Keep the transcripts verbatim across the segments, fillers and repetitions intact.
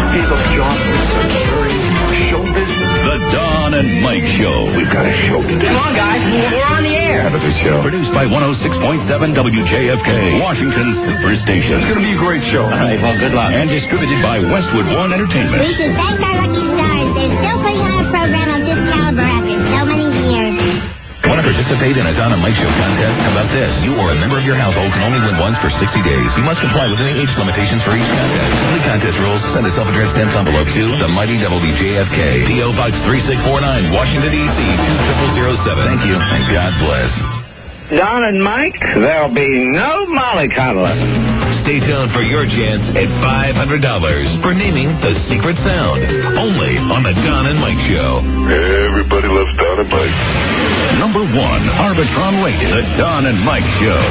Hey, look, John, listen, very show business. The Don and Mike Show. We've got a show today. Come on, guys. We're on the air. Have a good show. Produced by one oh six point seven W J F K, Washington Superstation. It's going to be a great show. All right, well, good luck. And distributed by Westwood One Entertainment. We should thank our lucky stars. They're still putting on a program of this caliber after so many years. Want to participate in a Don and Mike Show contest? How about this? You or a member of your household can only win once for sixty days. You must comply with any age limitations for each contest. Only contest rules. Send a self-addressed stamped envelope to the Mighty W J F K, P O Box three six four nine, Washington, D C two zero zero seven. Thank you, and God bless. Don and Mike, there'll be no mollycoddling. Stay tuned for your chance at five hundred dollars for naming the secret sound. Only on the Don and Mike Show. Everybody loves Don and Mike. Number one, Arbitron rated, the Don and Mike Show.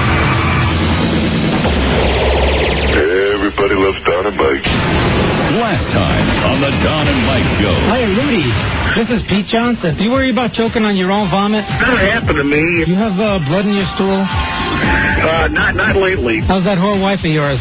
Everybody loves Don and Mike. Last time on the Don and Mike Show. Hey, Rudy, this is Pete Johnson. Do you worry about choking on your own vomit? Never happened to me. You have uh, blood in your stool? Uh, not not lately. How's that whore wife of yours?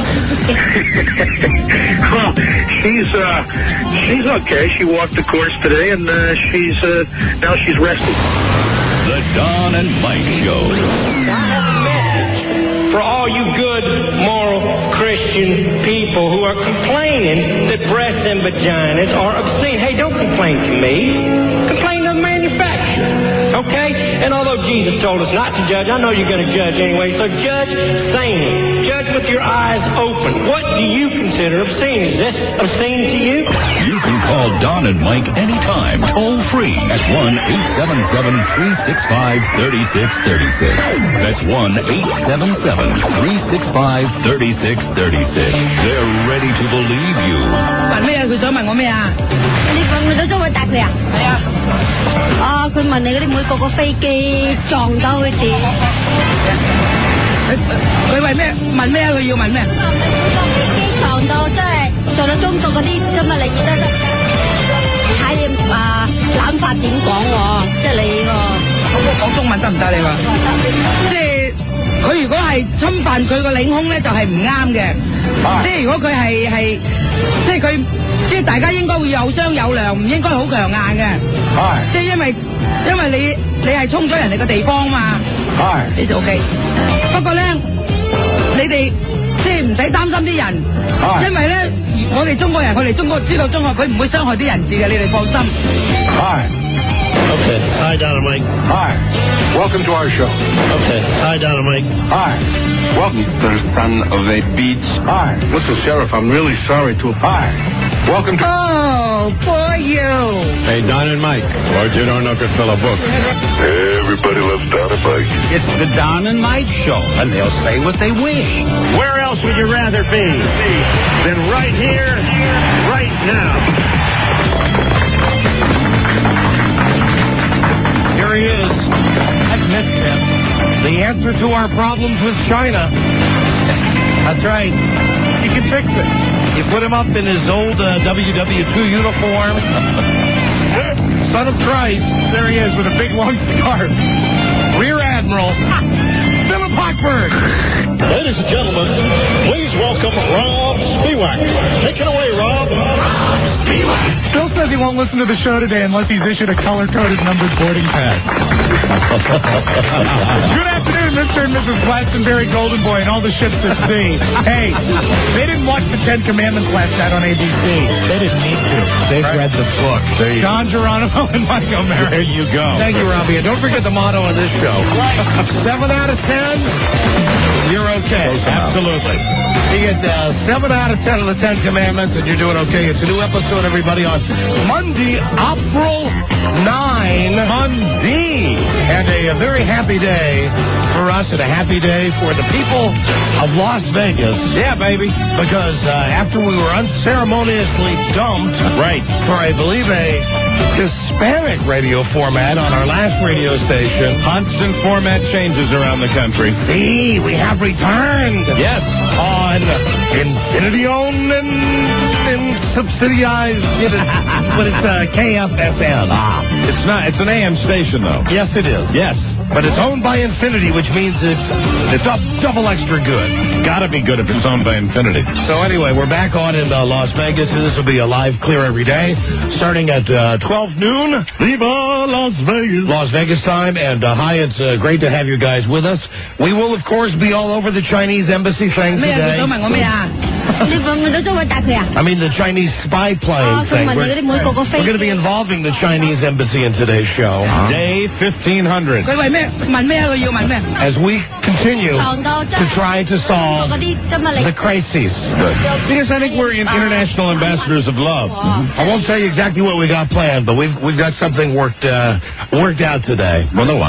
Well, she's uh, she's okay. She walked the course today, and uh, she's uh, now she's resting. The Don and Mike Show. I have a message for all you good, moral, Christian people who are complaining that breasts and vaginas are obscene. Hey, don't complain to me. Complain to the manufacturer. Okay? And although Jesus told us not to judge, I know you're going to judge anyway, so judge sanely. Judge with your eyes open. What do you consider obscene? Is this obscene to you? You can call Don and Mike anytime, toll free at one eight seven seven, three six five, three six three six. That's one eight seven seven, three six five, three six three six. They're ready to believe you. 問咩啊？佢想問我咩啊？你問佢都都會答佢啊？係啊。啊！佢問你嗰啲每個個飛機撞到佢哋。佢為咩問咩啊？佢要問咩？飛機撞到即係撞到中國嗰啲咁啊！你記得睇啊諗法點講喎？即係你個。咁我講中文得唔得你話？即係。佢如果係侵犯佢個領空咧，就係唔啱嘅。即係如果佢係係，即係佢，即係大家應該會有商有量，唔應該好強硬嘅。係。即係因為因為你你係衝咗人哋個地方嘛。係。你就 OK。不過咧，你哋即係唔使擔心啲人，因為咧，我哋中國人，我哋中國知道中國佢唔會傷害啲人質嘅，你哋放心。係。 Okay. Hi, Don and Mike. Hi. Welcome to our show. Okay. Hi, Don and Mike. Hi. Welcome, Mister Son of a Beach. Hi. Mister Sheriff, I'm really sorry to... Hi. Welcome to... Oh, poor you. Hey, Don and Mike. Why'd you don't know could fill a book? Everybody loves Don and Mike. It's the Don and Mike Show, and they'll say what they wish. Where else would you rather be than right here, right now? Here he is. I've missed him. The answer to our problems with China. That's right. You can fix it. You put him up in his old uh, W W two uniform. Son of Christ. There he is with a big long scarf. Rear Admiral Philip Hochberg. Ladies and gentlemen, please welcome Rob Spiewak. Take it away, Rob. Phil says he won't listen to the show today unless he's issued a color-coded numbered boarding pass. Good afternoon, Mister and Missus Glastonbury, Golden Boy, and all the ships at sea. Hey, they didn't watch the Ten Commandments last night on A B C. They didn't need to. They've right. read the book. John Geronimo and Mike O'Mara. There you go. Thank you, Robbie. And don't forget the motto of this show. Seven out of ten, you're okay. Absolutely. You get uh, seven out of ten of the Ten Commandments, and you're doing okay. It's a new episode, everybody, on Monday, April ninth. Monday. And a, a very happy day for us, and a happy day for the people of Las Vegas. Yeah, baby. Because uh, after we were unceremoniously dumped, right, for, I believe, a Hispanic radio format on our last radio station. Constant format changes around the country. See, we have returned. Yes. On Infinity on and... subsidized, you know, but it's uh, K F S N. Ah. It's not. It's an A M station, though. Yes, it is. Yes. But it's owned by Infinity, which means it's it's up double extra good. Gotta be good if it's owned by Infinity. So anyway, we're back on in uh, Las Vegas. This will be a live clear every day, starting at uh, twelve noon. Viva Las Vegas. Las Vegas time. And uh, hi, it's uh, great to have you guys with us. We will, of course, be all over the Chinese embassy thing today. I mean, the Chinese spy plane thing. We're, we're going to be involving the Chinese embassy in today's show. Day fifteen hundred. As we continue to try to solve the crises. Because I think we're in international ambassadors of love. I won't tell you exactly what we got planned, but we've we've got something worked uh, worked out today.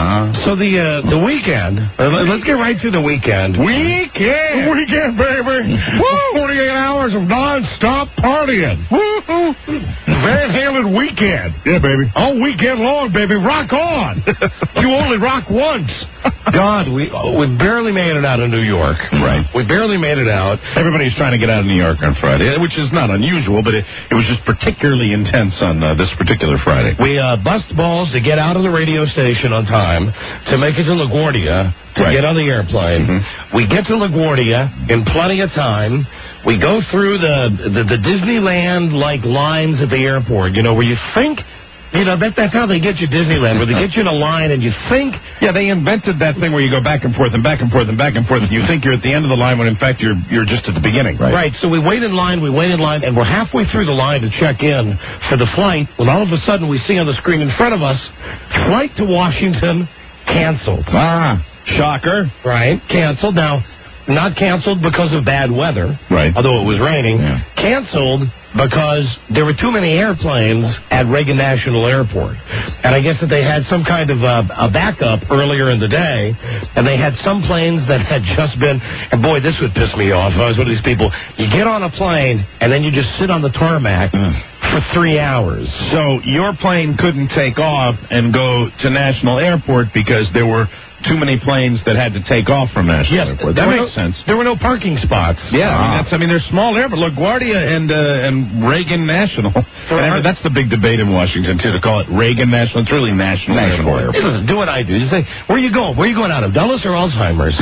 So the uh, the weekend. Uh, let's get right to the weekend. Weekend, weekend, baby. Forty-eight hours of non-stop partying. Woo-hoo. Van Halen weekend. Yeah, baby. All weekend long, baby. Rock on. You only rock once. God, we we barely made it out of New York. Right. We barely made it out. Everybody's trying to get out of New York on Friday, which is not unusual, but it, it was just particularly intense on uh, this particular Friday. We uh, bust balls to get out of the radio station on time to make it to LaGuardia to right. get on the airplane. Mm-hmm. We get to LaGuardia in plenty of time. We go through the the, the Disneyland-like lines at the airport, you know, where you think... You know, that, that's how they get you Disneyland, where they get you in a line and you think... Yeah, they invented that thing where you go back and forth and back and forth and back and forth, and you think you're at the end of the line when, in fact, you're you're just at the beginning, right? Right, so we wait in line, we wait in line, and we're halfway through the line to check in for the flight, when all of a sudden we see on the screen in front of us, flight to Washington canceled. Ah, shocker. Right, canceled. Now, not canceled because of bad weather, right? Although it was raining. Yeah. Canceled because there were too many airplanes at Reagan National Airport. And I guess that they had some kind of a, a backup earlier in the day, and they had some planes that had just been, and boy, this would piss me off. I was one of these people, you get on a plane, and then you just sit on the tarmac mm. for three hours. So your plane couldn't take off and go to National Airport because there were too many planes that had to take off from National yes, Airport. That makes no, sense. There were no parking spots. Yeah, uh, I mean, that's, I mean, they're small there, but LaGuardia and uh, and Reagan National. And that's the big debate in Washington, too, to call it Reagan National. It's really National, National Airport. Airport. Listen, do what I do. You say, where are you going? Where are you going out of? Dulles or Alzheimer's?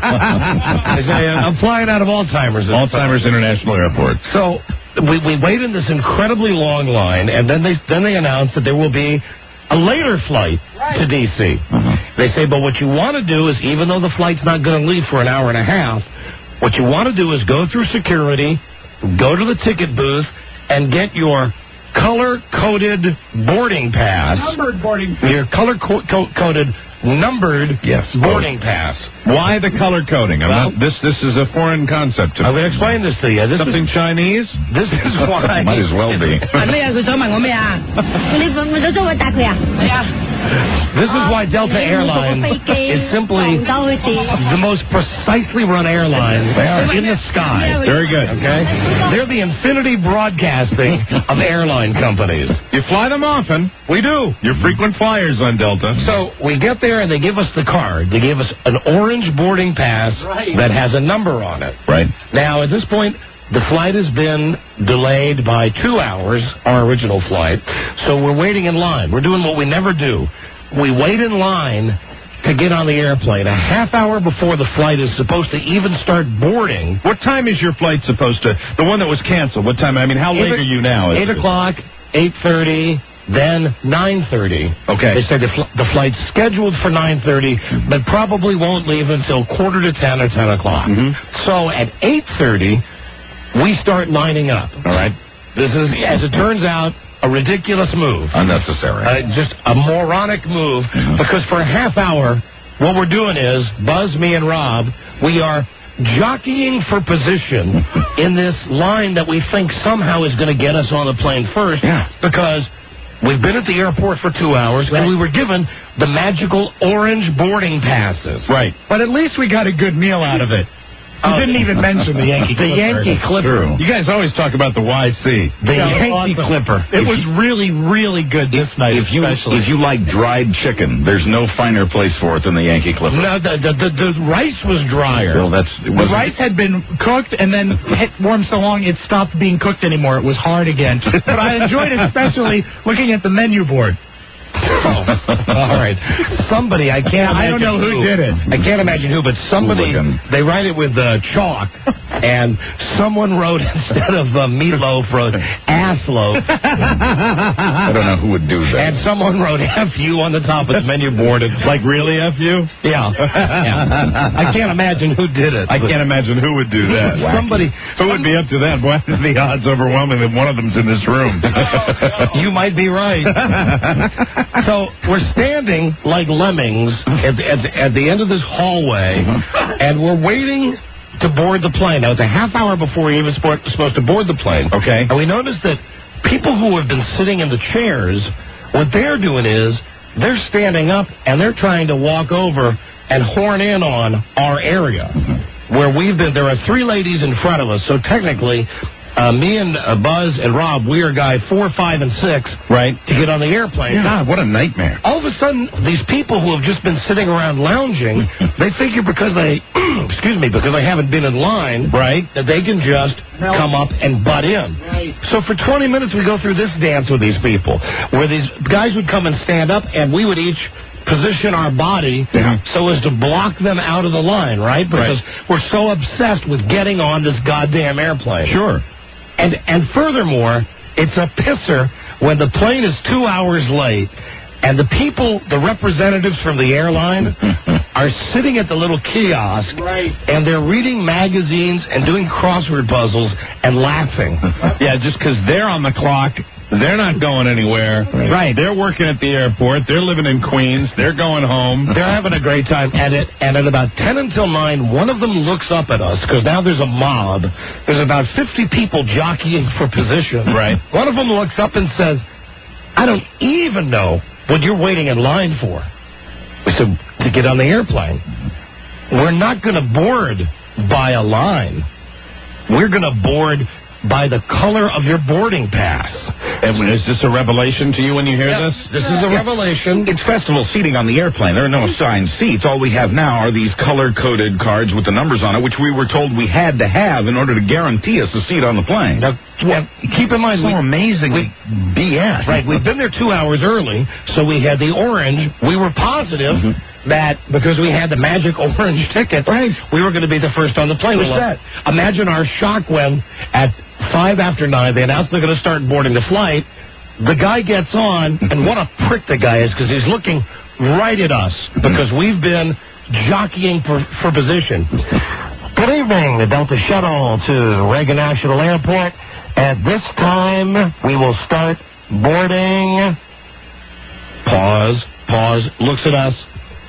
I say, I'm flying out of Alzheimer's. Alzheimer's International Airport. So we, we wait in this incredibly long line, and then they then they announce that there will be a later flight right. to D C Uh-huh. They say, but what you want to do is, even though the flight's not going to leave for an hour and a half, what you want to do is go through security, go to the ticket booth, and get your color-coded boarding pass. Numbered boarding pass. Your color-coded numbered yes. boarding pass. Why the color coding? I'm well, not, this this is a foreign concept to me. I'm going to explain this to you. This Something is, Chinese? This is why. Might as well be. This is why Delta Airlines is simply the most precisely run airline in the sky. Very good. Okay? They're the Infinity Broadcasting of airline companies. You fly them often. We do. You're frequent flyers on Delta. So we get there and they give us the card. They give us an orange boarding pass right. that has a number on it. Right. Now, at this point, the flight has been delayed by two hours, our original flight, so we're waiting in line. We're doing what we never do. We wait in line to get on the airplane a half hour before the flight is supposed to even start boarding. What time is your flight supposed to, the one that was canceled, what time, I mean, how late eight, are you now? eight o'clock, eight thirty, then nine thirty. Okay. They said the, fl- the flight's scheduled for nine thirty, but probably won't leave until quarter to ten or ten o'clock. Mm-hmm. So at eight thirty, we start lining up. All right. This is, as it turns out, a ridiculous move. Unnecessary. Uh, just a moronic move, mm-hmm. because for a half hour, what we're doing is, Buzz, me, and Rob, we are jockeying for position in this line that we think somehow is going to get us on the plane first, yeah. because we've been at the airport for two hours, right. and we were given the magical orange boarding passes. Right. But at least we got a good meal out of it. You didn't even mention the Yankee The Clipper. Yankee Clipper. You guys always talk about the Y C. The Yeah, Yankee awesome. Clipper. It was really, really good this night, If you especially. if you like dried chicken, there's no finer place for it than the Yankee Clipper. No, the, the, the, the rice was drier. Well, that's it The wasn't- rice had been cooked and then hit warm so long it stopped being cooked anymore. It was hard again. But I enjoyed it, especially looking at the menu board. All right. Somebody, I can't I imagine don't know who did it. I can't imagine who, but somebody, Hooligan. they write it with uh, chalk, and someone wrote instead of uh, meatloaf, wrote ass loaf, I don't know who would do that. and someone wrote F U on the top of the menu board. And, Like, really, F you? yeah. yeah. I can't imagine who did it. I can't imagine who would do that. Somebody, Who would be up to that? Boy, the odds overwhelming that one of them's in this room. you might be right. So we're standing like lemmings at the, at, the, at the end of this hallway, and we're waiting to board the plane. Now, it's a half hour before we even sport, supposed to board the plane. Okay. And we noticed that people who have been sitting in the chairs, what they're doing is they're standing up and they're trying to walk over and horn in on our area. Where we've been, there are three ladies in front of us, so technically, uh, me and uh, Buzz and Rob, we are guy four, five, and six Right. to get on the airplane. God, what a nightmare. All of a sudden, these people who have just been sitting around lounging, they figure because they, excuse me, because they haven't been in line, Right. that they can just come up and butt in. So for twenty minutes, we go through this dance with these people, where these guys would come and stand up, and we would each position our body Yeah. so as to block them out of the line, right? Because we're so obsessed with getting on this goddamn airplane. Sure. And and furthermore, it's a pisser when the plane is two hours late and the people, the representatives from the airline, are sitting at the little kiosk and they're reading magazines and doing crossword puzzles and laughing. Yeah, just because they're on the clock, they're not going anywhere. Right. They're working at the airport. They're living in Queens. They're going home. They're having a great time. And at, and at about ten until nine, one of them looks up at us, because now there's a mob. There's about fifty people jockeying for position. Right. One of them looks up and says, I don't even know what you're waiting in line for. We said, to get on the airplane. We're not going to board by a line. We're going to board by the color of your boarding pass. And is this a revelation to you when you hear Yep. this? This is a revelation. It's festival seating on the airplane. There are no assigned seats. All we have now are these color-coded cards with the numbers on it, which we were told we had to have in order to guarantee us a seat on the plane. Now, well, keep in mind, so we, amazingly B S. right, we've been there two hours early, so we had the orange. We were positive that because we had the magic orange ticket, we were going to be the first on the plane. Who's Well, that? Imagine our shock when at five after nine, they announced they're going to start boarding the flight. The guy gets on, and what a prick the guy is, because he's looking right at us, because we've been jockeying for, for position. Good evening, the Delta Shuttle to Reagan National Airport. At this time, we will start boarding. Pause, pause, looks at us.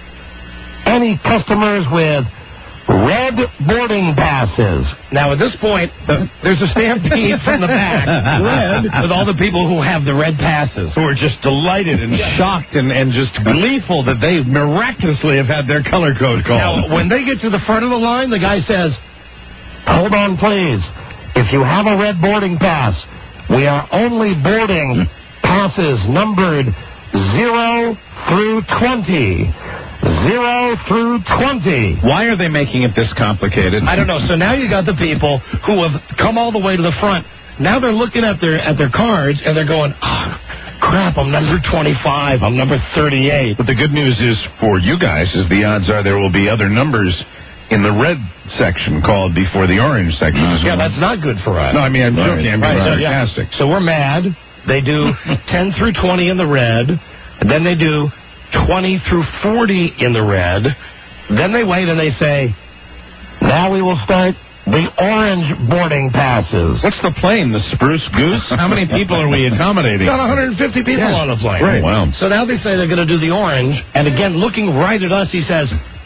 Any customers with red boarding passes? Now, at this point, there's a stampede from the back. Red, with all the people who have the red passes. Who are just delighted and shocked and, and just gleeful that they miraculously have had their color code called. Now, when they get to the front of the line, the guy says, hold on, please. If you have a red boarding pass, we are only boarding passes numbered zero through twenty. Zero through twenty. Why are they making it this complicated? I don't know. So now you got the people who have come all the way to the front. Now they're looking at their at their cards and they're going, oh, crap, I'm number twenty-five. I'm number thirty-eight. But the good news is for you guys is the odds are there will be other numbers in the red section called before the orange section. as Yeah, well. that's not good for us. No, I mean, I'm joking. I'm being Right, so, yeah. sarcastic. So we're mad. They do ten through twenty in the red. And then they do twenty through forty in the red. Then they wait and they say, now we will start the orange boarding passes. What's the plane? The Spruce Goose? How many people are we accommodating? Got one hundred fifty people Yeah. on the plane. Right. Wow. So now they say they're going to do the orange. And again, looking right at us, he says,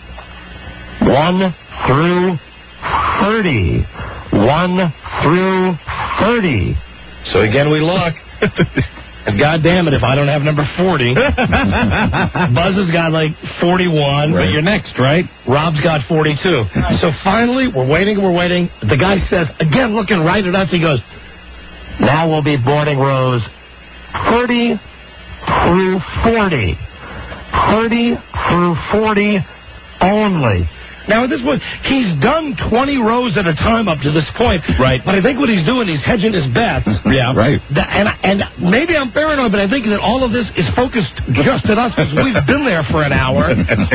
one through thirty. one through thirty. So again, we look. And God damn it, if I don't have number forty. Buzz has got like forty-one. But you're next, right? Rob's got forty-two. So finally, we're waiting, we're waiting. The guy says, again, looking right at us, he goes, now we'll be boarding rows thirty through forty. thirty through forty only. Now, this was, he's done twenty rows at a time up to this point. Right. But I think what he's doing, he's hedging his bets. Yeah, right. That, and, and maybe I'm paranoid, but I think that all of this is focused just at us because we've been there for an hour.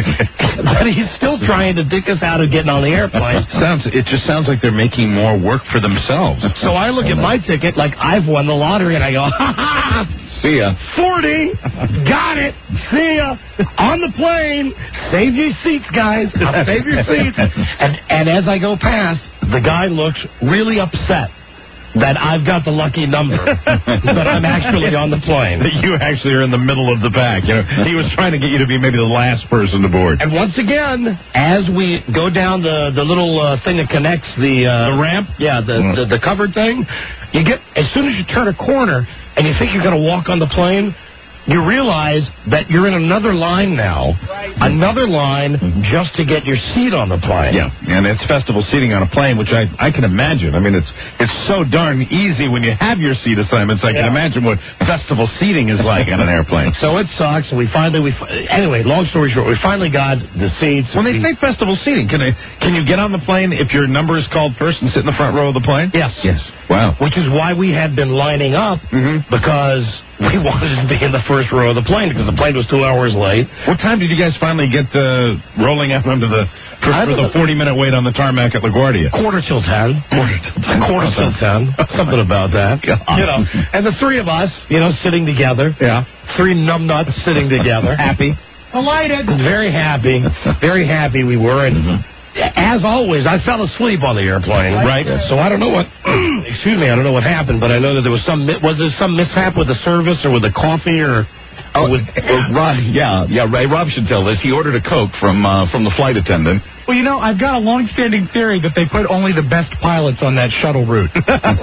But he's still trying to dick us out of getting on the airplane. Sounds. It just sounds like they're making more work for themselves. So I look at my ticket like I've won the lottery, and I go, ha ha! See ya. forty. Got it. See ya. On the plane. Save your seats, guys. Save your seats. And, and as I go past, the guy looks really upset that I've got the lucky number, but I'm actually on the plane. You actually are in the middle of the pack. You know, he was trying to get you to be maybe the last person to board. And once again, as we go down the, the little uh, thing that connects the... Uh, the ramp? Yeah, the, the, the covered thing, you get, as soon as you turn a corner and you think you're going to walk on the plane, you realize that you're in another line now, right. Another line mm-hmm. just to get your seat on the plane. Yeah, and it's festival seating on a plane, which I, I can imagine. I mean, it's it's so darn easy when you have your seat assignments. I yeah. can imagine what festival seating is like on an airplane. So it sucks. We finally, we anyway, long story short, we finally got the seats. When they say festival seating, can I, can you get on the plane if your number is called first and sit in the front row of the plane? Yes. Yes. Wow. Which is why we had been lining up mm-hmm. because we wanted to be in the first row of the plane because the plane was two hours late. What time did you guys finally get uh, rolling out onto the for, for the forty-minute wait on the tarmac at LaGuardia? Quarter till ten. Quarter till ten. Quarter till ten. Something about that. God. You know, and the three of us, you know, sitting together. Yeah. Three numbnuts sitting together. Happy. Delighted. Very happy. Very happy we were. And mm-hmm. as always, I fell asleep on the airplane. Right. So I don't know what, excuse me, I don't know what happened, but I know that there was some, was there some mishap with the service or with the coffee or... Oh, with, uh, Rob, yeah, yeah, Ray. Rob should tell this. He ordered a Coke from uh, from the flight attendant. Well, you know, I've got a long-standing theory that they put only the best pilots on that shuttle route,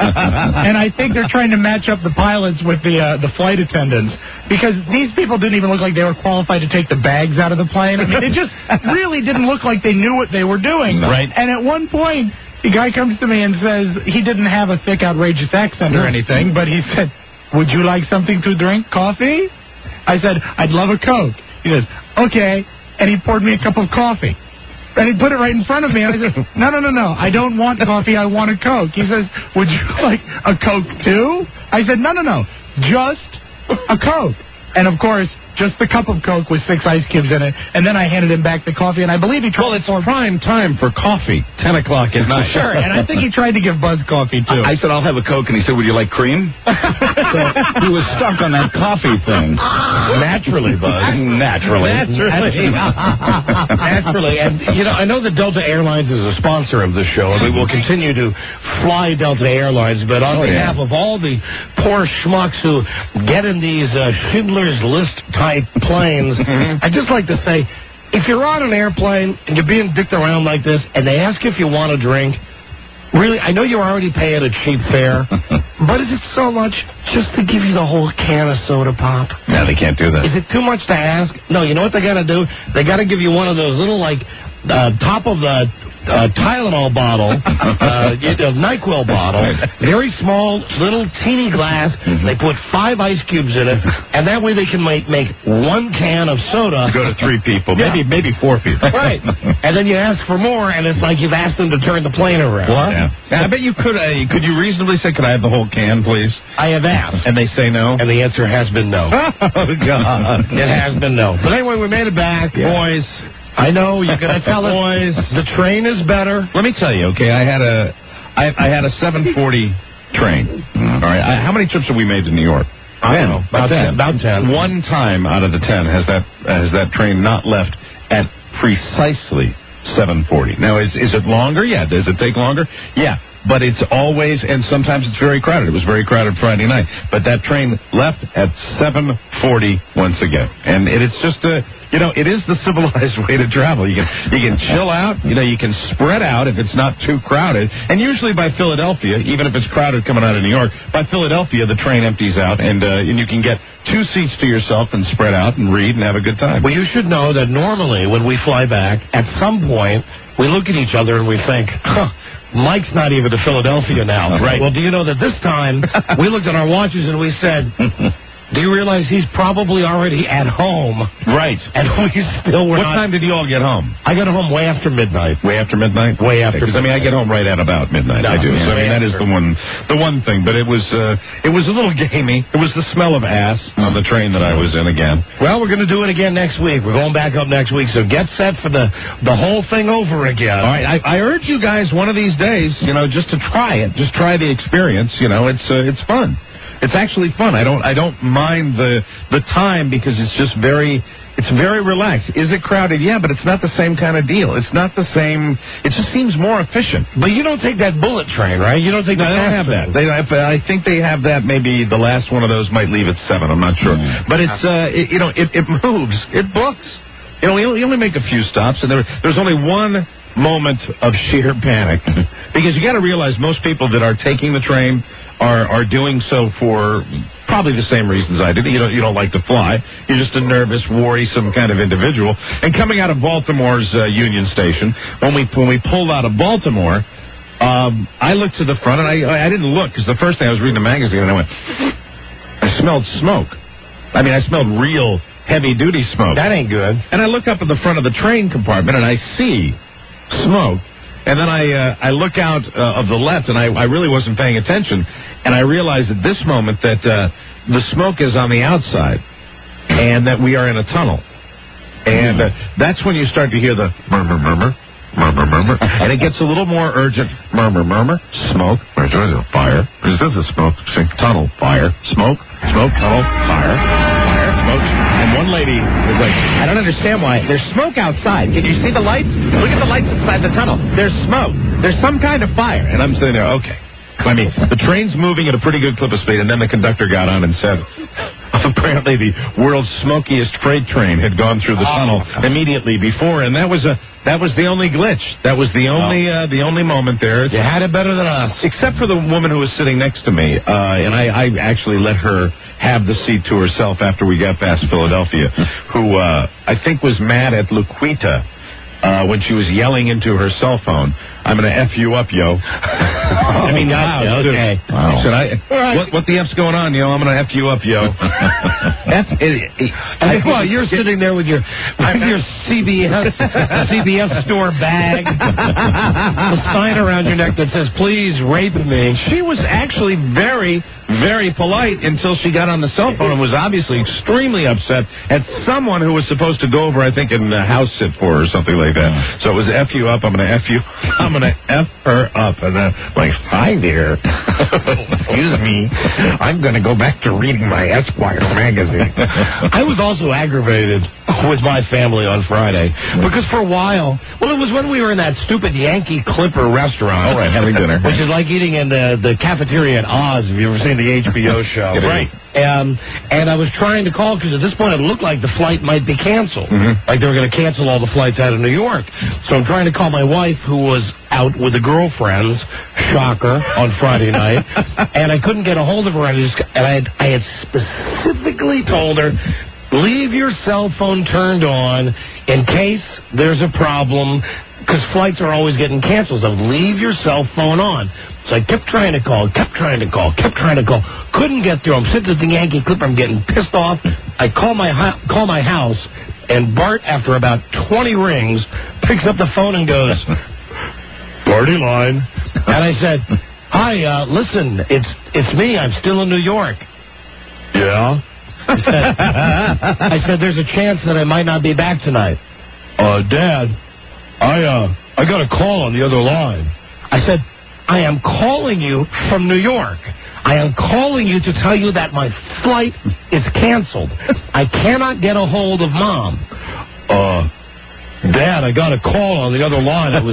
and I think they're trying to match up the pilots with the uh, the flight attendants because these people didn't even look like they were qualified to take the bags out of the plane. I mean, it just really didn't look like they knew what they were doing. Right. And at one point, the guy comes to me and says he didn't have a thick, outrageous accent or anything, but he said, "Would you like something to drink? Coffee?" I said, "I'd love a Coke." He says, "Okay." And he poured me a cup of coffee. And he put it right in front of me. And I said, no, no, no, no. I don't want coffee. I want a Coke. He says, "Would you like a Coke too?" I said, no, no, no. Just a Coke. And, of course, just the cup of Coke with six ice cubes in it. And then I handed him back the coffee, and I believe he tried... Well, it's prime time for coffee, ten o'clock at night. Sure, and I think he tried to give Buzz coffee, too. I said, "I'll have a Coke," and he said, "Would you like cream?" So he was stuck on that coffee thing. Naturally, Buzz. Naturally. Naturally. Naturally. And, you know, I know that Delta Airlines is a sponsor of this show, and we will continue to fly Delta Airlines, but on oh, behalf yeah. of all the poor schmucks who get in these uh, Schindler's List-type planes, I'd just like to say, if you're on an airplane and you're being dicked around like this, and they ask if you want a drink, really, I know you're already paying a cheap fare, but is it so much just to give you the whole can of soda pop? No, they can't do that. Is it too much to ask? No, you know what they got to do? They got to give you one of those little, like, uh, top of the uh, Tylenol bottle, uh, a NyQuil bottle, very small, little teeny glass. Mm-hmm. They put five ice cubes in it, and that way they can make, make one can of soda. Go to three people, yeah. maybe maybe four people. Right. And then you ask for more, and it's like you've asked them to turn the plane around. What? Yeah. Yeah, I bet you could. Uh, could you reasonably say, "Could I have the whole can, please?" I have asked. And they say no? And the answer has been no. Oh, God. It has been no. But anyway, we made it back. Yeah. Boys, I know you're going to tell us. Boys, the train is better. Let me tell you, okay, I had a, I, I had a seven forty train. Mm-hmm. All right. I, how many trips have we made to New York? I don't know. About ten. About ten. One time out of the ten has that has that train not left at precisely seven forty. Now, is is it longer? Yeah. Does it take longer? Yeah. but it's always, and sometimes it's very crowded. It was very crowded Friday night. But that train left at seven forty once again. And it, it's just a, you know, it is the civilized way to travel. You can you can chill out, you know, you can spread out if it's not too crowded. And usually by Philadelphia, even if it's crowded coming out of New York, by Philadelphia the train empties out and uh, and you can get two seats to yourself and spread out and read and have a good time. Well, you should know that normally when we fly back, at some point we look at each other and we think, huh, Mike's not even to Philadelphia now. Right. Well, do you know that this time we looked at our watches and we said, do you realize he's probably already at home? Right. And we still were What not... time did you all get home? I got home way after midnight. Way after midnight? Way after Because, I mean, I get home right at about midnight. No, I do. yeah, so, I mean, that is after. the one the one thing. But it was uh, it was a little gamey. It was the smell of ass on the train that I was in again. Well, we're going to do it again next week. We're going back up next week, so get set for the, the whole thing over again. All right. I, I urge you guys one of these days, you know, just to try it. Just try the experience. You know, it's uh, it's fun. It's actually fun. I don't I don't mind the the time because it's just very it's very relaxed. Is it crowded? Yeah, but it's not the same kind of deal. It's not the same. It just seems more efficient. But you don't take that bullet train, right? You don't take No, the they don't fast have that. train. They, I think they have that. Maybe the last one of those might leave at seven. I'm not sure. Mm. But it's uh, it, you know, it, it moves. It books. You know, you only, you only make a few stops, and there there's only one moment of sheer panic because you got to realize most people that are taking the train are are doing so for probably the same reasons I did. You don't you don't like to fly. You're just a nervous, worrisome kind of individual. And coming out of Baltimore's uh, Union Station, when we when we pulled out of Baltimore, um, I looked to the front and I I didn't look because the first thing I was reading a magazine and I went, I smelled smoke. I mean, I smelled real heavy duty smoke. That ain't good. And I look up at the front of the train compartment and I see smoke. And then I uh, I look out uh, of the left, and I, I really wasn't paying attention, and I realized at this moment that uh, the smoke is on the outside, and that we are in a tunnel. And uh, that's when you start to hear the murmur, murmur, murmur, murmur, and it gets a little more urgent. Murmur, murmur, smoke, fire. Is this a smoke? Tunnel, fire, smoke, smoke, tunnel, fire, fire, smoke. And one lady was like, I don't understand why. There's smoke outside. Can you see the lights? Look at the lights inside the tunnel. There's smoke. There's some kind of fire. And I'm sitting there, okay. I mean, the train's moving at a pretty good clip of speed, and then the conductor got on and said, apparently the world's smokiest freight train had gone through the oh, tunnel immediately before, and that was a that was the only glitch. That was the only uh, the only moment there. You had it better than us, except for the woman who was sitting next to me, uh, and I, I actually let her have the seat to herself after we got past Philadelphia, who uh, I think was mad at Luquita. Uh, when she was yelling into her cell phone, I'm going to F you up, yo. I mean, wow, yeah, okay. Wow. Should I, right. what, what the F's going on, yo? I'm going to F you up, yo. That's, it, it, I, well, you're sitting there with your with your C B S C B S store bag, a sign around your neck that says, please rape me. She was actually very, very polite until she got on the cell phone and was obviously extremely upset at someone who was supposed to go over, I think, and uh, house sit for her or something like that. So it was F you up, I'm going to F you, I'm going to F her up. And then, like, hi there. Excuse me. I'm going to go back to reading my Esquire magazine. I was also aggravated with my family on Friday because for a while, well, it was when we were in that stupid Yankee Clipper restaurant. All right, having dinner. Which is like eating in the, the cafeteria at Oz, if you've ever seen the H B O show. Right. Um, and I was trying to call because at this point it looked like the flight might be canceled. Mm-hmm. Like they were going to cancel all the flights out of New York. So I'm trying to call my wife who was out with the girlfriends, shocker, on Friday night. And I couldn't get a hold of her. I just, and I had, I had specifically told her, leave your cell phone turned on in case there's a problem, because flights are always getting canceled. So leave your cell phone on. So I kept trying to call, kept trying to call, kept trying to call. Couldn't get through. I'm sitting at the Yankee Clipper. I'm getting pissed off. I call my call my house, and Bart, after about twenty rings, picks up the phone and goes, party line. And I said, hi, uh, listen, it's it's me. I'm still in New York. Yeah? I said, I said, there's a chance that I might not be back tonight. Uh, Dad, I, uh, I got a call on the other line. I said, I am calling you from New York. I am calling you to tell you that my flight is canceled. I cannot get a hold of Mom. Uh, Dad, I got a call on the other line. I was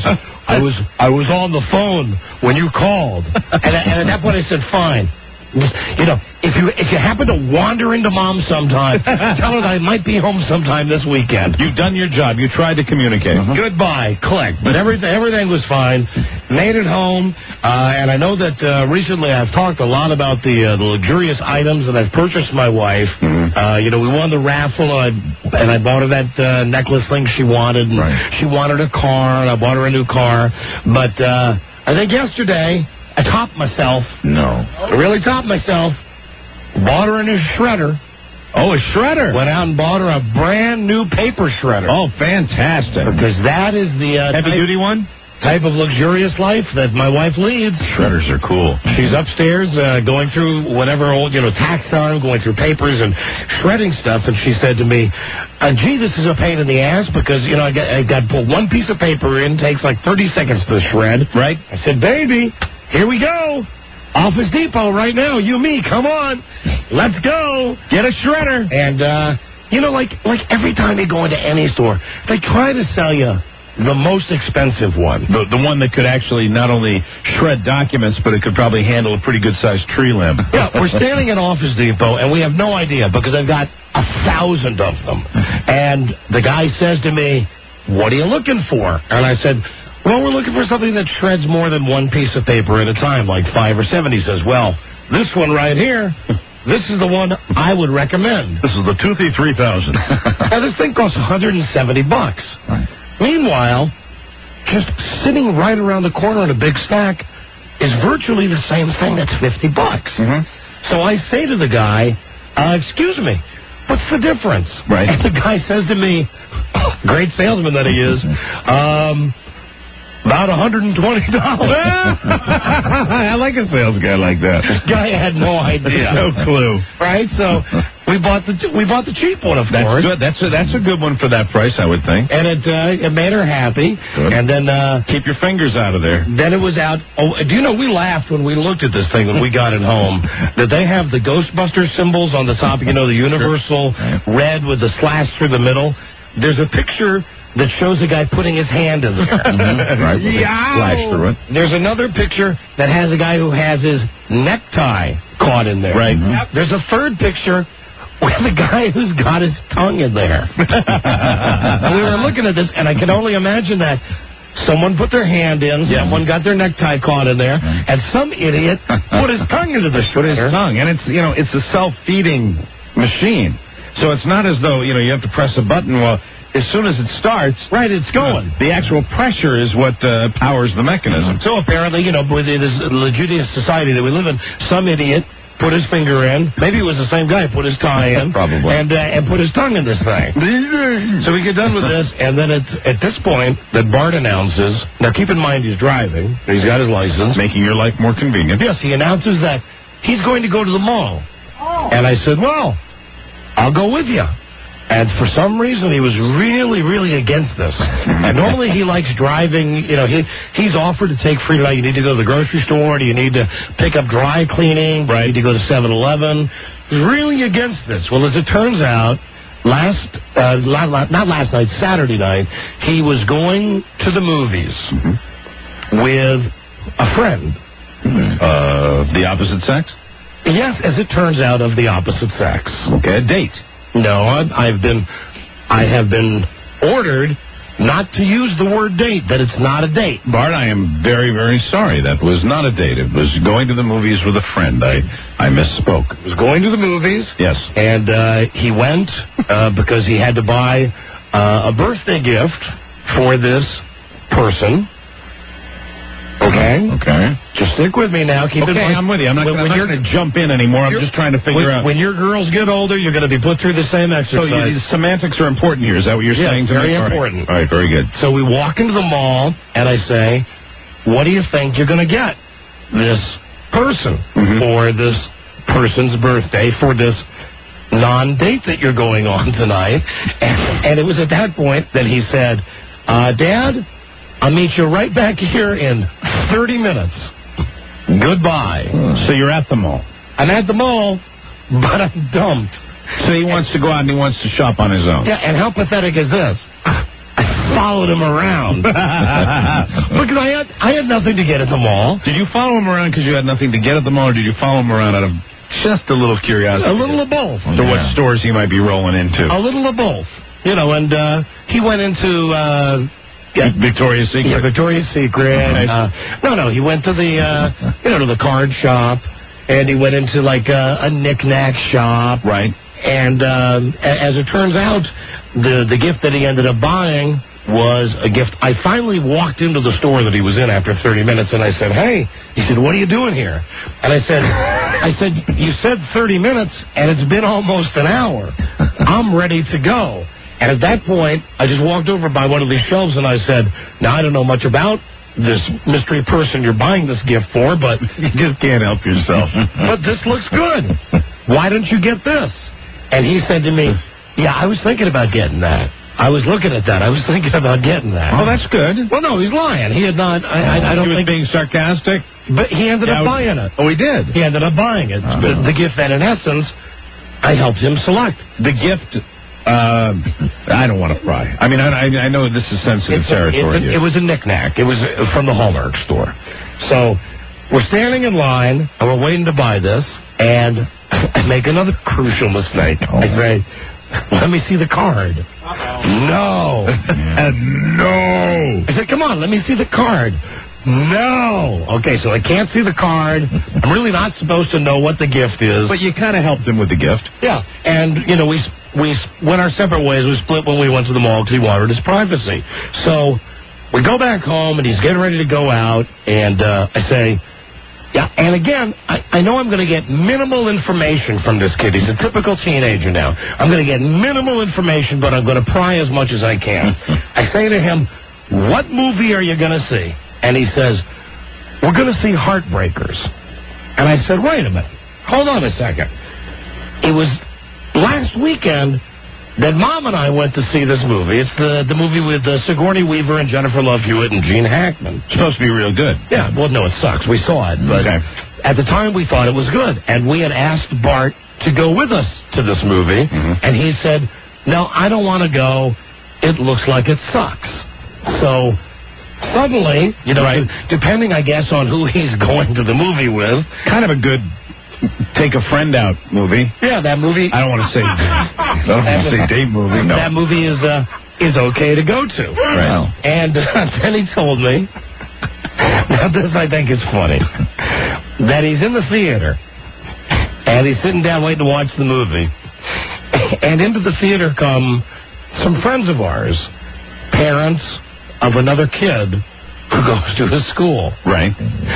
I was I was on the phone when you called. And, and at that point I said, fine. Just, you know, if you if you happen to wander into Mom sometime, tell her that I might be home sometime this weekend. You've done your job. You tried to communicate. Uh-huh. Goodbye, click. But everything everything was fine. Made it home, uh, and I know that uh, recently I've talked a lot about the uh, the luxurious items that I've purchased my wife. Mm-hmm. Uh, you know, we won the raffle, and I, and I bought her that uh, necklace thing she wanted. And right. She wanted a car, and I bought her a new car. But uh, I think yesterday I topped myself. No. I really topped myself. Bought her a new shredder. Oh, a shredder. Went out and bought her a brand new paper shredder. Oh, fantastic. Because that is the uh, heavy-duty one? Type of luxurious life that my wife leads. Shredders are cool. She's upstairs uh, going through whatever old, you know, tax time, going through papers and shredding stuff. And she said to me, uh, gee, this is a pain in the ass because, you know, I got, I got to put one piece of paper in, takes like thirty seconds to shred. Right. I said, baby, here we go. Office Depot right now. You, me, come on. Let's go. Get a shredder. And, uh, you know, like like every time you go into any store, they try to sell you the most expensive one. The, the one that could actually not only shred documents, but it could probably handle a pretty good-sized tree limb. Yeah, we're standing at Office Depot, and we have no idea because I've got a thousand of them. And the guy says to me, what are you looking for? And I said, well, we're looking for something that shreds more than one piece of paper at a time, like five or seven. He says, well, this one right here, this is the one I would recommend. This is the Toothy three thousand. Now, this thing costs one hundred seventy bucks. Right. Meanwhile, just sitting right around the corner in a big stack is virtually the same thing that's fifty bucks. Mm-hmm. So I say to the guy, uh, excuse me, what's the difference? Right. And the guy says to me, great salesman that he is, um... about one hundred twenty dollars. I like a sales guy like that. Guy had no idea. No clue. Right? So we bought the we bought the cheap one, of that's course. Good. That's a, that's a good one for that price, I would think. And it uh, it made her happy. Good. And then uh, keep your fingers out of there. Then it was out. Oh, do you know we laughed when we looked at this thing when we got it home that they have the Ghostbuster symbols on the top. You know, the universal sure. red with the slash through the middle. There's a picture that shows a guy putting his hand in there. Mm-hmm. Right, yeah. Flash through it. There's another picture that has a guy who has his necktie caught in there. Right. Mm-hmm. There's a third picture with a guy who's got his tongue in there. And we were looking at this, and I can only imagine that someone put their hand in, yes. someone got their necktie caught in there, mm-hmm. and some idiot put his tongue into the shredder. Put his tongue, and it's, you know, it's a self-feeding machine. So it's not as though, you know, you have to press a button. Well, as soon as it starts, right, it's going. Uh, the actual pressure is what uh, powers the mechanism. So apparently, you know, with this luxurious society that we live in, some idiot put his finger in. Maybe it was the same guy put his tie in. Probably. And, uh, and put his tongue in this thing. So we get done with this, and then it's at this point that Bart announces, now keep in mind he's driving, he's got his license. Making your life more convenient. Yes, he announces that he's going to go to the mall. Oh. And I said, well, I'll go with you. And for some reason, he was really, really against this. And normally he likes driving. You know, he he's offered to take free. Like, you need to go to the grocery store. Do you need to pick up dry cleaning? Right. You need to go to seven eleven. He's really against this. Well, as it turns out, last, uh, la- la- not last night, Saturday night, he was going to the movies mm-hmm. with a friend. Uh, the opposite sex? Yes, as it turns out, of the opposite sex. Okay, a date. No, I've, I've been, I have been ordered not to use the word date, that it's not a date. Bart, I am very, very sorry. That was not a date. It was going to the movies with a friend. I, I misspoke. He was going to the movies. Yes. And uh, he went uh, because he had to buy uh, a birthday gift for this person. Okay. Okay. Just stick with me now. Keep okay, in mind, I'm with you. I'm not, when, I'm when not going to jump in anymore. I'm just trying to figure when, out. When your girls get older, you're going to be put through the same exercise. So you, semantics are important here. Is that what you're yes, saying to very me? important. All right. All right, very good. So we walk into the mall, and I say, what do you think you're going to get this person mm-hmm. for this person's birthday, for this non-date that you're going on tonight? And, and it was at that point that he said, uh, Dad, I'll meet you right back here in thirty minutes. Goodbye. So you're at the mall. I'm at the mall, but I'm dumped. So he wants to go out and he wants to shop on his own. Yeah, and how pathetic is this? I followed him around. Because I had, I had nothing to get at the mall. Did you follow him around because you had nothing to get at the mall, or did you follow him around out of just a little curiosity? A little of both. To yeah. what stores he might be rolling into? A little of both. You know, and uh, he went into... Uh, Yeah. Victoria's Secret. Yeah, Victoria's Secret. Nice. Uh, no, no, he went to the, uh, you know, to the card shop, and he went into like a, a knick-knack shop. Right. And um, a- as it turns out, the the gift that he ended up buying was a gift. I finally walked into the store that he was in after thirty minutes, and I said, "Hey," he said, "what are you doing here?" And I said, "I said you said thirty minutes, and it's been almost an hour. I'm ready to go." And at that point, I just walked over by one of these shelves and I said, now, I don't know much about this mystery person you're buying this gift for, but you just can't help yourself. But this looks good. Why don't you get this? And he said to me, yeah, I was thinking about getting that. I was looking at that. I was thinking about getting that. Oh, that's good. Well, no, he's lying. He had not. I, I, I don't he was think being sarcastic. But he ended yeah, up buying it. Oh, he did. He ended up buying it. Uh-huh. The, the gift that, in essence, I helped him select. The gift. Uh, I don't want to pry. I mean, I, I know this is sensitive It's a, territory. it's a, it was a knick-knack. It was from the Hallmark store. So we're standing in line, and we're waiting to buy this, and I make another crucial mistake. Oh. I say, let me see the card. No. And no. I said, come on, let me see the card. No. Okay, so I can't see the card. I'm really not supposed to know what the gift is. But you kind of helped him with the gift. Yeah, and, you know, we we went our separate ways. We split when we went to the mall because he wanted his privacy. So we go back home, and he's getting ready to go out, and uh, I say, yeah, and again, I, I know I'm going to get minimal information from this kid. He's a typical teenager now. I'm going to get minimal information, but I'm going to pry as much as I can. I say to him, what movie are you going to see? And he says, we're going to see Heartbreakers. And I said, wait a minute. Hold on a second. It was last weekend that Mom and I went to see this movie. It's the, the movie with uh, Sigourney Weaver and Jennifer Love Hewitt and Gene Hackman. It's supposed to be real good. Yeah, well, no, it sucks. We saw it. But okay. At the time, we thought it was good. And we had asked Bart to go with us to this movie. Mm-hmm. And he said, no, I don't want to go. It looks like it sucks. So suddenly, you know, right. depending, I guess, on who he's going to the movie with. Kind of a good take a friend out movie. Yeah, that movie. I don't want to say I don't want to say date movie. No. That movie is uh, is okay to go to. Right. And uh, then he told me, now this I think is funny, that he's in the theater, and he's sitting down waiting to watch the movie, and into the theater come some friends of ours, parents of another kid who goes to his school. Right.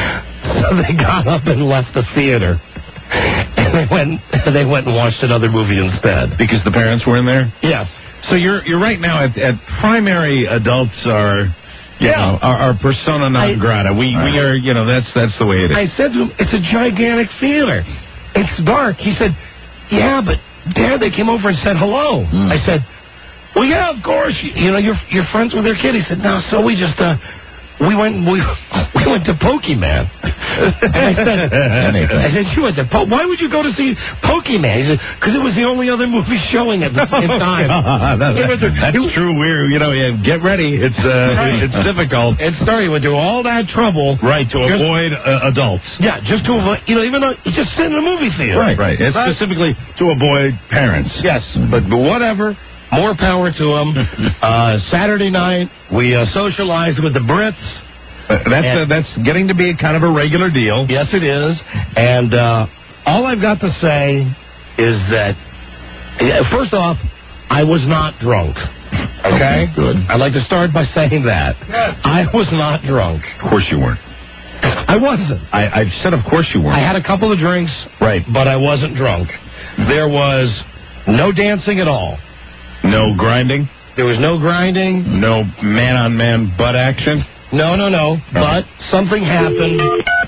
So they got up and left the theater. And they went they went and watched another movie instead. Because the parents were in there? Yes. So you're you're right now at, at primary adults are you Yeah. know, are, are persona non I- grata. We Right. we are you know, that's that's the way it is. I said to him, it's a gigantic theater. It's dark. He said, yeah, but Dad, they came over and said hello. Mm. I said, well, yeah, of course. You, you know, you're you're friends with their kid. He said, no, so we just uh we went we we went to Pokemon. And I said, I said, you went to po- why would you go to see Pokemon? He said, because it was the only other movie showing at the same time. that, It was a- that's it- true. We're you know, yeah, get ready. It's uh, Right. it's difficult. It started with all that trouble. Right, to Just- avoid uh, adults. Yeah, just to avoid, you know, even though you just sit in a movie theater. Right, right. It's specifically to avoid parents. Yes, but, but whatever. More power to them. uh, Saturday night, we uh, socialized with the Brits. Uh, that's uh, that's getting to be a kind of a regular deal. Yes, it is. And uh, all I've got to say is that, uh, first off, I was not drunk. Okay? Good. I'd like to start by saying that. I was not drunk. Of course you weren't. I wasn't. I, I said of course you weren't. I had a couple of drinks, Right. but I wasn't drunk. There was no dancing at all. No grinding? There was no grinding. No man-on-man butt action? No, no, no. But something happened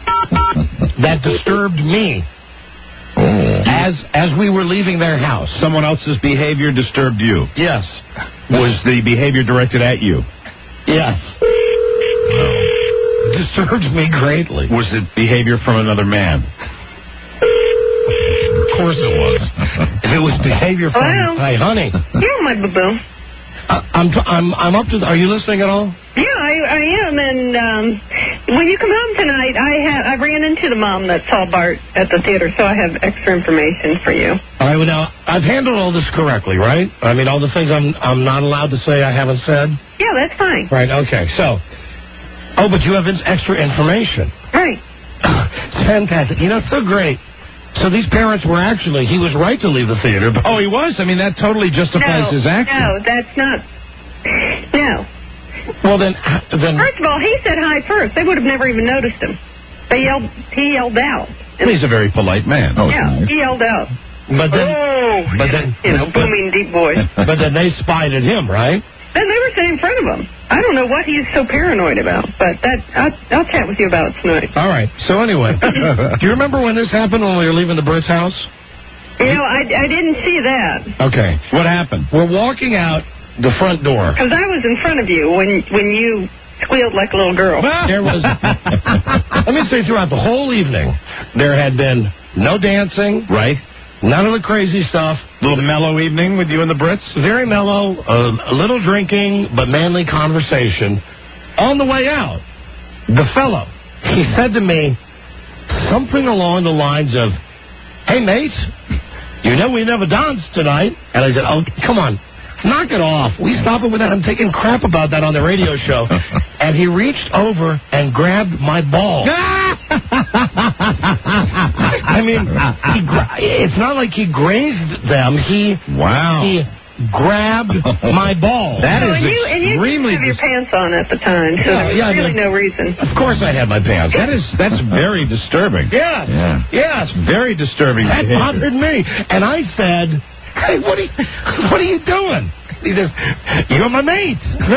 that disturbed me Oh. as as we were leaving their house. Someone else's behavior disturbed you. Yes. Was the behavior directed at you? Yes. Disturbed me greatly. Was it behavior from another man? Of course it was. If it was behavior from... Hello? Hey, honey. Yeah, my boo-boo. Uh, I'm, t- I'm, I'm up to. The, are you listening at all? Yeah, I, I am. And um, when you come home tonight, I have I ran into the mom that saw Bart at the theater, so I have extra information for you. All right. Well, now I've handled all this correctly, right? I mean, all the things I'm I'm not allowed to say I haven't said. Yeah, that's fine. Right. Okay. So, oh, but you have ins- extra information. Right. It's fantastic. You know, it's so great. So these parents were actually, he was right to leave the theater. But oh, he was? I mean, that totally justifies no, his action. No, that's not. No. Well, then, then. First of all, he said hi first. They would have never even noticed him. They yelled. He yelled out. Well, he's a very polite man. Oh, yeah, nice. He yelled out. But then, oh, but then, you know, booming deep voice. But then they spied at him, right? And they were sitting in front of him. I don't know what he's so paranoid about, but that I'll, I'll chat with you about it tonight. All right. So anyway, do you remember when this happened when we were leaving the Brits' house? You know, I, I didn't see that. Okay. What happened? We're walking out the front door. Because I was in front of you when when you squealed like a little girl. There was. Let me say, throughout the whole evening, there had been no dancing. Right. None of the crazy stuff. A little mellow evening with you and the Brits? Very mellow, uh, a little drinking, but manly conversation. On the way out, the fellow, he said to me something along the lines of, "Hey, mate, you know we never danced tonight." And I said, "Oh, come on, knock it off. We stop it with that. I'm taking crap about that on the radio show." And he reached over and grabbed my ball. I mean, he gra- it's not like he grazed them. He wow. He grabbed my ball. That so is and you, and you extremely didn't have your pants on at the time, so Yeah, there's yeah, really yeah. no reason. Of course I had my pants. That is that's very disturbing. Yes. Yeah. Yes. Very disturbing. That behavior. bothered me. And I said, "Hey, what are you, what are you doing?" He says, "You're my mate." He's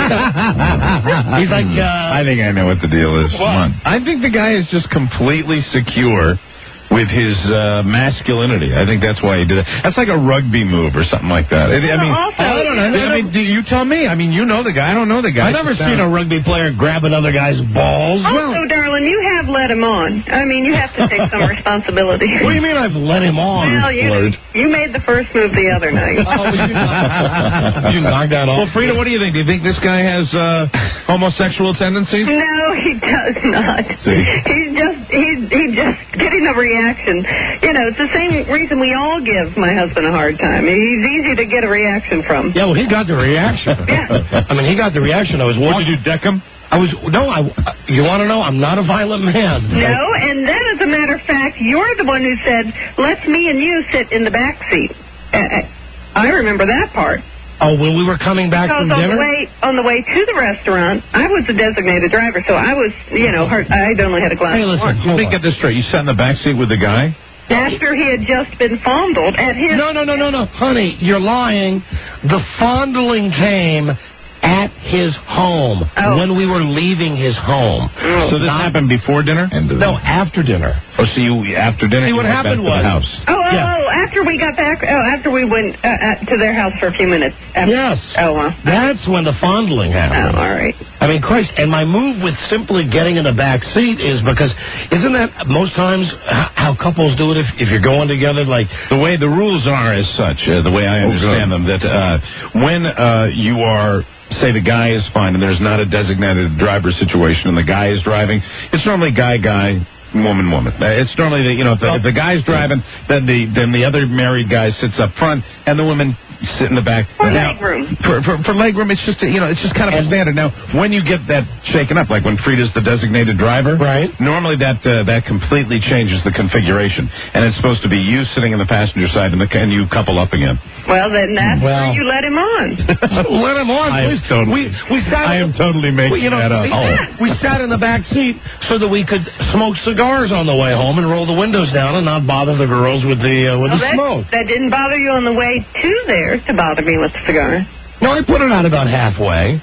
like, uh, I think I know what the deal is. What? Come on. I think the guy is just completely secure with his uh, masculinity. I think that's why he did it. That's like a rugby move or something like that. I, I mean, also, I don't know. I mean, do you tell me. I mean, you know the guy. I don't know the guy. I've never seen a rugby player grab another guy's balls. Also, darling, you have let him on. I mean, you have to take some responsibility. What do you mean I've let him on? Well, you, you made the first move the other night. Oh, you knocked, you knocked that off. Well, Frida, what do you think? Do you think this guy has uh, homosexual tendencies? No, he does not. See? He's just he's he's just getting a reaction. You know, it's the same reason we all give my husband a hard time. He's easy to get a reaction from. Yeah, well, he got the reaction. Yeah. I mean, he got the reaction. I was What, walking. did you deck him? I was no. I. You want to know? I'm not a violent man. No, and then as a matter of fact, you're the one who said, "Let's me and you sit in the back seat." Uh, I remember that part. Oh, when we were coming back Because from on dinner. the way on the way to the restaurant, I was the designated driver, so I was, you know, hurt. I only had a glass Hey, of listen. wine. Let me get this straight. You sat in the back seat with the guy? After he had just been fondled at his... No, no, no, no, no. Honey, you're lying. The fondling came at his home Oh. when we were leaving his home. So this Not- happened before dinner? No, after dinner. Oh, so you, after dinner, See, you what went back happened to the was- house. Oh, oh, Yeah. oh, after we got back, oh, after we went uh, uh, to their house for a few minutes. After, Yes. Oh, well. That's when the fondling Oh, happened. all right. I mean, Christ, and my move with simply getting in the back seat is because, isn't that most times h- how couples do it if, if you're going together? Like, The way the rules are as such, uh, the way I understand them, that uh, when uh, you are, say the guy is fine and there's not a designated driver situation and the guy is driving, it's normally guy, guy, woman, woman. Uh, It's normally, the, you know, if the, if the guy's driving, then the then the other married guy sits up front and the women sit in the back. For Now, legroom. For, for, for legroom, it's just, a, you know, it's just kind of a standard. Now, when you get that shaken up, like when Frida's the designated driver, Right. normally that uh, that completely changes the configuration. And it's supposed to be you sitting in the passenger side and, the, and you couple up again. Well, then that's Well. where you let him on. let him on, I am please. totally- we, we sat I am totally making we, you know, that up. we, Oh. we sat in the back seat so that we could smoke cigars on the way home and roll the windows down and not bother the girls with the uh, with Well, the that, smoke. that didn't bother you on the way to there to bother me with the cigar. No, I put it out about halfway.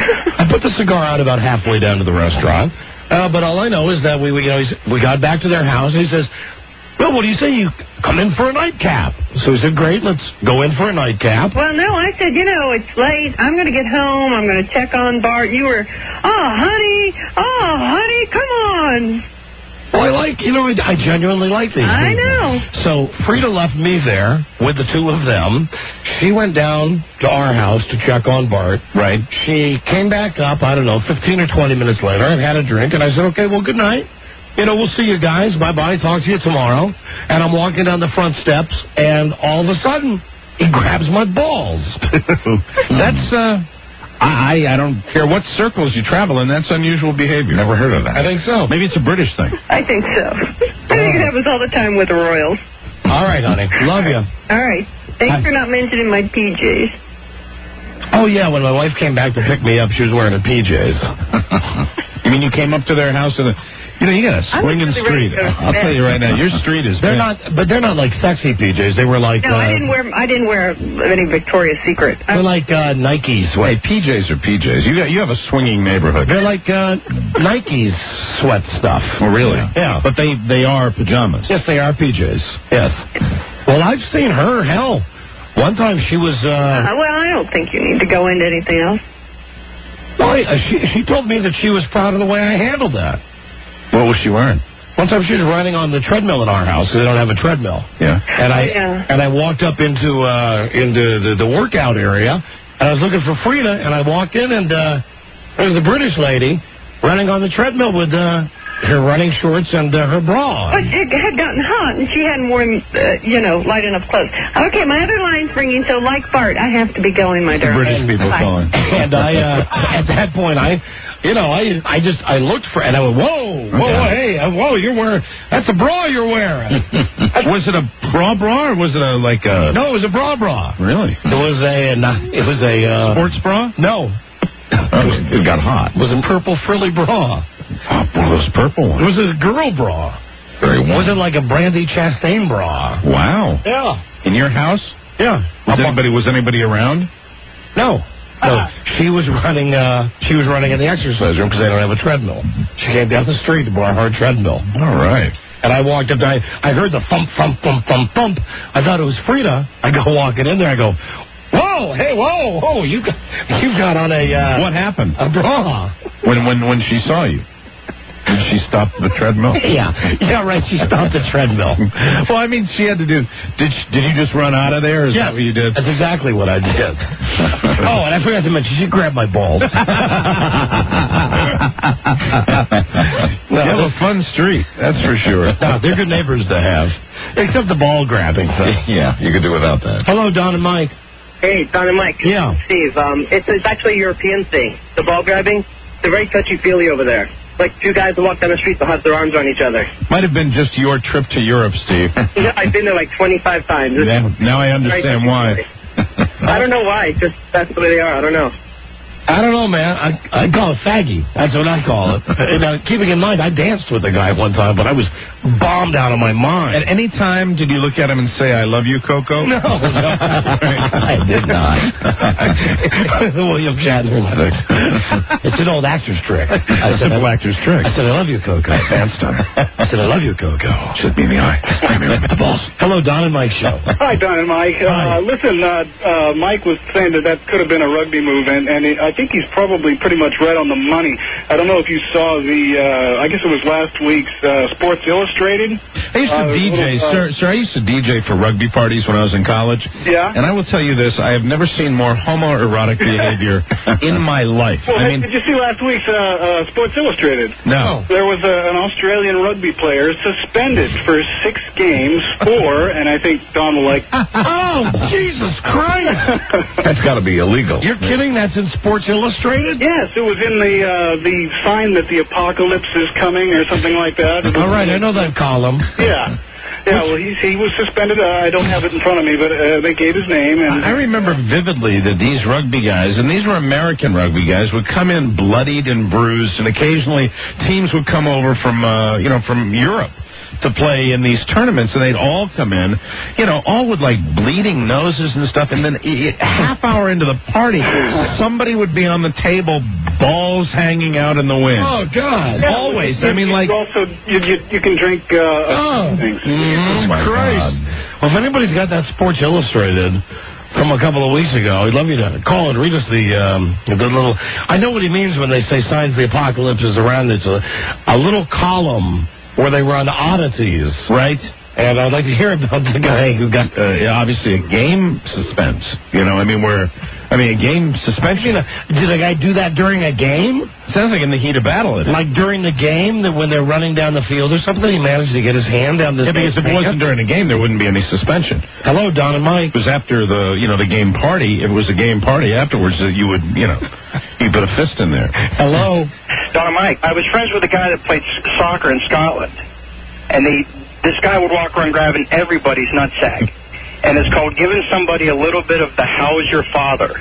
I put the cigar out about halfway down to the restaurant. Uh, but all I know is that we, we, you know, he's, we got back to their house, and he says, "Well, what do you say you come in for a nightcap?" So he said, "Great, let's go in for a nightcap." Well, no, I said, you know, it's late. I'm going to get home. I'm going to check on Bart. You were, oh, honey, oh, honey, come on. Well, I like, you know, I, I genuinely like these I people. know. So Frida left me there with the two of them. She went down to our house to check on Bart. Right. She came back up, I don't know, fifteen or twenty minutes later. I've had a drink, and I said, okay, well, good night. You know, we'll see you guys. Bye-bye. Talk to you tomorrow. And I'm walking down the front steps, and all of a sudden, he grabs my balls. That's, uh... I, I don't care what circles you travel in. That's unusual behavior. Never heard of that. I think so. Maybe it's a British thing. I think so. I think it happens all the time with the Royals. All right, honey. Love you. All right. Thanks Hi. for not mentioning my P Js. Oh, yeah, when my wife came back to pick me up, she was wearing a P Js. You mean you came up to their house and... You know, you got a swinging really street. ready to go to I'll bed. tell you right now, your street is... They're bad. not, but they're not like sexy P Js. They were like... No, uh, I didn't wear. I didn't wear any Victoria's Secret. They're like uh, Nike's. Hey, P Js are P Js. You got, you have a swinging neighborhood. They're like uh, Nike's sweat stuff. Oh, really? Yeah. But they, they are pajamas. Yes, they are P Js. Yes. Well, I've seen her. Hell, one time she was... Uh, Uh, well, I don't think you need to go into anything else. well, I- she, she told me that she was proud of the way I handled that. What was she wearing? One time she was running on the treadmill in our house. They don't have a treadmill. Yeah. And I Yeah. and I walked up into uh, into the, the workout area, and I was looking for Frida, and I walked in, and uh, there was a British lady running on the treadmill with uh, her running shorts and uh, her bra. But it had gotten hot, and she hadn't worn, uh, you know, light enough clothes. Okay, my other line's ringing, so like Bart, I have to be going, my The darling. British people Bye. calling. And I, uh, at that point, I, you know, I, I just, I looked for, and I went, whoa, whoa, whoa, hey, uh, whoa, you're wearing, that's a bra you're wearing. Was it a bra bra or was it a, like a... No, it was a bra bra. Really? It was a, nah, it was a, uh, Sports bra? no, Oh, it got hot. it was a purple frilly bra. Oh, one of those purple It ones. was a girl bra. Very It warm. wasn't like a Brandy Chastain bra. Wow. Yeah. In your house? Yeah. Was anybody, was anybody around? No. No, she was running. Uh, she was running in the exercise room because they don't have a treadmill. She came down the street to borrow her treadmill. All right. And I walked up. I I heard the thump, thump, thump, thump, thump. I thought it was Frida. I go walking in there. I go, whoa, hey, whoa, whoa! You got you got on a uh, What happened? a bra. When when when she saw you? Did she stop the treadmill? Yeah, yeah, right. She stopped the treadmill. Well, I mean, she had to do... Did she, did you just run out of there? Is Yeah, that what you did? That's exactly what I did. Oh, and I forgot to mention, she grabbed my balls. You have a fun street, that's for sure. No, they're good neighbors to have. Except the ball grabbing thing. Yeah, you could do without that. Hello, Don and Mike. Hey, Don and Mike. Yeah. Steve, um, it's, it's actually a European thing. The ball grabbing, they're very touchy-feely over there. Like two guys that walk down the street, they'll have their arms on each other. Might have been just your trip to Europe, Steve. Yeah, I've been there like twenty-five times. It's Yeah, now I understand why. I don't know why. Just that's the way they are. I don't know. I don't know, man. I, I call it faggy. That's what I call it. And, uh, keeping in mind, I danced with a guy one time, but I was bombed out of my mind. At any time, did you look at him and say, I love you, Coco? No, no. I did not. William Shatner. It's an old actor's trick. I said, Simple actor's trick. I said, I love you, Coco. I danced on it. I said, I love you, Coco. Should be in the eye. Come here, the balls. Hello, Don and Mike show. Hi, Don and Mike. Hi. Uh, listen, uh, uh, Mike was saying that that could have been a rugby move, and, and it, I think he's probably pretty much right on the money. I don't know if you saw the, uh, I guess it was last week's uh, Sports Illustrated. I used to Uh, D J, little, uh, sir, sir, I used to D J for rugby parties when I was in college. Yeah. And I will tell you this, I have never seen more homoerotic behavior in my life. Well, I mean, did you see last week's uh, uh, Sports Illustrated? no. There was a, an Australian rugby player suspended for six games for, and I think Don will like... Oh, Jesus Christ. That's got to be illegal. You're kidding? That's in Sports Illustrated? Yes, it was in the uh, the sign that the apocalypse is coming or something like that. All right, I know that column. Yeah. Yeah, well, he's, he was suspended. Uh, I don't have it in front of me, but uh, they gave his name. And I remember vividly that these rugby guys, and these were American rugby guys, would come in bloodied and bruised, and occasionally teams would come over from, uh, you know, from Europe to play in these tournaments, and they'd all come in, you know, all with like bleeding noses and stuff, and then a half hour into the party, somebody would be on the table, balls hanging out in the wind. Oh, God. Yeah, Always. you- I mean, you like... Also, you, you, you can drink uh, Oh. things. Jesus my Christ. God. Well, if anybody's got that Sports Illustrated from a couple of weeks ago, I'd love you to call and read us the um, the little... I know what he means when they say signs the apocalypse is around. It's a, a little column where they run oddities. Right. And I'd like to hear about the guy who got, uh, obviously, a game suspense. You know, I mean, where, I mean, a game suspension. Did the guy do that during a game? Sounds like in the heat of battle. It is. Like during the game, that when they're running down the field or something, he managed to get his hand down this. Yeah, because if it wasn't during the game, there wouldn't be any suspension. Hello, Don and Mike. It was after the, you know, the game party. If it was a game party afterwards, that you would, you know, you put a fist in there. Hello, Don and Mike. I was friends with a guy that played soccer in Scotland, and they. This guy would walk around grabbing everybody's nutsack. And it's called giving somebody a little bit of the how's your father.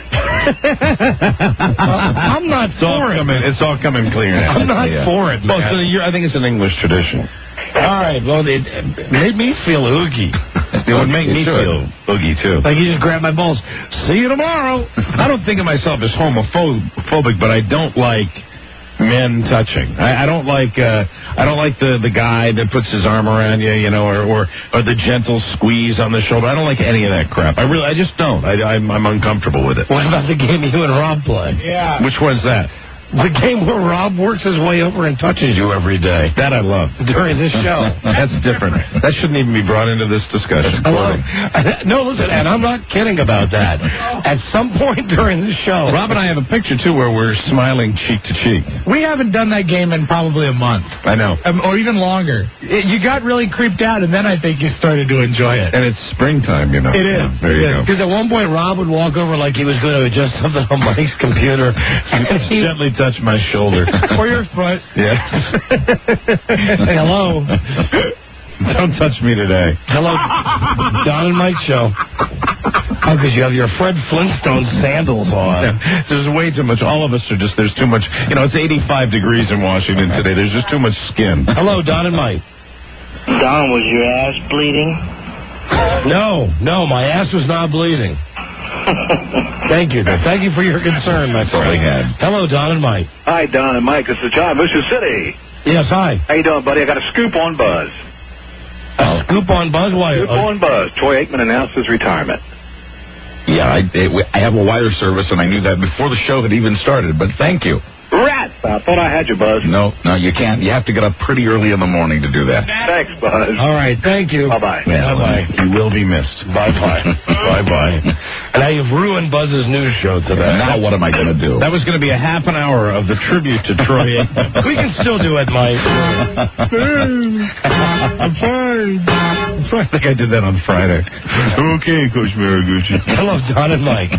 I'm not it's all for it. Coming, it's all coming clear now. I'm not yeah. for it, Well, man. so you're, I think it's an English tradition. All right, well, it, it made me feel oogie. It would make me feel oogie, too. Like you just grab my balls. See you tomorrow. I don't think of myself as homophobic, but I don't like men touching. I, I don't like. Uh, I don't like the, the guy that puts his arm around you, you know, or, or or the gentle squeeze on the shoulder. I don't like any of that crap. I really, I just don't. I, I'm, I'm uncomfortable with it. What about the game you and Rob play? Yeah. Which one's that? The game where Rob works his way over and touches you every day. That I love. During this show. That's different. That shouldn't even be brought into this discussion. Hello? No, listen, and I'm not kidding about that. At some point during the show. Rob and I have a picture, too, where we're smiling cheek to cheek. We haven't done that game in probably a month. I know. Um, or even longer. It, you got really creeped out, and then I think you started to enjoy it. And it's springtime, you know. It is. Yeah, there you go. Because at one point, Rob would walk over like he was going to adjust something on Mike's computer. And he gently touch my shoulder. Or your foot. Yeah. Hello. Don't touch me today. Hello. Don and Mike show. Oh, because you have your Fred Flintstone sandals on. Yeah. There's way too much. All of us are just, there's too much. You know, it's eighty-five degrees in Washington today. There's just too much skin. Hello, Don and Mike. Don, was your ass bleeding? No, no, my ass was not bleeding. Thank you. Thank you for your concern, my friend. Hello, Don and Mike. Hi, Don and Mike. This is John, Mission City. Yes, hi. How you doing, buddy? I got a scoop on Buzz. A scoop on Buzz? Why? Scoop uh, on Buzz. Troy Aikman announced his retirement. Yeah, I, I have a wire service, and I knew that before the show had even started, but thank you. Rat! I thought I had you, Buzz. No, no, you can't. You have to get up pretty early in the morning to do that. Thanks, Buzz. All right, thank you. Bye-bye. Yeah, Bye-bye. You will be missed. Bye-bye. Bye-bye. And now you've ruined Buzz's news show today. Now what am I going to do? That was going to be a half an hour of the tribute to Troy. We can still do it, Mike. I'm fine. I think I did that on Friday. Okay, Coach Maraguchi. Hello, Don and Mike.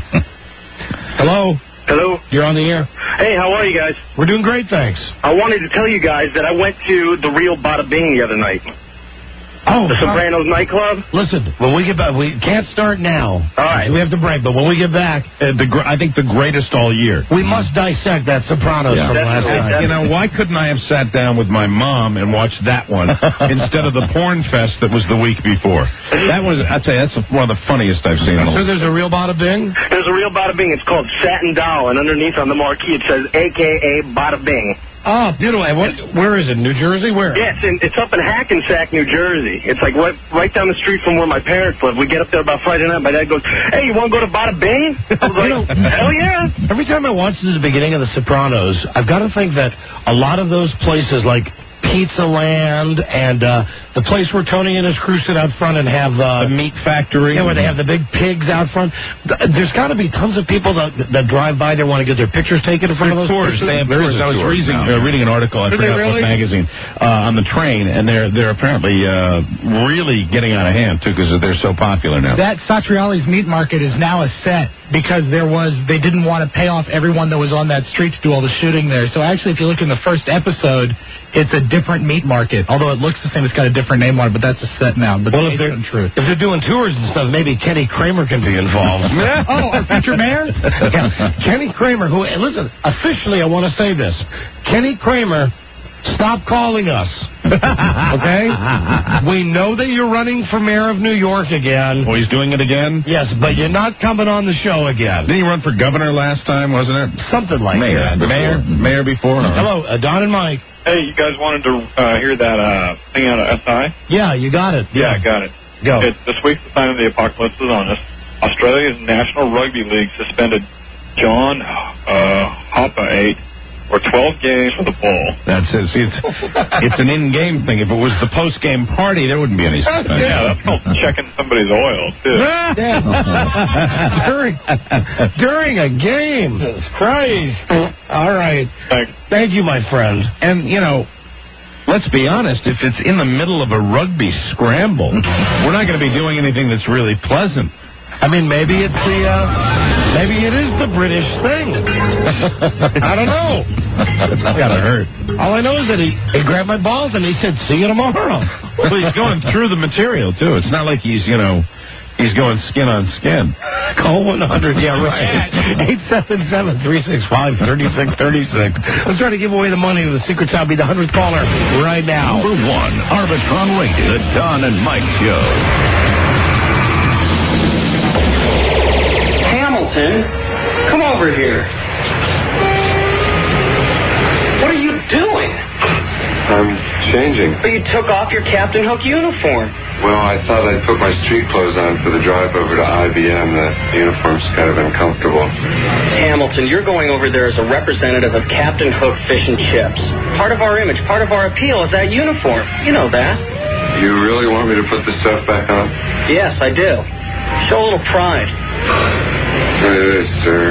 Hello? Hello? You're on the air. Hey, how are you guys? We're doing great, thanks. I wanted to tell you guys that I went to the Real Bada Bing the other night. Oh, The Sopranos nightclub? listen, when we get back, we can't start now. All right. We have to break, but when we get back, Uh, the gr- I think the greatest all year. we must dissect that Sopranos Yeah. from last Definitely, night. You know, why couldn't I have sat down with my mom and watched that one instead of the porn fest that was the week before? That was, I'd say, that's one of the funniest I've seen in a So while. there's a Real Bada Bing? There's a Real Bada Bing. It's called Satin Doll, and underneath on the marquee it says A K A Bada Bing. Oh, beautiful. And what, where is it? New Jersey? Where? Yes, and it's up in Hackensack, New Jersey. It's like right, right down the street from where my parents live. We get up there about Friday night. My dad goes, "Hey, you want to go to Bada Bing?" I was like, "Hell yeah!" Every time I watch the beginning of The Sopranos, I've got to think that a lot of those places like Pizza Land and uh, the place where Tony and his crew sit out front and have uh, The meat factory. yeah, where they have the big pigs out front. Th- There's got to be tons of people that that drive by there want to get their pictures taken in front of those tours. places. They have There is tours. a I was tour reading, now. uh, reading an article. I Do they forgot really? what magazine uh, on the train, and they're they're apparently uh, really getting out of hand too because they're so popular now. That Satriali's meat market is now a set because there was they didn't want to pay off everyone that was on that street to do all the shooting there. So actually, if you look in the first episode, it's a different meat market. Although it looks the same, it's got a different name on it, but that's a set now. But Well, it's if they're, untrue. if they're doing tours and stuff, maybe Kenny Kramer can be involved. Oh, our future mayor? Yeah. Kenny Kramer, who, and listen, officially I want to say this. Kenny Kramer, stop calling us. Okay? We know that you're running for mayor of New York again. Oh, he's doing it again? Yes, but you're not coming on the show again. Didn't he run for governor last time, wasn't it? Something like Mayor. that. Mayor? Mayor before? Hello, uh, Don and Mike. Hey, you guys wanted to uh, hear that uh, thing out of S I? Yeah, you got it. Yeah, I got it. Go. It, this week, the sign of the apocalypse is on us. Australia's National Rugby League suspended John uh, Hoppa eight or twelve games for the bowl. That's it. See, it's, it's an in-game thing. If it was the post-game party, there wouldn't be any suspension. Yeah, that's called checking somebody's oil, too. during, during a game. Jesus Christ. All right. Thanks. Thank you, my friend. And, you know, let's be honest, if it's in the middle of a rugby scramble, we're not going to be doing anything that's really pleasant. I mean, maybe it's the, uh, maybe it is the British thing. I don't know. It's gotta hurt. All I know is that he, he grabbed my balls and he said, see you tomorrow. Well, he's going through the material, too. It's not like he's, you know, he's going skin on skin. Call one hundred, yeah, right. eight seven seven, three six five, three six three six. Let's try to give away the money to the secret sound. Be the hundredth caller right now. Number one, Arbitron Radio, the Don and Mike Show. Hamilton, come over here. What are you doing? I'm changing. But you took off your Captain Hook uniform. Well, I thought I'd put my street clothes on for the drive over to I B M. The uniform's kind of uncomfortable. Hamilton, you're going over there as a representative of Captain Hook Fish and Chips. Part of our image, part of our appeal is that uniform. You know that. You really want me to put the stuff back on? Yes, I do. Show a little pride. It is, sir.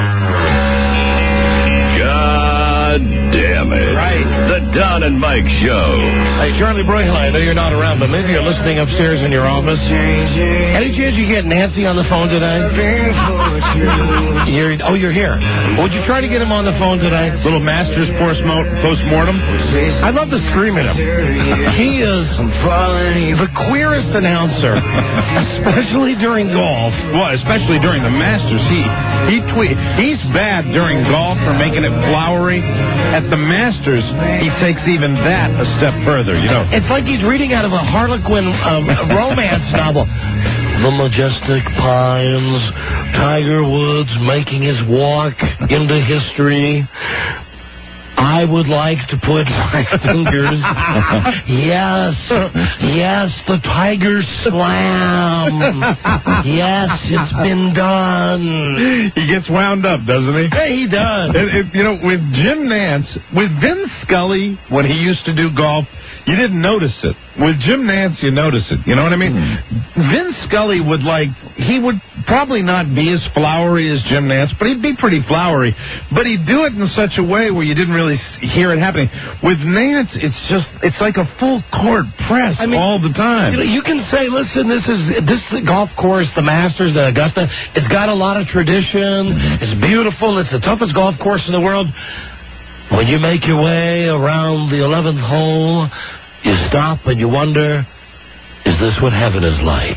God damn it. Right. The Don and Mike Show. Hey, Charlie Broyhill, I know you're not around, but maybe you're listening upstairs in your office. Any chance you get Nancy on the phone today? You're, oh, you're here. Would you try to get him on the phone today? Little Masters post-mortem? I'd love to scream at him. He is the queerest announcer, especially during golf. Well, especially during the Masters. He he tweet. He's bad during golf for making it flowery. At the Masters, he takes even that a step further, you know. It's like he's reading out of a Harlequin um, romance novel. The majestic pines, Tiger Woods making his walk into history. I would like to put my fingers. Yes, yes, the Tiger Slam. Yes, it's been done. He gets wound up, doesn't he? Yeah, he does. It, it, you know, with Jim Nance, with Vin Scully, when he used to do golf, you didn't notice it. With Jim Nance, you notice it. You know what I mean? Mm. Vin Scully would like, he would probably not be as flowery as Jim Nance, but he'd be pretty flowery. But he'd do it in such a way where you didn't really hear it happening. With Nance, it's just, it's like a full court press I mean, all the time. You know, you can say, listen, this is, this golf course, the Masters, the Augusta, it's got a lot of tradition. Mm-hmm. It's beautiful. It's the toughest golf course in the world. When you make your way around the eleventh hole, you stop and you wonder, is this what heaven is like?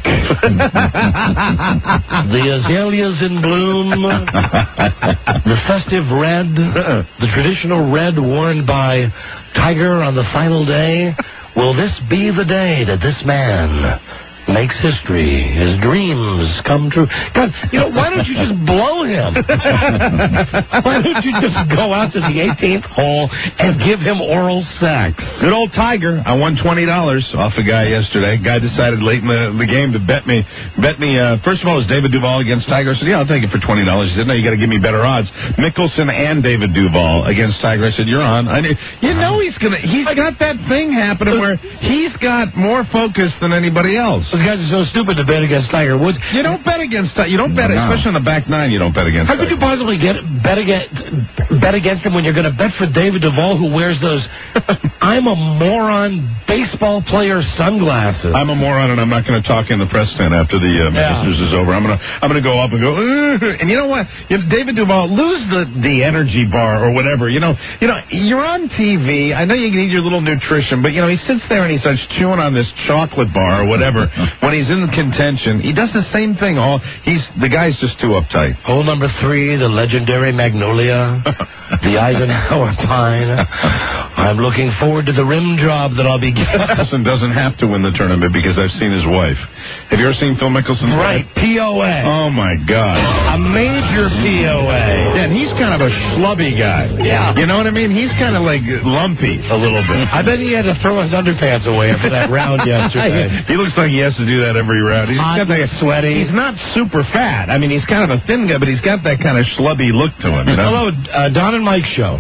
The azaleas in bloom, the festive red, the traditional red worn by Tiger on the final day. Will this be the day that this man makes history, his dreams come true? God, you know, why don't you just blow him? Why don't you just go out to the eighteenth hole and give him oral sex? Good old Tiger. I won twenty dollars off a guy yesterday. Guy decided late in the, the game to bet me. Bet me. Uh, first of all, it was David Duval against Tiger. I said, yeah, I'll take it for twenty dollars. He said, no, you got to give me better odds. Mickelson and David Duval against Tiger. I said, you're on. I knew, you know he's gonna. He's got that thing happening where he's got more focus than anybody else. Those guys are so stupid to bet against Tiger Woods. You don't bet against that. You don't bet, no. Especially on the back nine. You don't bet against. How could you possibly get bet against bet against him when you're going to bet for David Duval, who wears those I'm a moron baseball player sunglasses? I'm a moron, and I'm not going to talk in the press tent after the uh, yeah. Masters is over. I'm going to I'm going to go up and go. Ugh. And you know what? You know, David Duval, lose the the energy bar or whatever. You know, you know, you're on T V. I know you need your little nutrition, but you know, he sits there and he starts chewing on this chocolate bar or whatever when he's in contention. He does the same thing. All he's the guy's just too uptight. Hole number three, the legendary Magnolia, the Eisenhower Pine. I'm looking forward to the rim job that I'll be getting. Mickelson doesn't have to win the tournament because I've seen his wife. Have you ever seen Phil Mickelson? Right, P O A. Oh my God, a major P O A. And he's kind of a schlubby guy. Yeah, you know what I mean. He's kind of like lumpy a little bit. I bet he had to throw his underpants away after that round yesterday. He looks like he has to do that every round. He's Hot got that, sweaty. He's not super fat. I mean, he's kind of a thin guy, but he's got that kind of schlubby look to him. You know? Hello, uh, Don and Mike Show.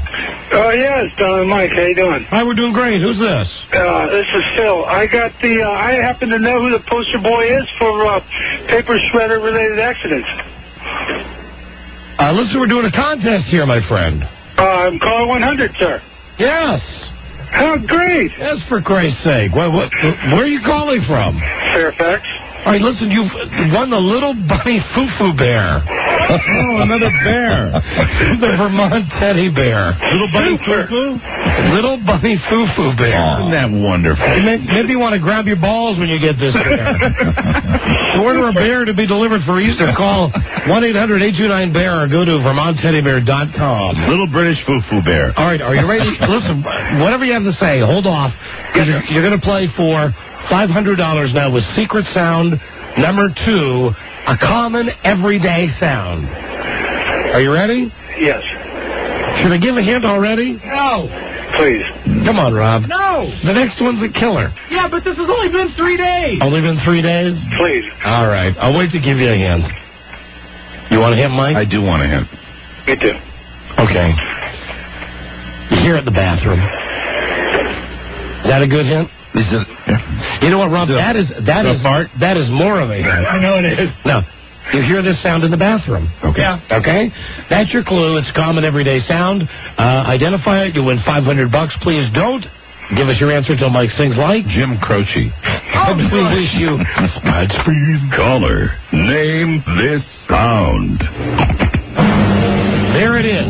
Oh, yes, Don and Mike. How you doing? Hi, we're doing great. Who's this? Uh, this is Phil. I got the, uh, I happen to know who the poster boy is for uh, paper shredder-related accidents. Uh, listen, we're doing a contest here, my friend. Uh, I'm caller one hundred, sir. Yes. How great. Yes, for Christ's sake. What, what, where are you calling from? Fairfax. All right, listen, you've won the Little Bunny Foo-Foo Bear. Oh, another bear. The Vermont Teddy Bear. Little Bunny Foo-Foo? Little Bunny Foo-Foo Bear. Isn't that wonderful? Maybe, maybe you want to grab your balls when you get this bear. To order a bear to be delivered for Easter, call one eight hundred eight two nine bear or go to vermont teddy bear dot com. Little British Foo-Foo Bear. All right, are you ready? Listen, whatever you have to say, hold off. You're, you're going to play for five hundred dollars now with Secret Sound number two, a common everyday sound. Are you ready? Yes. Should I give a hint already? No. Please. Come on, Rob. No. The next one's a killer. Yeah, but this has only been three days. Only been three days? Please. All right. I'll wait to give you a hint. You want a hint, Mike? I do want a hint. Me too. Okay. You're here at the bathroom. Is that a good hint? Is it, yeah. You know what, Rob? That is that is fart? that is more of a hint. I know it is. Now, you hear this sound in the bathroom. Okay. Yeah. Okay? That's your clue. It's a common everyday sound. Uh, identify it. You win five hundred bucks. Please don't give us your answer until Mike sings like Jim Croce. Oh, we wish you Godspeed. Caller, name this sound. There it is.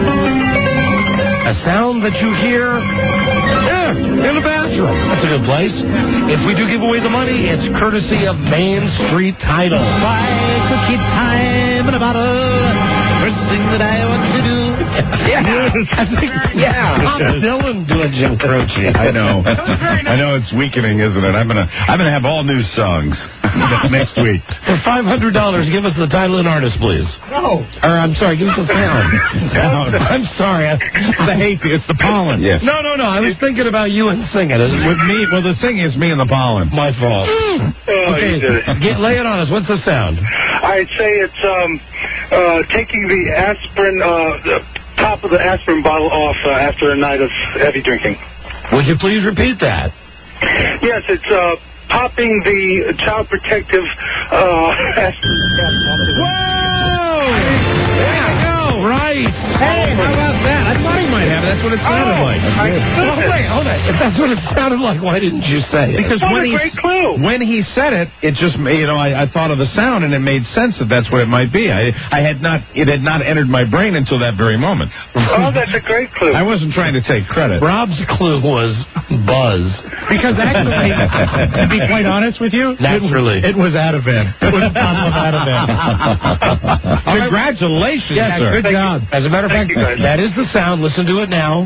A sound that you hear yeah, in the bathroom. That's a good place. If we do give away the money, it's courtesy of Main Street Title. Why to keep time in a bottle? First thing that I want to do. Yeah. I think, yeah. Bob Dylan doing Jim Croce. I know. I know it's weakening, isn't it? I'm gonna I'm gonna have all new songs next week. For five hundred dollars, give us the title and artist, please. No. Or I'm sorry, give us the sound. Sound. I'm sorry. I, the hate. It's the pollen. Yes. No, no, no. I was thinking about you and singing. With me, well, the singing is me and the pollen. My fault. Oh, Okay, you did it. get, lay it on us. What's the sound? I'd say it's um, uh, taking the aspirin, uh, the top of the aspirin bottle off uh, after a night of heavy drinking. Would you please repeat that? Yes, it's uh, popping the child protective uh, aspirin cap off the Whoa! Yeah, no, right. Hey, how about that? I thought he might have it. That's what it sounded Oh, like. I- Oh, wait, hold on. If that's what it sounded like, why didn't you say it? Because What when a he great clue. when he said it, it just made, you know I, I thought of the sound and it made sense that that's what it might be. I I had not it had not entered my brain until that very moment. Oh, that's a great clue. I wasn't trying to take credit. Rob's clue was buzz. Because actually, to be quite honest with you, Naturally. it, it was Ativan. It was a bottle of Ativan. Congratulations, Yes, sir. good job. As a matter of Thank fact, you, guys. that is the sound. Listen to it now.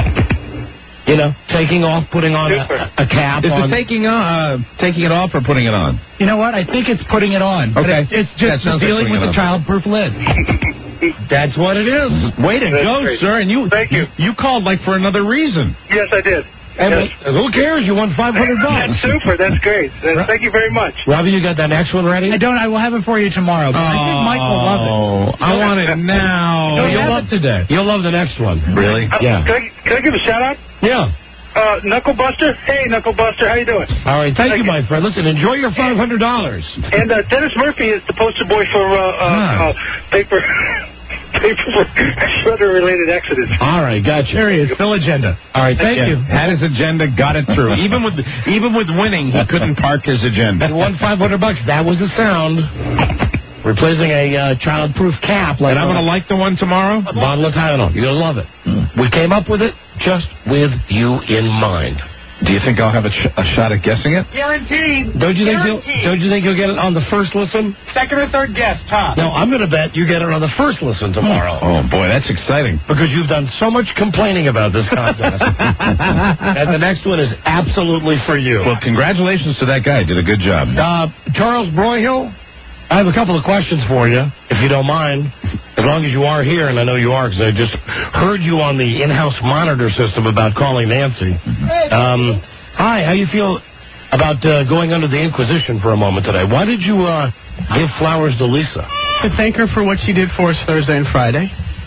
You know, taking off, putting on a, a cap. Is on. it taking uh, taking it off or putting it on? You know what? I think it's putting it on. But Okay. It's, it's That just sounds like dealing putting with it the on. childproof lid. That's what it is. Way to That's go, great. sir! And you Thank you. you called like for another reason. Yes, I did. And Yes. who cares? You won five hundred bucks. That's super. That's great. That- Thank you very much. Robbie, you got that next one ready? I don't. I will have it for you tomorrow. But I think Mike will love it. Oh, I want it now. You'll you'll have love it today. You'll love the next one. Really? Uh, Yeah. Can I, can I give a shout out? Yeah. Uh, Knuckle Buster. Hey, Knuckle Buster. How you doing? All right. Thank, Thank you, you. my friend. Listen, enjoy your five hundred dollars. And uh, Dennis Murphy is the poster boy for uh, uh, Ah. uh, paper paper for shredder-related accidents. All right. Gotcha. There he is. Full agenda. All right. Thank Yeah, you. Had his agenda, got it through. Even with even with winning, he couldn't park his agenda. You won five hundred bucks. That was the sound. Replacing a uh, childproof cap. Like And I'm going to like the one tomorrow. a bottle of Tylenol. You're going to love it. We came up with it just with you in mind. Do you think I'll have a, sh- a shot at guessing it? Guaranteed. Don't you think you'll, Guaranteed. don't you think you'll get it on the first listen? Second or third guess, top. No, I'm going to bet you get it on the first listen tomorrow. Oh boy, that's exciting. Because you've done so much complaining about this contest. And the next one is absolutely for you. Well, congratulations to that guy. Did a good job. Uh, Charles Broyhill, I have a couple of questions for you, if you don't mind. As long as you are here, and I know you are, because I just heard you on the in-house monitor system about calling Nancy. Um, hi, how you feel about uh, going under the Inquisition for a moment today? Why did you uh, give flowers to Lisa? To thank her for what she did for us Thursday and Friday.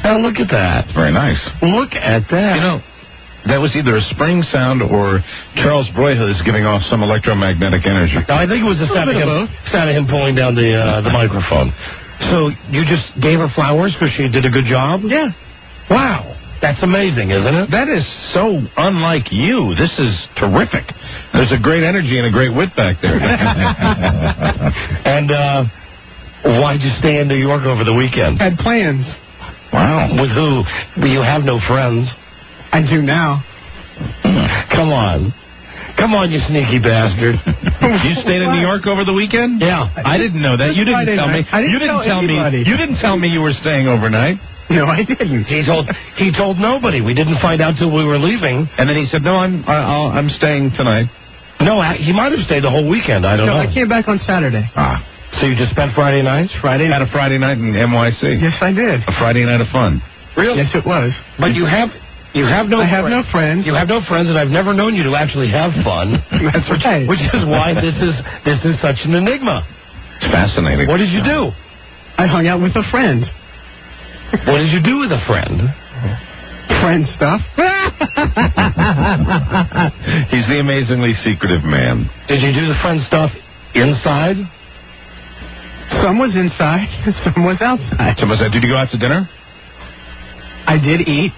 Oh, look at that. Very nice. Look at that. You know, that was either a spring sound or Charles Broyhill is giving off some electromagnetic energy. No, I think it was the sound of him, sound of him pulling down the uh, the microphone. So you just gave her flowers because she did a good job? Yeah. Wow. That's amazing, isn't it? That is so unlike you. This is terrific. There's a great energy and a great wit back there. And uh, why'd you stay in New York over the weekend? Had plans. Wow. With who? You have no friends. I do now. Come on. Come on, you sneaky bastard. You stayed in New York over the weekend? Yeah. I didn't know that. You didn't Friday tell me. night. I didn't you didn't tell tell anybody. me. You didn't tell me you were staying overnight. No, I didn't. He told he told nobody. We didn't find out till we were leaving. And then he said, "No, I'm I, I'll, I'm staying tonight." No, I- he might have stayed the whole weekend. I don't No, know. I came back on Saturday. Ah, So you just spent Friday nights? Friday. had a Friday night in N Y C. Yes, I did. A Friday night of fun. Really? Yes, it was. But you have you have no I have fri- no friends. You have no friends, and I've never known you to actually have fun. That's which, right. which is why this is this is such an enigma. It's fascinating. What did you do? I hung out with a friend. What did you do with a friend? Friend stuff. He's the amazingly secretive man. Did you do the friend stuff inside? Some was inside, some was outside. So was that, did you go out to dinner? I did eat.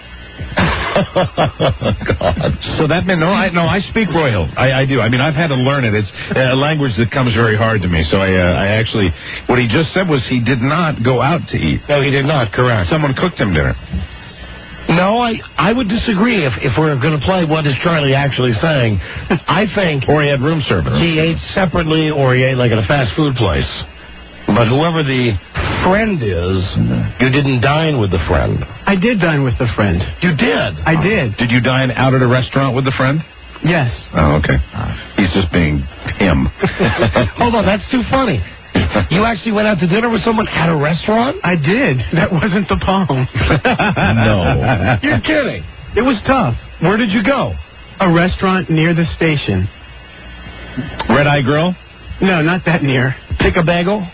God. So that meant, no, I, no, I speak Royal. I, I do. I mean, I've had to learn it. It's a language that comes very hard to me. So I, uh, I actually, what he just said was he did not go out to eat. No, he did not. Correct. Someone cooked him dinner. No, I, I would disagree if, if we're going to play what is Charlie actually saying. I think... Or he had room service. He ate separately or he ate like at a fast food place. But whoever the friend is, you didn't dine with the friend. I did dine with a friend. You did? I did. Did you dine out at a restaurant with the friend? Yes. Oh, okay. He's just being him. Hold on, that's too funny. You actually went out to dinner with someone at a restaurant? I did. That wasn't the palm. No. You're kidding. It was tough. Where did you go? A restaurant near the station. Red Eye Grill? No, not that near. Pick a bagel?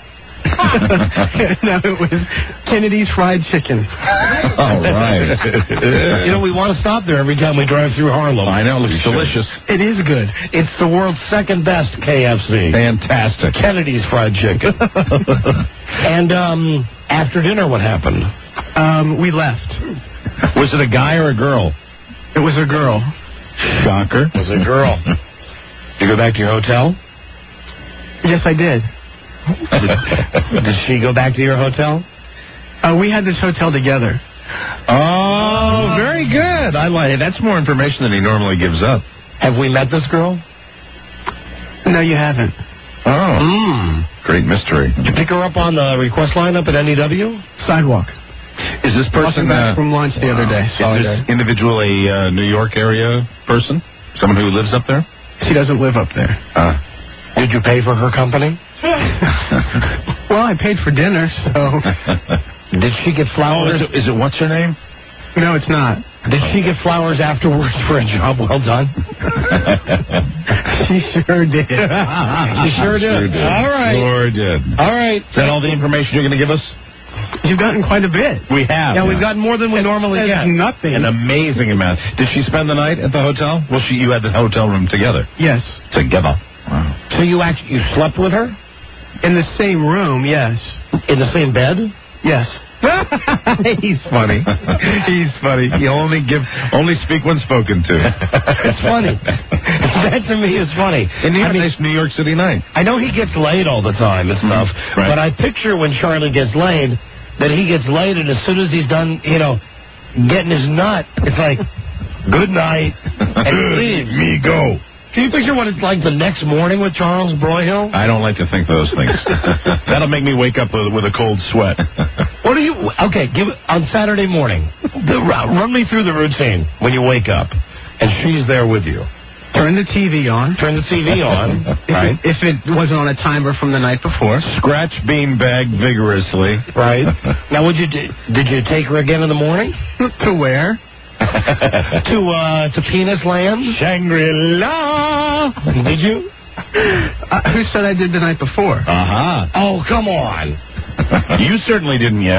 No, it was Kennedy's Fried Chicken. All right. You know, we want to stop there every time we drive through Harlem. I know, it looks delicious. It is good. It's the world's second best K F C. Fantastic. Kennedy's Fried Chicken. And um, after dinner, what happened? Um, we left. Was it a guy or a girl? It was a girl. Shocker. It was a girl. Did you go back to your hotel? Yes, I did. Did she go back to your hotel? Uh, we had this hotel together. Oh, very good. I like it. That's more information than he normally gives up. Have we met this girl? No, you haven't. Oh. Mm. Great mystery. Did you pick her up on the request line up at N E W? Sidewalk. Is this person Walking back uh, from lunch the other day. Is this individual a uh, New York area person? Someone who lives up there? She doesn't live up there. Uh, Did you pay for her company? Well, I paid for dinner, so... Did she get oh, flowers? is, it, is it what's her name? No, it's not. Did she get flowers afterwards for a job well done? She sure did. She sure did. Sure did. All right. Sure did. All right. Is that all the information you're going to give us? You've gotten quite a bit. We have. Yeah, we've gotten more than we normally That's get. nothing. An amazing amount. Did she spend the night at the hotel? Well, she you had the hotel room together. Yes. Together. Wow. So you actually you slept with her In the same room, yes. in the same bed? Yes. He's funny. He's funny. You only give, only speak when spoken to. It's funny. That to me is funny. And he I had a mean, nice New York City night. I know he gets laid all the time and stuff, right. but I picture when Charlie gets laid that he gets laid, and as soon as he's done, you know, getting his nut, it's like, good night, and he leaves. Me go. Can you picture what it's like the next morning with Charles Broyhill? I don't like to think those things. That'll make me wake up with, with a cold sweat. What do you? Okay, give on Saturday morning. The, run me through the routine when you wake up, and she's there with you. Turn the T V on. Turn the T V on. If, Right. it, if it wasn't on a timer from the night before. Scratch beanbag vigorously. Right. Now, would you do, did you take her again in the morning To where? to uh to Penis Land? Shangri-La. Did you? Uh, who said I did the night before? Uh-huh. Oh, come on. You certainly didn't yet.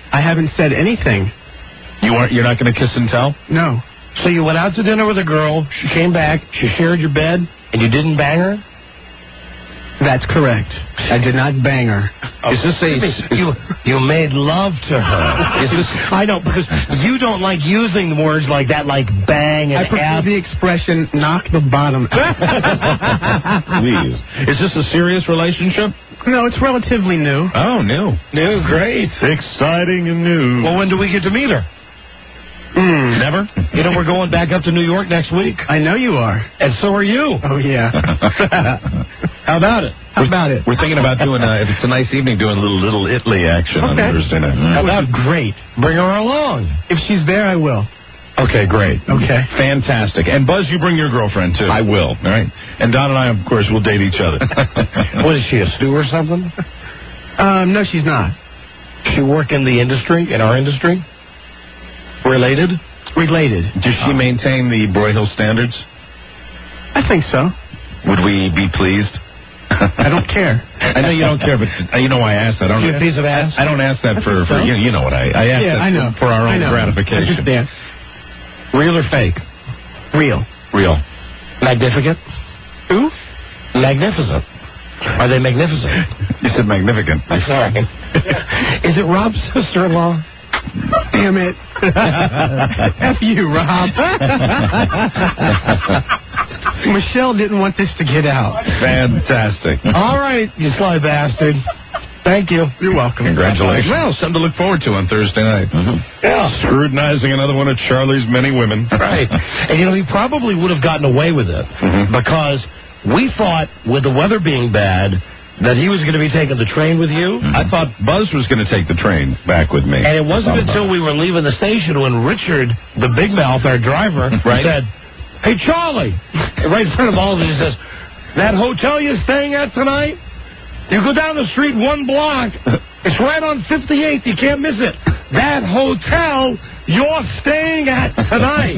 I haven't said anything. You aren't. You're not going to kiss and tell? No. So you went out to dinner with a girl, she came back, she shared your bed, and you didn't bang her? That's correct. I did not bang her. Is this a... You, you made love to her. Is this... I know, because you don't like using words like that, like bang and I prefer F. the expression, knock the bottom out. Please. Is this a serious relationship? No, it's relatively new. Oh, new. New, great. Exciting and new. Well, when do we get to meet her? Mm. Never? You know, we're going back up to New York next week. I know you are. And so are you. Oh, yeah. How about it? How about it? We're thinking about doing, uh, if it's a nice evening, doing a little Little Italy action Okay. on Thursday night. That would be great. Bring her along. If she's there, I will. Okay, great. Okay. Fantastic. And Buzz, you bring your girlfriend, too. I will. All right. And Don and I, of course, will date each other. What is she, a stew or something? Um, no, she's not. She work in the industry, in our industry? Related? Related. Does she maintain the Broyhill standards? I think so. Would we be pleased? I don't care. I know you don't care, but uh, you know why I asked that. I don't, You a piece of ass? I don't ask that I for, think for so. you, you know what I, I ask Yeah, that I know. for our I own know. gratification. Understand. Real or fake? Real. Real. Magnificent? Who? Magnificent. Are they magnificent? You said magnificent. I'm sorry. Is it Rob's sister-in-law? Damn it. F you, Rob. Michelle didn't want this to get out. Fantastic. All right, you sly bastard. Thank you. You're welcome. Congratulations. Well, something to look forward to on Thursday night. Mm-hmm. Yeah. Scrutinizing another one of Charlie's many women. Right. And, you know, he probably would have gotten away with it Mm-hmm. because we thought, with the weather being bad, that he was going to be taking the train with you. Mm-hmm. I thought Buzz was going to take the train back with me. And it wasn't until we were leaving the station when Richard, the big mouth, our driver, Right. said, "Hey, Charlie," right in front of all of us, he says, "That hotel you're staying at tonight, you go down the street one block. It's right on fifty-eighth. You can't miss it. That hotel you're staying at tonight."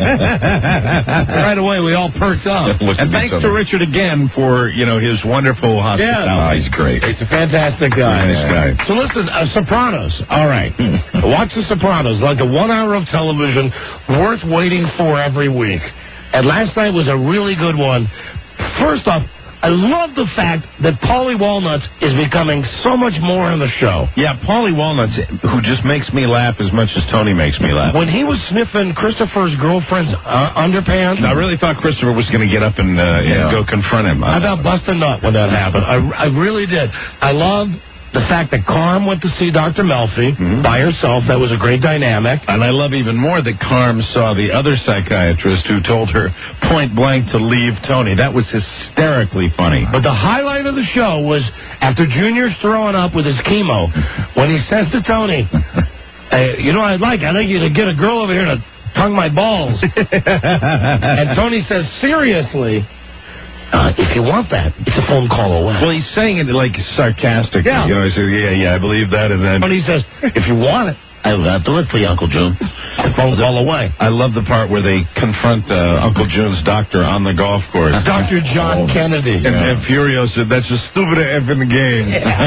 Right away, we all perked up. And thanks to Richard again for, you know, his wonderful hospitality. Yeah. Oh, he's great. He's a fantastic guy. Nice guy. So listen, uh, Sopranos. All right. Watch The Sopranos, like a one hour of television worth waiting for every week. And last night was a really good one. First off, I love the fact that Paulie Walnuts is becoming so much more in the show. Yeah, Paulie Walnuts, who just makes me laugh as much as Tony makes me laugh. When he was sniffing Christopher's girlfriend's uh, underpants, I really thought Christopher was going to get up and, uh, Yeah. and go confront him. I about busted nut when that happened. I, I really did. I love the fact that Carm went to see Doctor Melfi Mm-hmm. by herself. That was a great dynamic. And I love even more that Carm saw the other psychiatrist who told her point blank to leave Tony. That was hysterically funny. But the highlight of the show was after Junior's throwing up with his chemo, when he says to Tony, hey, you know what I'd like? I'd like you to get a girl over here to tongue my balls. And Tony says, seriously? Uh, if you want that, it's a phone call away. Well, he's saying it like sarcastic. Yeah. You know, he said, yeah, yeah, I believe that. And then Tony says, if you want it, I'll do it for you, Uncle June. The phone call away. I love the part where they confront uh, Uncle June's doctor on the golf course. Doctor John Kennedy. And, and Furio said, that's the stupidest effing game.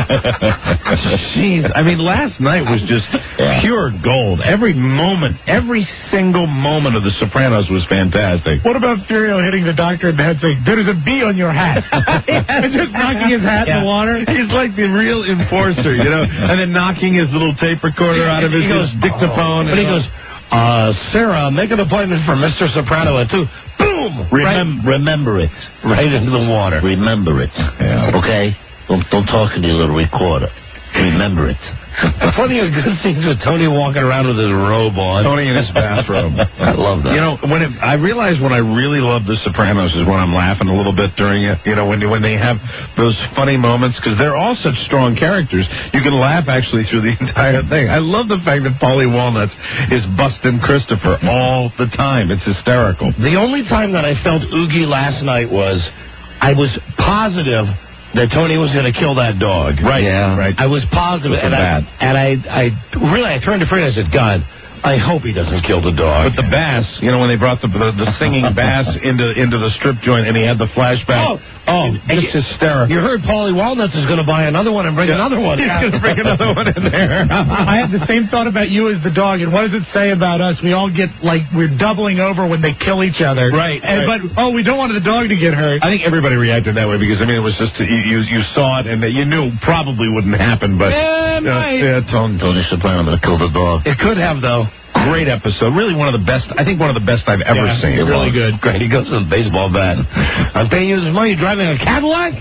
Jeez. I mean, last night was just pure gold. Every moment, every single moment of The Sopranos was fantastic. What about Furio hitting the doctor in the head saying, there is a bee on your hat? And just knocking his hat in the water? He's like the real enforcer, you know, and then knocking his little tape recorder out of his, He goes, his dictaphone. But he goes, uh, Sarah, make an appointment for Mister Soprano at two. Boom! Remem- right, remember it. right into the water. Remember it. Yeah. Okay? Don't, don't talk into your little recorder. Remember it. Plenty of good scenes with Tony walking around with his robe on. Tony in his bathrobe. I love that. You know, when it, I realize when I really love The Sopranos is when I'm laughing a little bit during it. You know, when when they have those funny moments, because they're all such strong characters. You can laugh actually through the entire thing. I love the fact that Paulie Walnuts is busting Christopher all the time. It's hysterical. The only time that I felt oogie last night was I was positive that Tony was going to kill that dog. Right. Yeah. Right. I was positive, and I, and I, I really, I turned to Fred and I said, God, I hope he doesn't kill the dog. But the bass, you know, when they brought the the, the singing bass into into the strip joint, and he had the flashback. Oh, oh, it's hysterical. You heard Paulie Walnuts is going to buy another one and bring Yeah. another one. He's going to bring another one in there. I have the same thought about you as the dog, and what does it say about us? We all get, like, we're doubling over when they kill each other. Right, And, right. But, oh, we don't want the dog to get hurt. I think everybody reacted that way because, I mean, it was just, you you, you saw it, and you knew probably wouldn't happen, but... Yeah, uh, might. yeah, Tony, Tony Soprano going to kill the dog. It could have, though. Great episode. Really one of the best, I think one of the best I've ever Yeah, seen. really good. Great. He goes to the baseball bat. I'm paying you this money driving a Cadillac?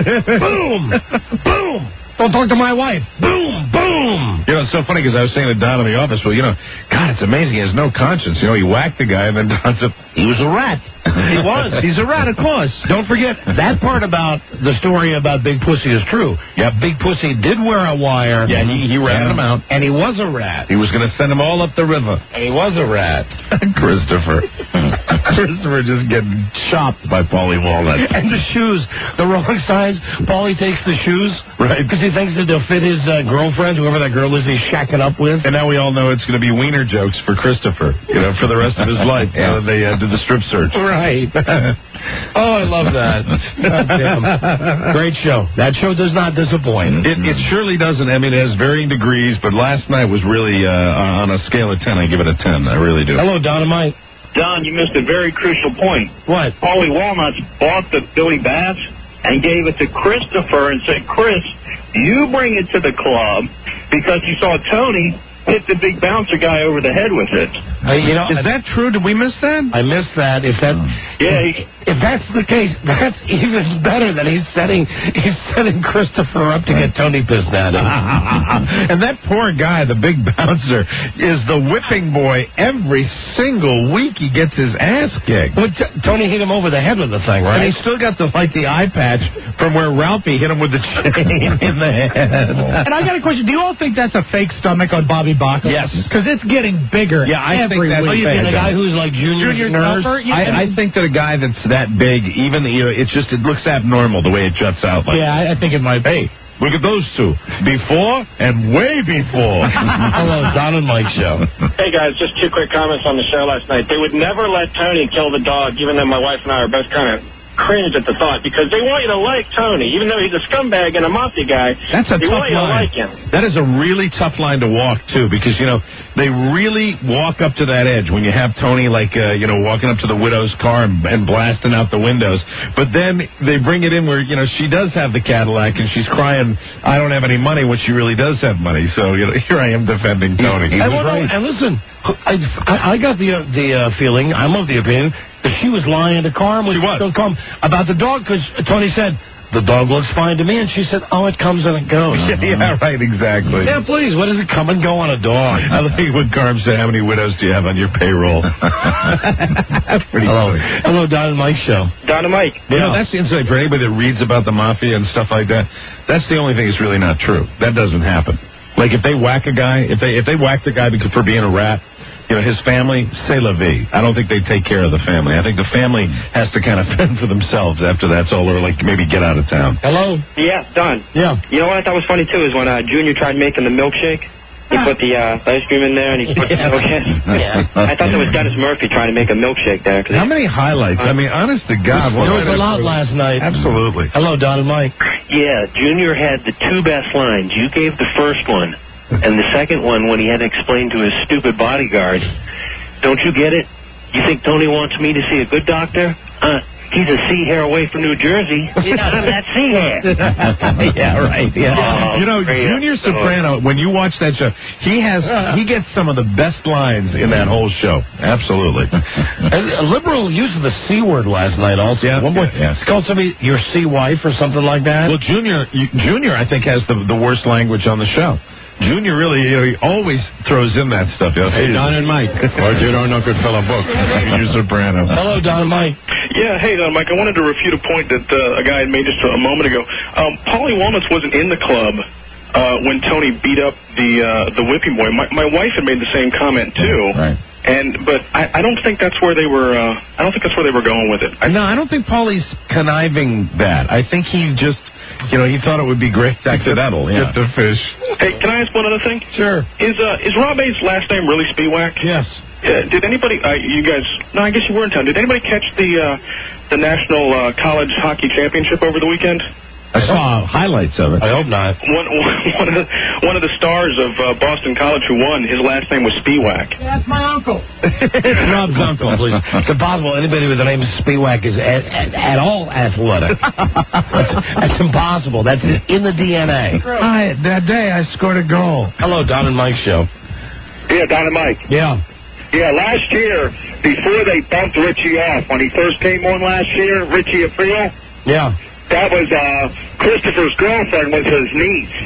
Boom! Boom! Don't talk to my wife. Boom! Boom! You know, it's so funny because I was saying to Don in the office, well, you know, God, it's amazing. He has no conscience. You know, he whacked the guy and then Don said, He was a rat. He was. He's a rat, of course. Don't forget, that part about the story about Big Pussy is true. Yeah, Big Pussy did wear a wire. Yeah, he, he ratted him out. And he was a rat. He was going to send them all up the river. And he was a rat. Christopher. Christopher just getting chopped by Paulie Walnut. And the shoes, the wrong size. Paulie takes the shoes. Right. Because he thinks that they'll fit his uh, girlfriend, whoever that girl is he's shacking up with. And now we all know it's going to be wiener jokes for Christopher, you know, for the rest of his life. Now that they uh, did the strip search. Right. Oh, I love that. God damn. Great show. That show does not disappoint. It, it surely doesn't. I mean, it has varying degrees, but last night was really, uh, on a scale of ten, I give it a ten. I really do. Hello, Dynamite. Don, you missed a very crucial point. What? Paulie Walnuts bought the Billy Bass and gave it to Christopher and said, Chris, you bring it to the club because you saw Tony hit the big bouncer guy over the head with it. Uh, you know, Is that true? Did we miss that? I missed that. If that, Yeah, he, if that's the case, that's even better that he's setting he's setting Christopher up to get Tony pissed at him. And that poor guy, the big bouncer, is the whipping boy every single week. He gets his ass kicked. But t- Tony hit him over the head with the thing, right? And he's still got the like the eye patch from where Ralphie hit him with the chain in the head. And I got a question. Do you all think that's a fake stomach on Bobby Bacco? Yes. Because it's getting bigger Yeah, I think every that's Oh, week. you mean a fake. guy who's like junior, Junior nurse? stuffer? Yeah. I, I think that a guy that's that big, even you know, it's just it looks abnormal the way it juts out. Like, Yeah, I, I think it might be. hey, look at those two, before and way before. Hello, Don and Mike show. hey, guys, just two quick comments on the show last night. They would never let Tony kill the dog, even though my wife and I are both kind of cringed at the thought, because they want you to like Tony, even though he's a scumbag and a mafia guy. That's a they tough want you to line. like him. That is a really tough line to walk too, because you know they really walk up to that edge when you have Tony like uh, you know walking up to the widow's car and, and blasting out the windows. But then they bring it in where you know she does have the Cadillac and she's crying, "I don't have any money," when she really does have money. So you know, here I am defending Tony. He I was won't know- right. and listen, I, I, I got the uh, the uh, feeling, I'm of the opinion, that she was lying to Carm when She was. don't come about the dog, because Tony said, the dog looks fine to me, and she said, oh, it comes and it goes. Yeah, yeah, right, exactly. Yeah, please, what does it come and go on a dog? I like when Carm said, "How many widows do you have on your payroll?" That's pretty Hello, funny. hello, Don and Mike show. Don and Mike. You know, that's the insight for anybody that reads about the mafia and stuff like that. That's the only thing that's really not true. That doesn't happen. Like if they whack a guy, if they if they whack the guy because for being a rat, you know, his family, c'est la vie. I don't think they take care of the family. I think the family has to kind of fend for themselves after that's all, or like maybe get out of town. Hello. Yeah, Don. Yeah. You know what I thought was funny too is when uh, Junior tried making the milkshake. He put the uh, ice cream in there and he put the milk in. Yeah. I thought that was Dennis Murphy trying to make a milkshake there. 'cause How many highlights? I mean, honest to God, what There was kind a of- lot last night. Absolutely. Hello, Don and Mike. Yeah, Junior had the two best lines. You gave the first one, and the second one when he had to explain to his stupid bodyguard, don't you get it? You think Tony wants me to see a good doctor? Uh, he's a sea hair away from New Jersey. I'm that sea hair. Yeah, right. Yeah. Oh, you know, great Junior episode. Soprano, when you watch that show, he has he gets some of the best lines in that whole show. Absolutely. A liberal use of the C word last night also. Yeah, One boy, yeah, yeah. It's called somebody your C wife or something like that. Well, Junior, you- Junior, I think has the the worst language on the show. Junior really, you know, he always throws in that stuff. You know, Hey, Don and Mike. Or you don't know Goodfellow book. Junior Soprano. Hello, Don and Mike. Yeah, hey, uh, Mike, I wanted to refute a point that uh, a guy had made just a moment ago. Um, Paulie Walnuts wasn't in the club uh, when Tony beat up the uh, the whipping boy. My, my wife had made the same comment, too. Right. And but I, I don't think that's where they were. Uh, I don't think that's where they were going with it. I, no, I don't think Paulie's conniving that. I think he just, you know, he thought it would be great accidental. Yeah. Get the fish. Hey, can I ask one other thing? Sure. Is uh, is Rob A's last name really Spiewak? Yes. Uh, did anybody? Uh, you guys? No, I guess you were in town. Did anybody catch the uh, the National uh, College Hockey Championship over the weekend? I saw highlights of it. I hope not. One, one of the one of the stars of uh, Boston College who won, his last name was Spiewak. That's my uncle. It's Rob's uncle, please. It's impossible anybody with the name Spiewak is at, at, at all athletic. That's, that's impossible. That's in the D N A. Hi, that day I scored a goal. Hello, Don and Mike show. Yeah, Don and Mike. Yeah. Yeah, last year, before they bumped Richie off, when he first came on last year, Richie Aprile. Yeah. That was uh, Christopher's girlfriend was his niece.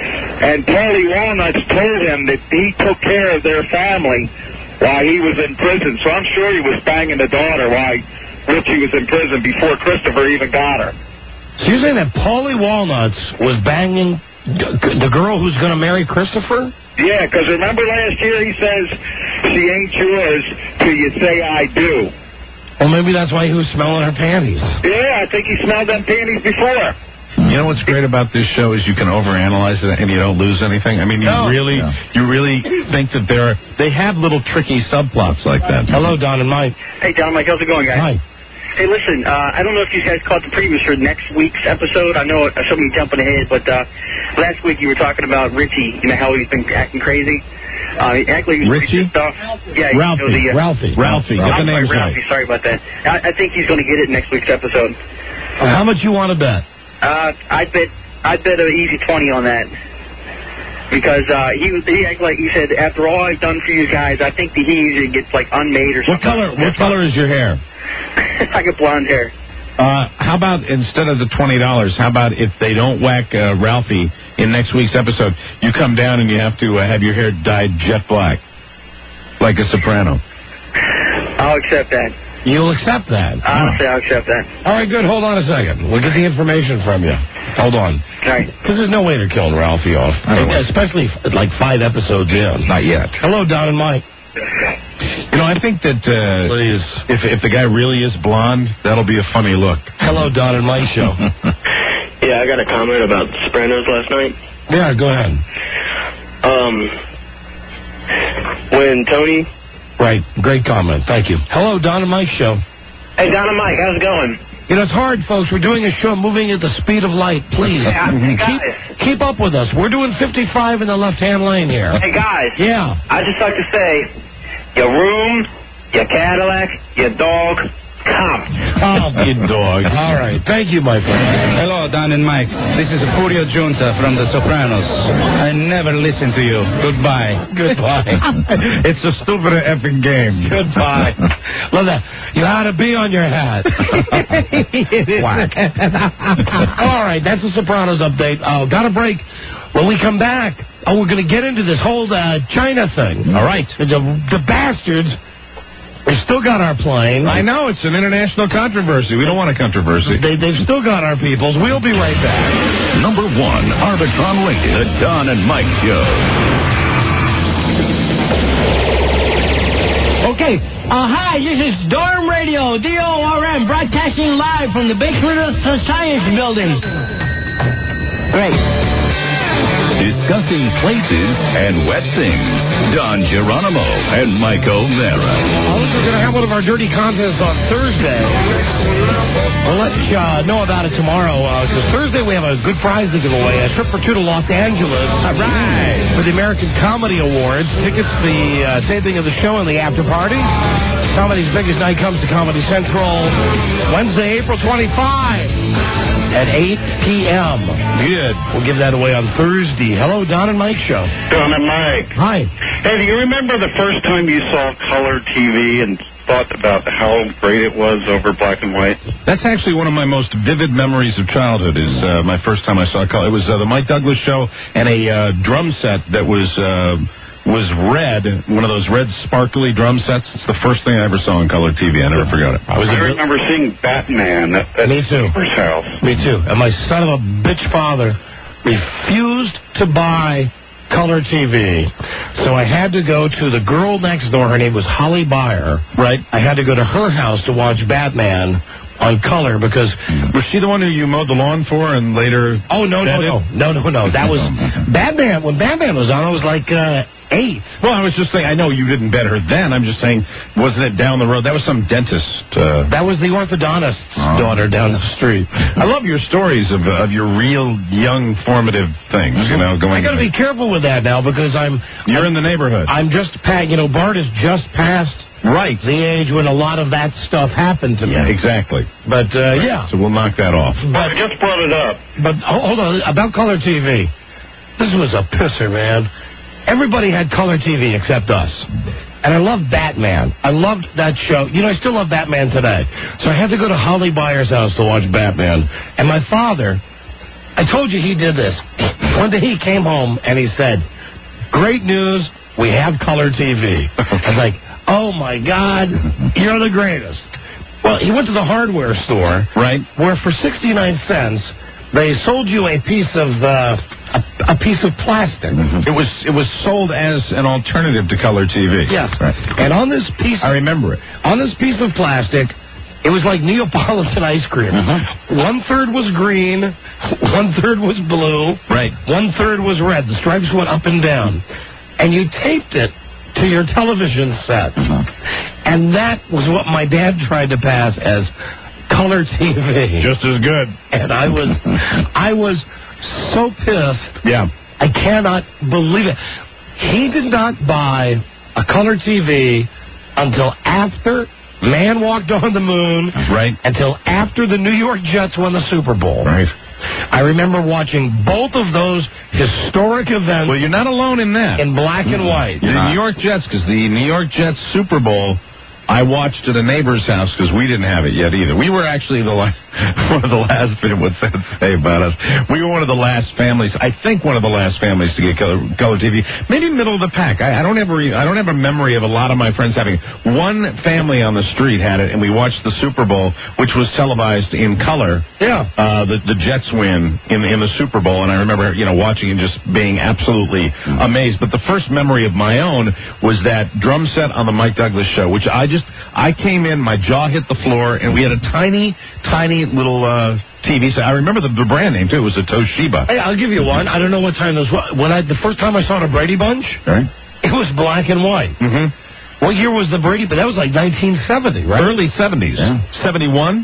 And Paulie Walnuts told him that he took care of their family while he was in prison. So I'm sure he was banging the daughter while Richie was in prison before Christopher even got her. So you're saying that Paulie Walnuts was banging the girl who's going to marry Christopher? Yeah, because remember last year he says, she ain't yours till you say I do. Well, maybe that's why he was smelling her panties. Yeah, I think he smelled them panties before. You know what's great about this show is you can overanalyze it and you don't lose anything. I mean, you No. really, No. you really think that there are, they have little tricky subplots like that. Hello, Don and Mike. Hey, Don, Mike, how's it going, guys? Hi. Hey, listen, uh, I don't know if you guys caught the previews for next week's episode. I know uh, somebody jumping ahead, but uh, last week you were talking about Richie, you know, how he's been acting crazy. Uh, actually, he was Richie? stuff. Yeah, Ralphie. You know, the, uh, Ralphie. Ralphie. Get I'm the sorry, names right. Ralphie. Sorry about that. I, I think he's going to get it next week's episode. Uh, how much you want to bet? Uh, I bet I bet an easy twenty on that. Because uh, he he acted like he said, after all I've done for you guys, I think that he usually gets like unmade or What something. color? What color is your hair? I got blonde hair. Uh, how about instead of the twenty dollars? How about if they don't whack uh, Ralphie in next week's episode, you come down and you have to uh, have your hair dyed jet black, like a soprano. I'll accept that. You'll accept that? Honestly, I'll accept that. All right, good. Hold on a second. We'll get the information from you. Hold on. Right. Because there's no way they're killing Ralphie off. Especially like five episodes in. Not yet. Hello, Don and Mike. You know, I think that uh, Please. if if the guy really is blonde, that'll be a funny look. Hello, Don and Mike show. Yeah, I got a comment about Sopranos last night. Yeah, go ahead. Um, when Tony... Right, great comment. Thank you. Hello, Don and Mike show. Hey, Don and Mike, how's it going? You know, it's hard, folks. We're doing a show moving at the speed of light. Please. Hey, hey, guys. keep, keep up with us. We're doing fifty-five in the left-hand lane here. Hey, guys. Yeah. I'd just like to say, your room, your Cadillac, your dog, comp. Oh, you dog. All right. Thank you, my friend. Hello, Don and Mike. This is Furio Junta from The Sopranos. I never listen to you. Goodbye. Goodbye. It's a stupid effing game. Goodbye. Love that. You had to be on your hat. Whack. All right, that's the Sopranos update. Oh, got a break. When we come back, oh, we're going to get into this whole uh, China thing. All right. The, the bastards, they still got our plane. I know, it's an international controversy. We don't want a controversy. They, they've still got our peoples. We'll be right back. Number one, Arbitron rated, The Don and Mike Show. Okay, uh, hi, this is Dorm Radio, D O R M, broadcasting live from the Bakery Science Building. Great. Discussing places and wet things. Don Geronimo and Mike O'Mara. Oh, we're going to have one of our dirty contests on Thursday. We'll let you uh, know about it tomorrow. Because uh, Thursday we have a good prize to give away. A trip for two to Los Angeles. All right. For the American Comedy Awards. Tickets, the uh, taping of the show and the after party. Comedy's biggest night comes to Comedy Central Wednesday, April twenty-fifth. At eight p.m. Good. We'll give that away on Thursday. Hello, Don and Mike show. Don and Mike. Hi. Hey, do you remember the first time you saw color T V and thought about how great it was over black and white? That's actually one of my most vivid memories of childhood. Is uh, my first time I saw color. It was uh, the Mike Douglas show and a uh, drum set that was uh, was red. One of those red sparkly drum sets. It's the first thing I ever saw on color T V. I never forgot it. I, was I remember seeing Batman at, at Me too. Neighbor's house. Me too. And my son of a bitch father refused to buy color T V. So I had to go to the girl next door. Her name was Holly Byer. Right. I had to go to her house to watch Batman on color because... Was she the one who you mowed the lawn for and later... Oh, no, no, no. No, no, no. That was... Batman. When Batman was on, I was like uh, eight. Well, I was just saying, I know you didn't bet her then. I'm just saying, wasn't it down the road? That was some dentist. Uh... That was the orthodontist's oh. daughter down the street. I love your stories of of your real young formative things, you know, going... I got to be careful with that now because I'm... You're I'm, in the neighborhood. I'm just... You know, Bart is just past... Right. The age when a lot of that stuff happened to me. Yeah, exactly. But, uh, right. yeah. So we'll knock that off. But I just brought it up. But, hold on, about color T V. This was a pisser, man. Everybody had color T V except us. And I loved Batman. I loved that show. You know, I still love Batman today. So I had to go to Holly Byer's house to watch Batman. And my father, I told you he did this. One day he came home and he said, great news, we have color T V. I was like, oh, my God, you're the greatest. Well, he went to the hardware store, right, where for sixty-nine cents, they sold you a piece of uh, a, a piece of plastic. Mm-hmm. It was it was sold as an alternative to color T V. Yes. Right. And on this piece... I remember it. On this piece of plastic, it was like Neapolitan ice cream. Mm-hmm. One-third was green, one-third was blue, right. one-third was red. The stripes went up and down. And you taped it to your television set. Mm-hmm. And that was what my dad tried to pass as color T V. Just as good. And I was I was so pissed. Yeah. I cannot believe it. He did not buy a color T V until after Man Walked on the Moon. Right. Until after the New York Jets won the Super Bowl. Right. I remember watching both of those historic events. Well, you're not alone in that. In black and white. The New York Jets, because the New York Jets Super Bowl, I watched at a neighbor's house because we didn't have it yet either. We were actually the la- one of the last, what's that say about us? We were one of the last families, I think one of the last families to get color, color T V. Maybe middle of the pack. I, I don't ever, I don't have a memory of a lot of my friends having. One family on the street had it, and we watched the Super Bowl, which was televised in color. Yeah. Uh, the, the Jets win in, in the Super Bowl, and I remember, you know, watching and just being absolutely amazed. But the first memory of my own was that drum set on the Mike Douglas show, which I just, I came in, my jaw hit the floor, and we had a tiny, tiny little uh, T V set. I remember the, the brand name, too. It was a Toshiba. Hey, I'll give you one. I don't know what time this was. When I, the first time I saw the Brady Bunch, right. It was black and white. Mm-hmm. What year was the Brady Bunch? That was like nineteen seventy, right? Early seventies. Yeah. seventy-one?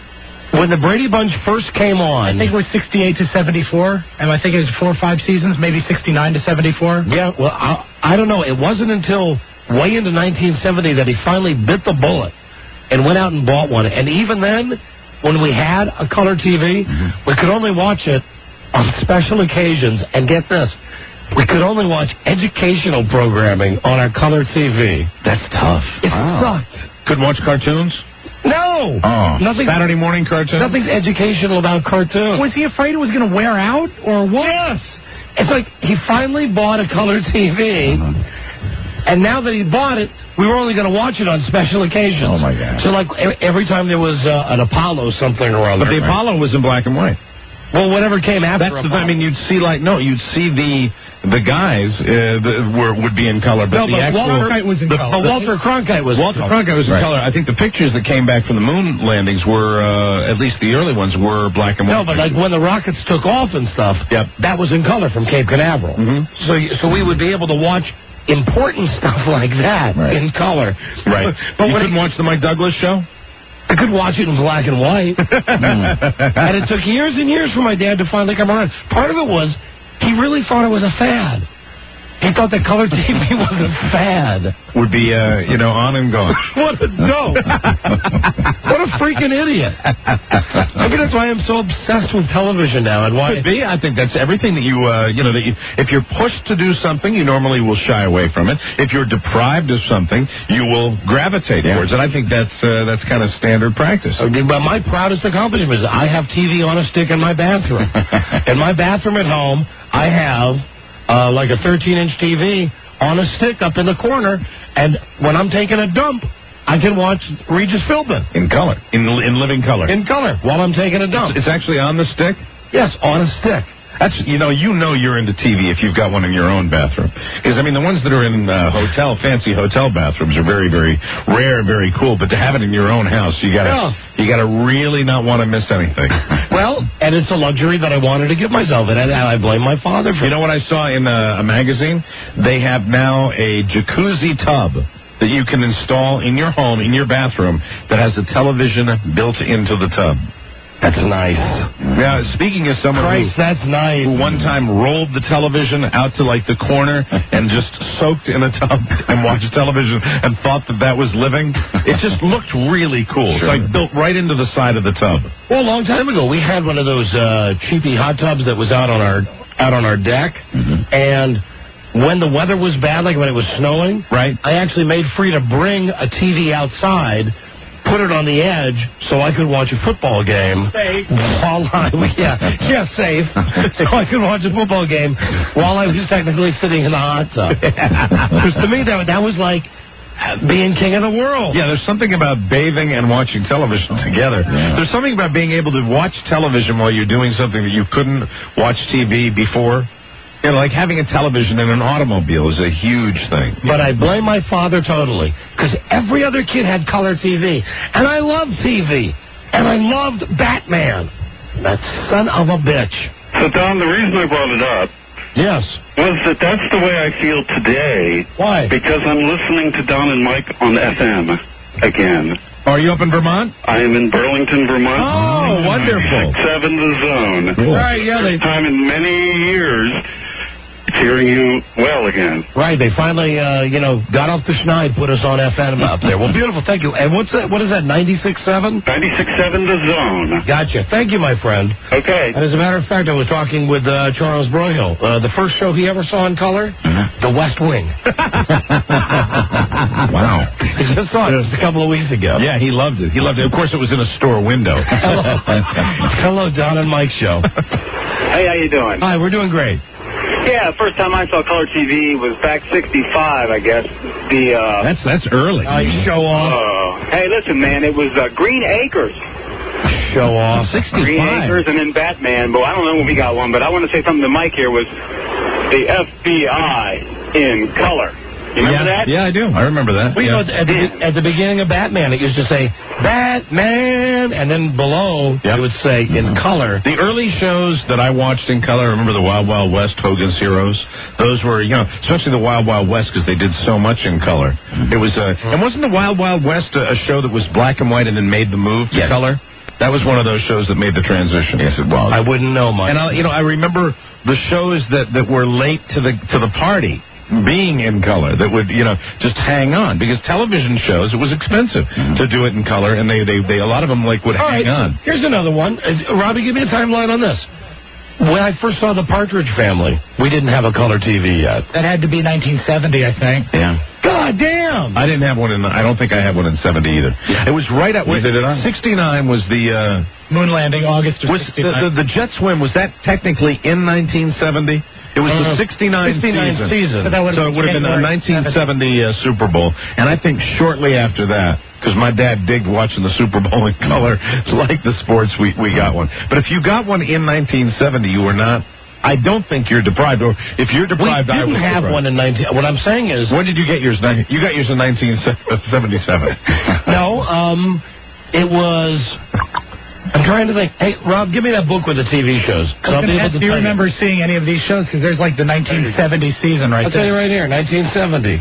When the Brady Bunch first came on... I think it was sixty-eight to seventy-four, and I think it was four or five seasons, maybe sixty-nine to seventy-four. Yeah, well, I, I don't know. It wasn't until way into nineteen seventy that he finally bit the bullet and went out and bought one. And even then, when we had a color T V, mm-hmm. we could only watch it on special occasions. And get this, we could only watch educational programming on our color T V. That's tough. It wow. sucked. Couldn't watch cartoons? No. Oh. Nothing. Saturday morning cartoons? Nothing's educational about cartoons. Was he afraid it was going to wear out, or what? Yes. It's like he finally bought a color T V, mm-hmm. and now that he bought it, we were only going to watch it on special occasions. Oh, my God. So, like, every time there was uh, an Apollo something or other. But the right? Apollo was in black and white. Well, whatever came after That's Apollo. the, I mean, you'd see, like, no, you'd see the... The guys uh, the, were would be in color, but no, the but actual Walter Cronkite was in the, color. the, But Walter Cronkite was Walter Cronkite was in right. color. I think the pictures that came back from the moon landings were, uh, at least the early ones, were black and white. No, but like when the rockets took off and stuff, yep. that was in color from Cape Canaveral. Mm-hmm. So, so we would be able to watch important stuff like that right. in color. Right. But you when couldn't it, watch the Mike Douglas show? I could watch it in black and white. mm. And it took years and years for my dad to finally come around. Part of it was he really thought it was a fad. He thought that color T V was a fad. Would be, uh, you know, on and gone. What a dope. What a freaking idiot. Maybe that's why I'm so obsessed with television now. And why Could be. I think that's everything that you, uh, you know, that you, if you're pushed to do something, you normally will shy away from it. If you're deprived of something, you will gravitate yeah. towards it. I think that's uh, that's kind of standard practice. Okay, but my proudest accomplishment is I have T V on a stick in my bathroom. In my bathroom at home, I have... Uh, like a thirteen-inch T V on a stick up in the corner, and when I'm taking a dump, I can watch Regis Philbin. In color. In in living color. In color, while I'm taking a dump. It's actually on the stick? Yes, on a stick. That's, you know, you know you're into T V if you've got one in your own bathroom. Because, I mean, the ones that are in uh, hotel, fancy hotel bathrooms are very, very rare, very cool. But to have it in your own house, you gotta, Yeah. you gotta really not want to miss anything. Well, and it's a luxury that I wanted to give myself, and I, and I blame my father for You know what I saw in a, a magazine? They have now a jacuzzi tub that you can install in your home, in your bathroom, that has a television built into the tub. That's nice. Yeah, speaking as someone Christ, who, that's nice. who one time rolled the television out to like the corner and just soaked in a tub and watched television and thought that that was living, it just looked really cool. Sure. It's like built right into the side of the tub. Well, a long time ago, we had one of those uh, cheapy hot tubs that was out on our out on our deck, Mm-hmm. and when the weather was bad, like when it was snowing, right? I actually made free to bring a T V outside, put it on the edge so I could watch a football game. Safe. While I, yeah, yeah, safe. So I could watch a football game while I was technically sitting in the hot tub. Because to me, that, that was like being king of the world. Yeah, there's something about bathing and watching television together. Yeah. There's something about being able to watch television while you're doing something that you couldn't watch T V before. You know, like having a television in an automobile is a huge thing. But I blame my father totally, because every other kid had color T V. And I loved T V. And I loved Batman. That son of a bitch. So, Don, the reason I brought it up Yes. was that that's the way I feel today. Why? Because I'm listening to Don and Mike on F M again. Are you up in Vermont? I am in Burlington, Vermont. Oh, wonderful. Seven the zone. Cool. Right, yeah, they... First time in many years hearing you well again. Right, they finally, uh, you know, got off the schneid, put us on F M up there. Well, beautiful, thank you. And what's that? What is that, ninety-six seven? ninety-six seven the zone. Gotcha. Thank you, my friend. Okay. And as a matter of fact, I was talking with uh, Charles Broyhill. Uh, the first show he ever saw in color, The West Wing. Wow. He just saw it just a couple of weeks ago. Yeah, he loved it. He loved it. Of course, it was in a store window. Hello. Hello, Don and Mike show. Hey, how you doing? Hi, we're doing great. Yeah, first time I saw color T V was back sixty-five, I guess. The uh That's that's early. Oh, you show off. uh, hey, listen, man, it was uh, Green Acres. Show off. Green Acres and then Batman, but I don't know when we got one, but I want to say something to Mike here was the F B I in color. You remember yeah, that? Yeah, I do. I remember that. Well, you yeah. know, at the, at the beginning of Batman, it used to say, Batman, and then below, Yep. it would say, in color. The early shows that I watched in color, I remember the Wild Wild West, Hogan's Heroes. Those were, you know, especially the Wild Wild West because they did so much in color. It was, uh, and wasn't the Wild Wild West a, a show that was black and white and then made the move to Yes. color? That was one of those shows that made the transition. Yes, it was. I wouldn't know, Mike. And I, you know, I remember the shows that, that were late to the to the party being in color, that would, you know, just hang on, because television shows, it was expensive to do it in color, and they, they, they a lot of them like would All hang right, on. here's another one. Uh, Robbie, give me a timeline on this. When I first saw the Partridge Family, we didn't have a color T V yet. That had to be nineteen seventy, I think. Yeah. God damn! I didn't have one in. I don't think I had one in seventy either. It was right at. You did it on? sixty-nine was the uh, moon landing, August of was the, sixty-nine. the, the jet swim. Was that technically in nineteen seventy? It was Uh, the sixty-nine, sixty-nine season. season. So that would So it have would have been the nineteen seventy uh, Super Bowl, and I think shortly after that, because my dad digged watching the Super Bowl in color, like the sports, we we got one. But if you got one in nineteen seventy, you were not. I don't think you're deprived, or if you're deprived, we I didn't was have deprived. one in nineteen. What I'm saying is, When did you get yours? You got yours in nineteen seventy-seven. no, um, it was. I'm trying to think. Hey, Rob, give me that book with the T V shows. 'cause I'll be able to Do you tell remember seeing any of these shows? Because there's like the nineteen seventy season right I'll tell you there. right here, nineteen seventy.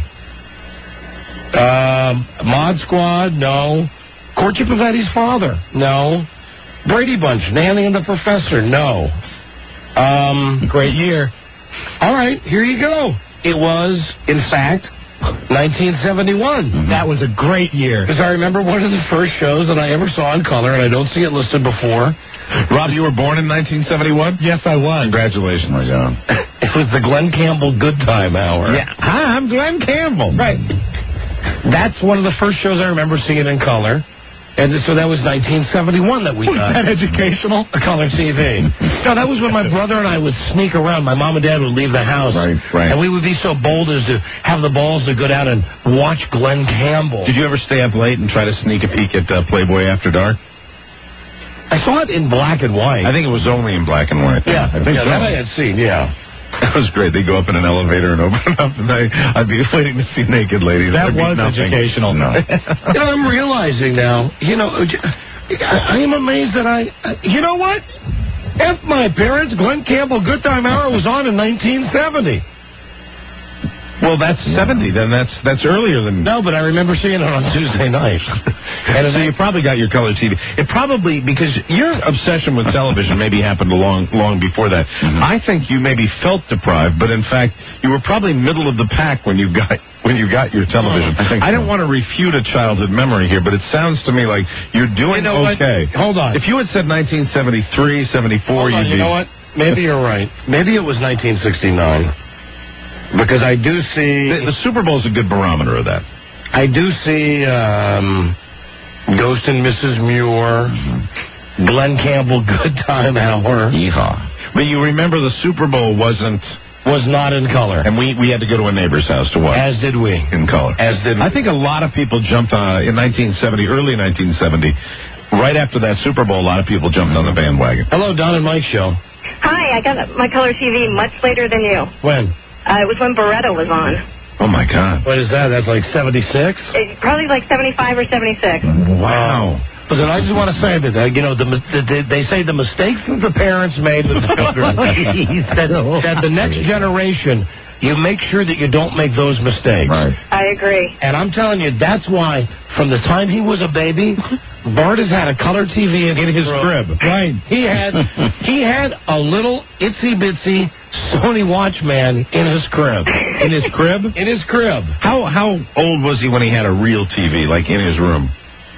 Um, Mod Squad, no. Courtship of Eddie's Father, no. Brady Bunch, Nanny and the Professor, no. Um, Great year. all right, here you go. It was, in fact, nineteen seventy-one. That was a great year. Because I remember one of the first shows that I ever saw in color, and I don't see it listed before. Rob, you were born in nineteen seventy-one? Yes, I was. Congratulations, my God. It was the Glenn Campbell Good Time Hour. Yeah. Hi, I'm Glenn Campbell. Right. That's one of the first shows I remember seeing in color. And so that was nineteen seventy-one that we Was got. that educational? A color T V. No, that was when my brother and I would sneak around. My mom and dad would leave the house. Right, right. And we would be so bold as to have the balls to go down and watch Glenn Campbell. Did you ever stay up late and try to sneak a peek at uh, Playboy After Dark? I saw it in black and white. I think it was only in black and white. Yeah, I think yeah, so. that I had seen, yeah. That was great. They go up in an elevator and open it up, and I, I'd be waiting to see naked ladies. That There'd be was nothing. educational. No. You know, I'm realizing now, you know, I am amazed that I, you know what? F my parents, Glenn Campbell Good Time Hour was on in nineteen seventy. Well, that's seventy, then that's that's earlier than... No, but I remember seeing it on Tuesday night. And so you probably got your color T V. It probably, because your obsession with television maybe happened long long before that. Mm-hmm. I think you maybe felt deprived, but in fact, you were probably middle of the pack when you got when you got your television. Oh, I think I don't so. want to refute a childhood memory here, but it sounds to me like you're doing You know okay. what? Hold on. If you had said nineteen seventy-three, seventy-four, Hold on, you'd you be... know what? Maybe you're right. Maybe it was nineteen sixty-nine. Because I do see... The, the Super Bowl's a good barometer of that. I do see um, Ghost and Missus Muir, Glenn Campbell Good Time Hour. Yeehaw. But you remember the Super Bowl wasn't... Was not in color. And we, we had to go to a neighbor's house to watch. As did we. In color. As did we. I think a lot of people jumped on, in nineteen seventy, early nineteen seventy, right after that Super Bowl, a lot of people jumped on the bandwagon. Hello, Don and Mike Show. Hi, I got my color T V much later than you. When? Uh, it was when Barretto was on. Oh, my God. What is that? That's like seventy-six? It, probably like seventy-five or seventy-six. Wow. Listen, I just want to say that, uh, you know, the, the, they say the mistakes that the parents made with the children, that, that the next generation, you make sure that you don't make those mistakes. Right. I agree. And I'm telling you, that's why, from the time he was a baby, Bart has had a color T V in, In his room. crib. Right. He had he had a little itsy bitsy Sony Watchman in his crib. In his crib? In his crib. How how old was he when he had a real T V, like in his room?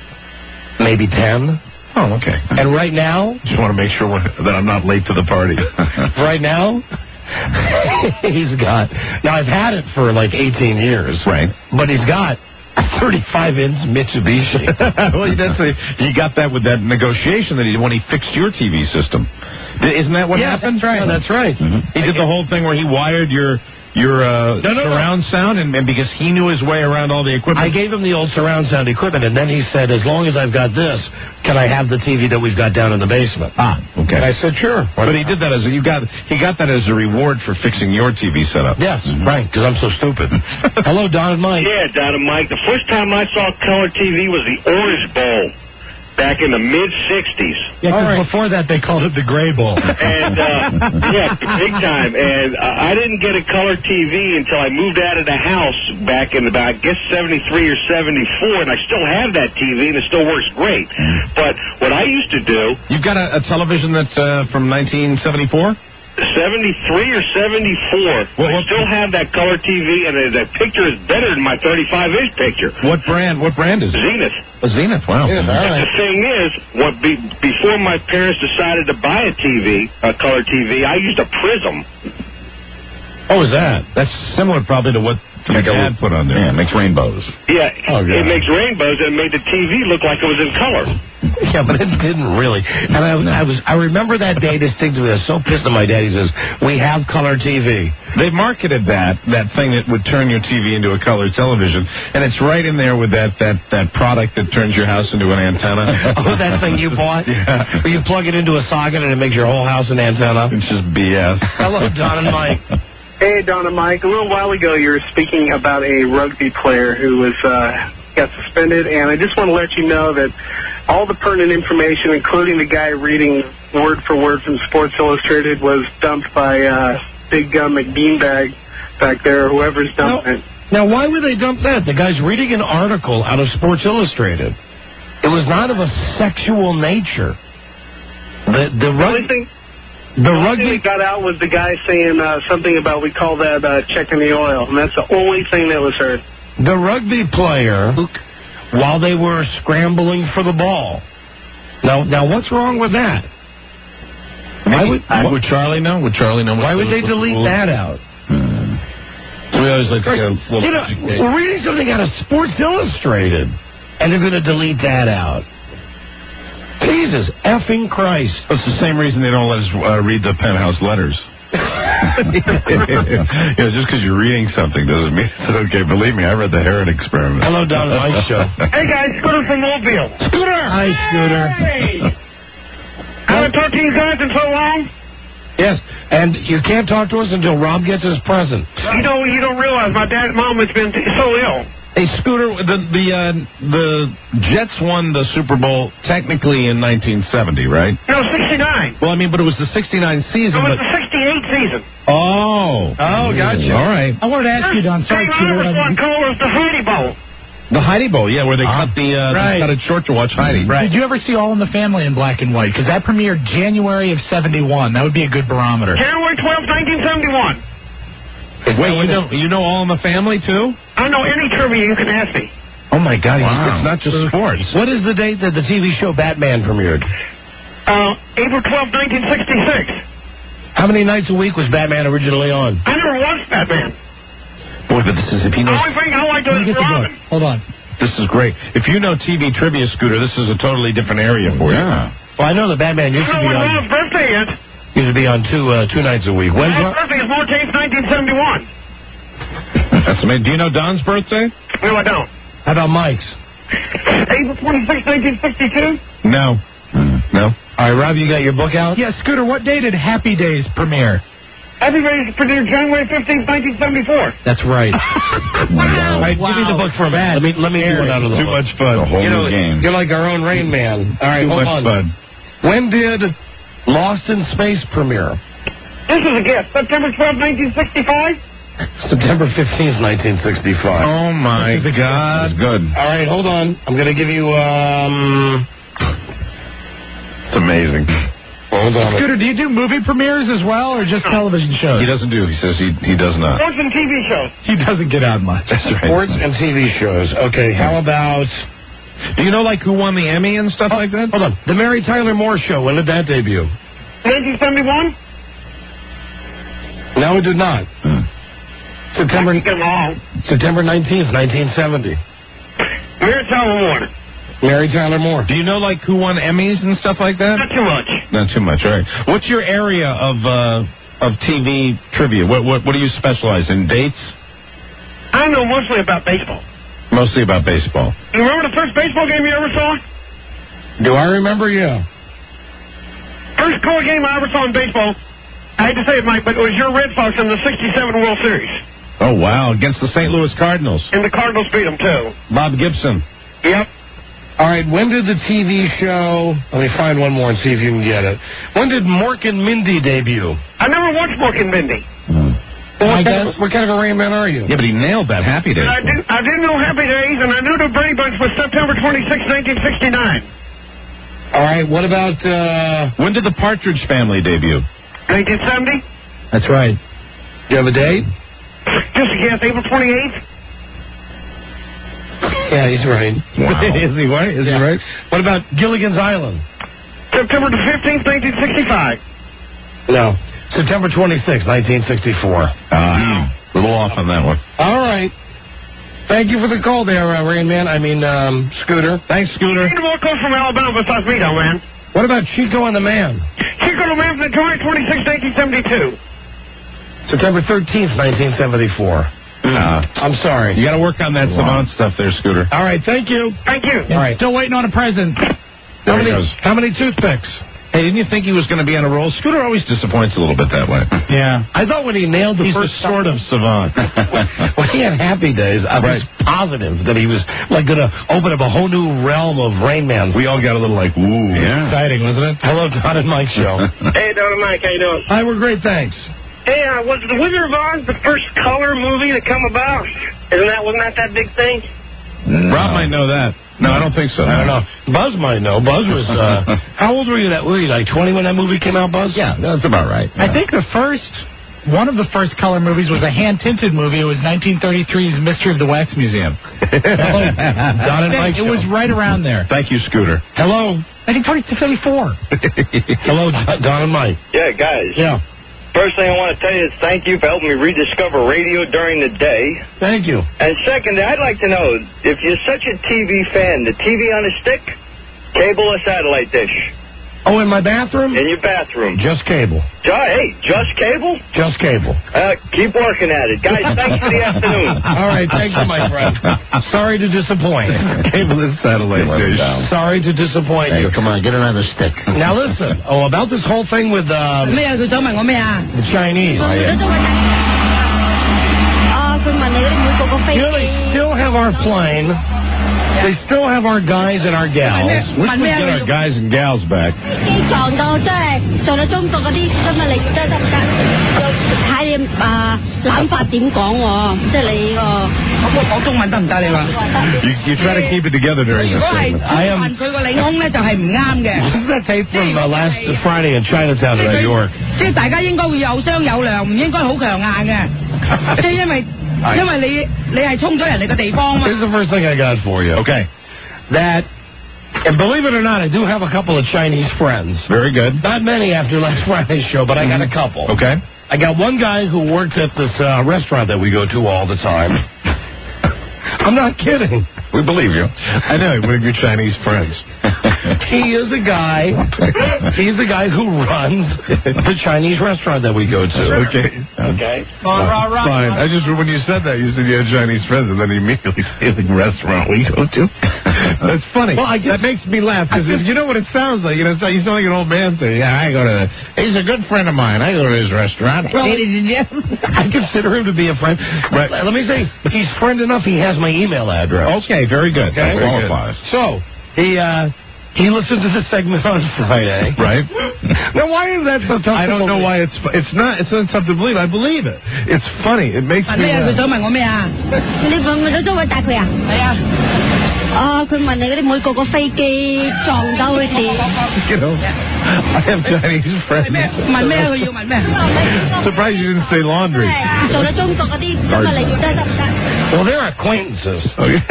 Maybe ten. Oh, okay. And right now, Just want to make sure we're, that I'm not late to the party. right now, he's got. Now I've had it for like eighteen years. Right. But he's got a thirty-five inch Mitsubishi. Well, that's a, he got that with that negotiation that he did when he fixed your T V system. Isn't that what Yeah, happened? that's right. Yeah, that's right. Mm-hmm. He did the whole thing where he wired your your uh, No, no, no. surround sound, and, and because he knew his way around all the equipment. I gave him the old surround sound equipment, and then he said, as long as I've got this, can I have the T V that we've got down in the basement? Ah, okay. And I said, sure. But he did that as a, you got he got that as a reward for fixing your T V setup. Yes, right, because I'm so stupid. Hello, Don and Mike. Yeah, Don and Mike. The first time I saw color T V was the Orange Bowl back in the mid sixties. Yeah, because right. before that they called it the Gray Bowl. And, uh, yeah, big time. And uh, I didn't get a color T V until I moved out of the house back in about, I guess, seventy-three or seventy-four, and I still have that T V, and it still works great. But what I used to do... You've got a, a television that's uh, from nineteen seventy-four? seventy-three or seventy-four. What, I what, still have that color T V, and the, the picture is better than my thirty-five inch picture. what brand? What brand is it? Zenith. A Zenith. Wow. Yeah, all right. The thing is, what be, before my parents decided to buy a T V, a color T V, I used a Prism. Oh, is that? That's similar probably to what your dad put on there. Yeah, it makes rainbows. Yeah, Oh, it God. makes rainbows, and it made the T V look like it was in color. Yeah, but it didn't really. And I, I was, I remember that day distinctly. I was so pissed at my dad. He says, "We have color T V." They marketed that that thing that would turn your T V into a color television, and it's right in there with that that that product that turns your house into an antenna. Oh, that thing you bought? Yeah. Where you plug it into a socket and it makes your whole house an antenna. It's just B S. Hello, Don and Mike. Hey, Don and Mike. A little while ago, you were speaking about a rugby player who was uh, got suspended, and I just want to let you know that all the pertinent information, including the guy reading word for word from Sports Illustrated, was dumped by uh, Big Gun McBeanbag back there, whoever's dumped No. it. Now, why would they dump that? The guy's reading an article out of Sports Illustrated. It was not of a sexual nature. The the The only rugby. thing, The the only thing rugby. that got out was the guy saying uh, something about we call that uh, checking the oil, and that's the only thing that was heard. The rugby player, while they were scrambling for the ball. Now, now, what's wrong with that? Why would, Would, would Charlie know? Would Charlie know? why what would the- they what the delete rules- that out? Hmm. So we always like to get a little You know, education. we're reading something out of Sports Illustrated, and they're going to delete that out. Jesus effing Christ. It's the same reason they don't let us uh, read the penthouse letters. You know, just because you're reading something doesn't mean it's okay. Believe me, I read the Herod Experiment. Hello, Don and Mike Show. Hey, guys, Scooter from Mobile. Scooter! Hi, Scooter. Hey! I haven't talked to you guys in so long. Yes, and you can't talk to us until Rob gets his present. You know, you don't realize my dad and mom has been t- so ill. Hey, Scooter, the the uh, the Jets won the Super Bowl technically in nineteen seventy, right? No, sixty-nine. Well, I mean, but it was the sixty-nine season. It was but... the sixty-eight season. Oh. Oh, gotcha. All right. I wanted to ask you, Don. Sorry, King Scooter. Irish one called was the Heidi Bowl. The Heidi Bowl, yeah, where they Uh, cut the uh, right. they cut it short to watch Heidi. Did you ever see All in the Family in black and white? Because that premiered January of seventy-one. That would be a good barometer. January twelfth, nineteen seventy-one. Wait, you know you know All in the Family too? I know any trivia you can ask me. Oh my God, Wow. it's not just sports. What is the date that the T V show Batman premiered? Uh, April twelfth, nineteen sixty-six. How many nights a week was Batman originally on? I never watched Batman. Boy, but this is if you The know. only thing I like to Let me is get the Robin. book. Hold on. This is great. If you know T V trivia, Scooter, this is a totally different area for you. Yeah. Well, I know that Batman You used to know be when on Rob's birthday is? used to be on two uh, two nights a week. When's Rob's Ro- birthday is March eighth, nineteen seventy-one. That's amazing. Do you know Don's birthday? No, I don't. How about Mike's? April twenty-sixth, nineteen sixty-two. No. No. All right, Rob, you got your book out? Yeah, Scooter, what day did Happy Days premiere? Happy Days premiered January fifteenth, nineteen seventy-four. That's right. Wow. All right, give me the book for Let me let me do one out of the Too book. much fun. you know, You're like our own Rain Man. All right, Too hold much on. fun. When did Lost in Space premiere? This is a guess. September twelfth, nineteen sixty-five. September fifteenth, nineteen sixty-five. Oh my God. Good. All right, hold on. I'm going to give you, um... It's amazing. Hold on. Scooter, do you do movie premieres as well, or just television shows? He doesn't do. He says he he does not. Sports and T V shows. He doesn't get out much. That's right. Sports and T V shows. Okay, how about... Do you know like who won the Emmy and stuff like that? Hold on. The Mary Tyler Moore Show, when did that debut? nineteen seventy-one. No, it did not. Hmm. September Get along. September nineteenth, nineteen seventy. Mary Tyler Moore. Mary Tyler Moore. Do you know like who won Emmys and stuff like that? Not too much. Not too much. All right. What's your area of uh, of T V trivia? What what what do you specialize in? Dates? I know mostly about baseball. Mostly about baseball. You remember the first baseball game you ever saw? Do I remember? Yeah. First color game I ever saw in baseball. I hate to say it, Mike, but it was your Red Sox in the sixty-seven World Series. Oh wow! Against the Saint Louis Cardinals. And the Cardinals beat them too. Bob Gibson. Yep. All right, when did the T V show... Let me find one more and see if you can get it. When did Mork and Mindy debut? I never watched Mork and Mindy. Well, what, kind of, what kind of a Rain Man are you? Yeah, but he nailed that Happy Days. I did. I did know Happy Days, and I knew the Brady Bunch was September twenty-sixth, nineteen sixty-nine. All right, what about... Uh... When did the Partridge Family debut? nineteen seventy. That's right. Do you have a date? Just a guess. April twenty-eighth. Yeah, he's right. Wow. Is he right? Is Yeah. he right? What about Gilligan's Island? September the fifteenth, nineteen sixty-five. No. September twenty-sixth, nineteen sixty-four. Ah, a little off on that one. All right. Thank you for the call there, uh, Rain Man. I mean, um, Scooter. Thanks, Scooter. Need more calls from Alabama besides me, though, man. What about Chico and the Man? Chico the Man from January twenty-sixth, nineteen seventy-two. September thirteenth, nineteen seventy-four. Nah. I'm sorry. You got to work on that savant stuff there, Scooter. All right, thank you. Thank you. All right. Still waiting on a present. How There he many, goes. how many toothpicks? Hey, didn't you think he was going to be on a roll? Scooter always disappoints a little bit that way. Yeah. I thought when he nailed the He's first a sort of savant. when he had Happy Days, I was positive that he was like going to open up a whole new realm of Rain Man. We all got a little like, ooh. Yeah. Exciting, wasn't it? Hello, Don and Mike show. Hey, Don and Mike, how you doing? Hi, we're great, thanks. Hey, uh, was The Wizard of Oz the first color movie to come about? Isn't that, wasn't that that big thing? Rob might know that. No, I don't think so. I don't know. Buzz might know. Buzz was, uh, how old were you that were you, like twenty when that movie came out, Buzz? Yeah, that's about right. I think the first, one of the first color movies was a hand-tinted movie. It was nineteen thirty-three's Mystery of the Wax Museum. Don and Mike It was show. right around there. Thank you, Scooter. Hello. nineteen thirty-four. Hello, Don and Mike. Yeah, guys. Yeah. First thing I want to tell you is thank you for helping me rediscover radio during the day. Thank you. And second, I'd like to know, if you're such a T V fan, the T V on a stick, cable or satellite dish? Oh, in my bathroom? In your bathroom. Just cable. Ju- hey, just cable? Just cable. Uh, keep working at it. Guys, thanks for the afternoon. All right, thank you, my friend. Sorry to disappoint. Cable is satellite dish. Sorry to disappoint Hey, you. come on, get another stick. Now listen, oh, about this whole thing with um, 咩啊？佢想問我咩啊？ the Chinese. 佢都想問啊！佢問你嗰啲每個個飛 You know, they 機。 still have our plane. They still have our guys and our gals. We should get our guys and gals back. 機撞到即係撞到中國嗰啲今日你得得唔得？睇你啊諗法點講喎？即係你個我講中文得唔得？你話 You, you try to keep it together during 如 this 果係 segment. I am. 問佢個領空咧，就係唔啱嘅。 This is that tape from uh, last Friday in Chinatown in New York. 即係大家應該會有商有量，唔應該好強硬嘅。即係因為因為你你係衝咗人哋嘅地方嘛。 Here's the first thing I got for you. Okay. That, and believe it or not, I do have a couple of Chinese friends. Very good. Not many after last Friday's show, but I got a couple. Okay. I got one guy who works at this uh, restaurant that we go to all the time. I'm not kidding. We believe you. I know, one of your Chinese friends. He is a guy. He's the guy who runs the Chinese restaurant that we go to. Okay. Okay. Fine. I just, when you said that, you said you had Chinese friends, and then immediately say the restaurant we go to. That's funny. Well, I guess, that makes me laugh, because you know what it sounds like. You know, it's like, you sound like an old man saying, yeah, I go to, he's a good friend of mine. I go to his restaurant. Well, I consider him to be a friend. Right. Let me say, he's friend enough, he has my email address. Okay, very good. Okay. That qualifies. So, he, uh, he listened to the segment on Friday. Right. Now, why is that so tough? I don't to know believe? why it's it's not it's not tough to believe. I believe it. It's funny. It makes 問 me 咩啊？佢 laugh. 想問我咩啊？你問唔問到中文答佢啊？係啊。啊！佢問你嗰啲每個個飛機撞到佢哋。 You know, I have Chinese friends. 問咩啊？佢要問咩？ Surprised you didn't say laundry. 做到中國嗰啲今日你得得唔得？ Well, they're acquaintances.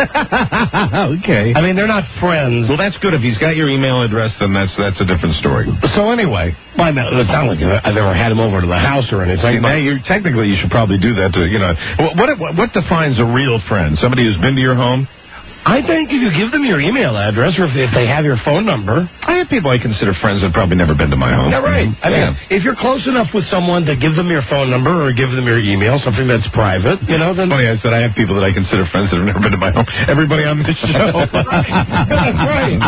Okay. I mean, they're not friends. Well, that's good. If he's got your email address, then that's that's a different story. So anyway, well, no, it's not like I've ever had him over to the house or anything. Now, you're, technically, you should probably do that to, you know, what, what what defines a real friend? Somebody who's been to your home? I think if you give them your email address or if, if they have your phone number. I have people I consider friends that have probably never been to my home. Yeah, right. I mean, Yeah. if you're close enough with someone to give them your phone number or give them your email, something that's private, you know, then... Funny, I said I have people that I consider friends that have never been to my home. Everybody on this show. That's right.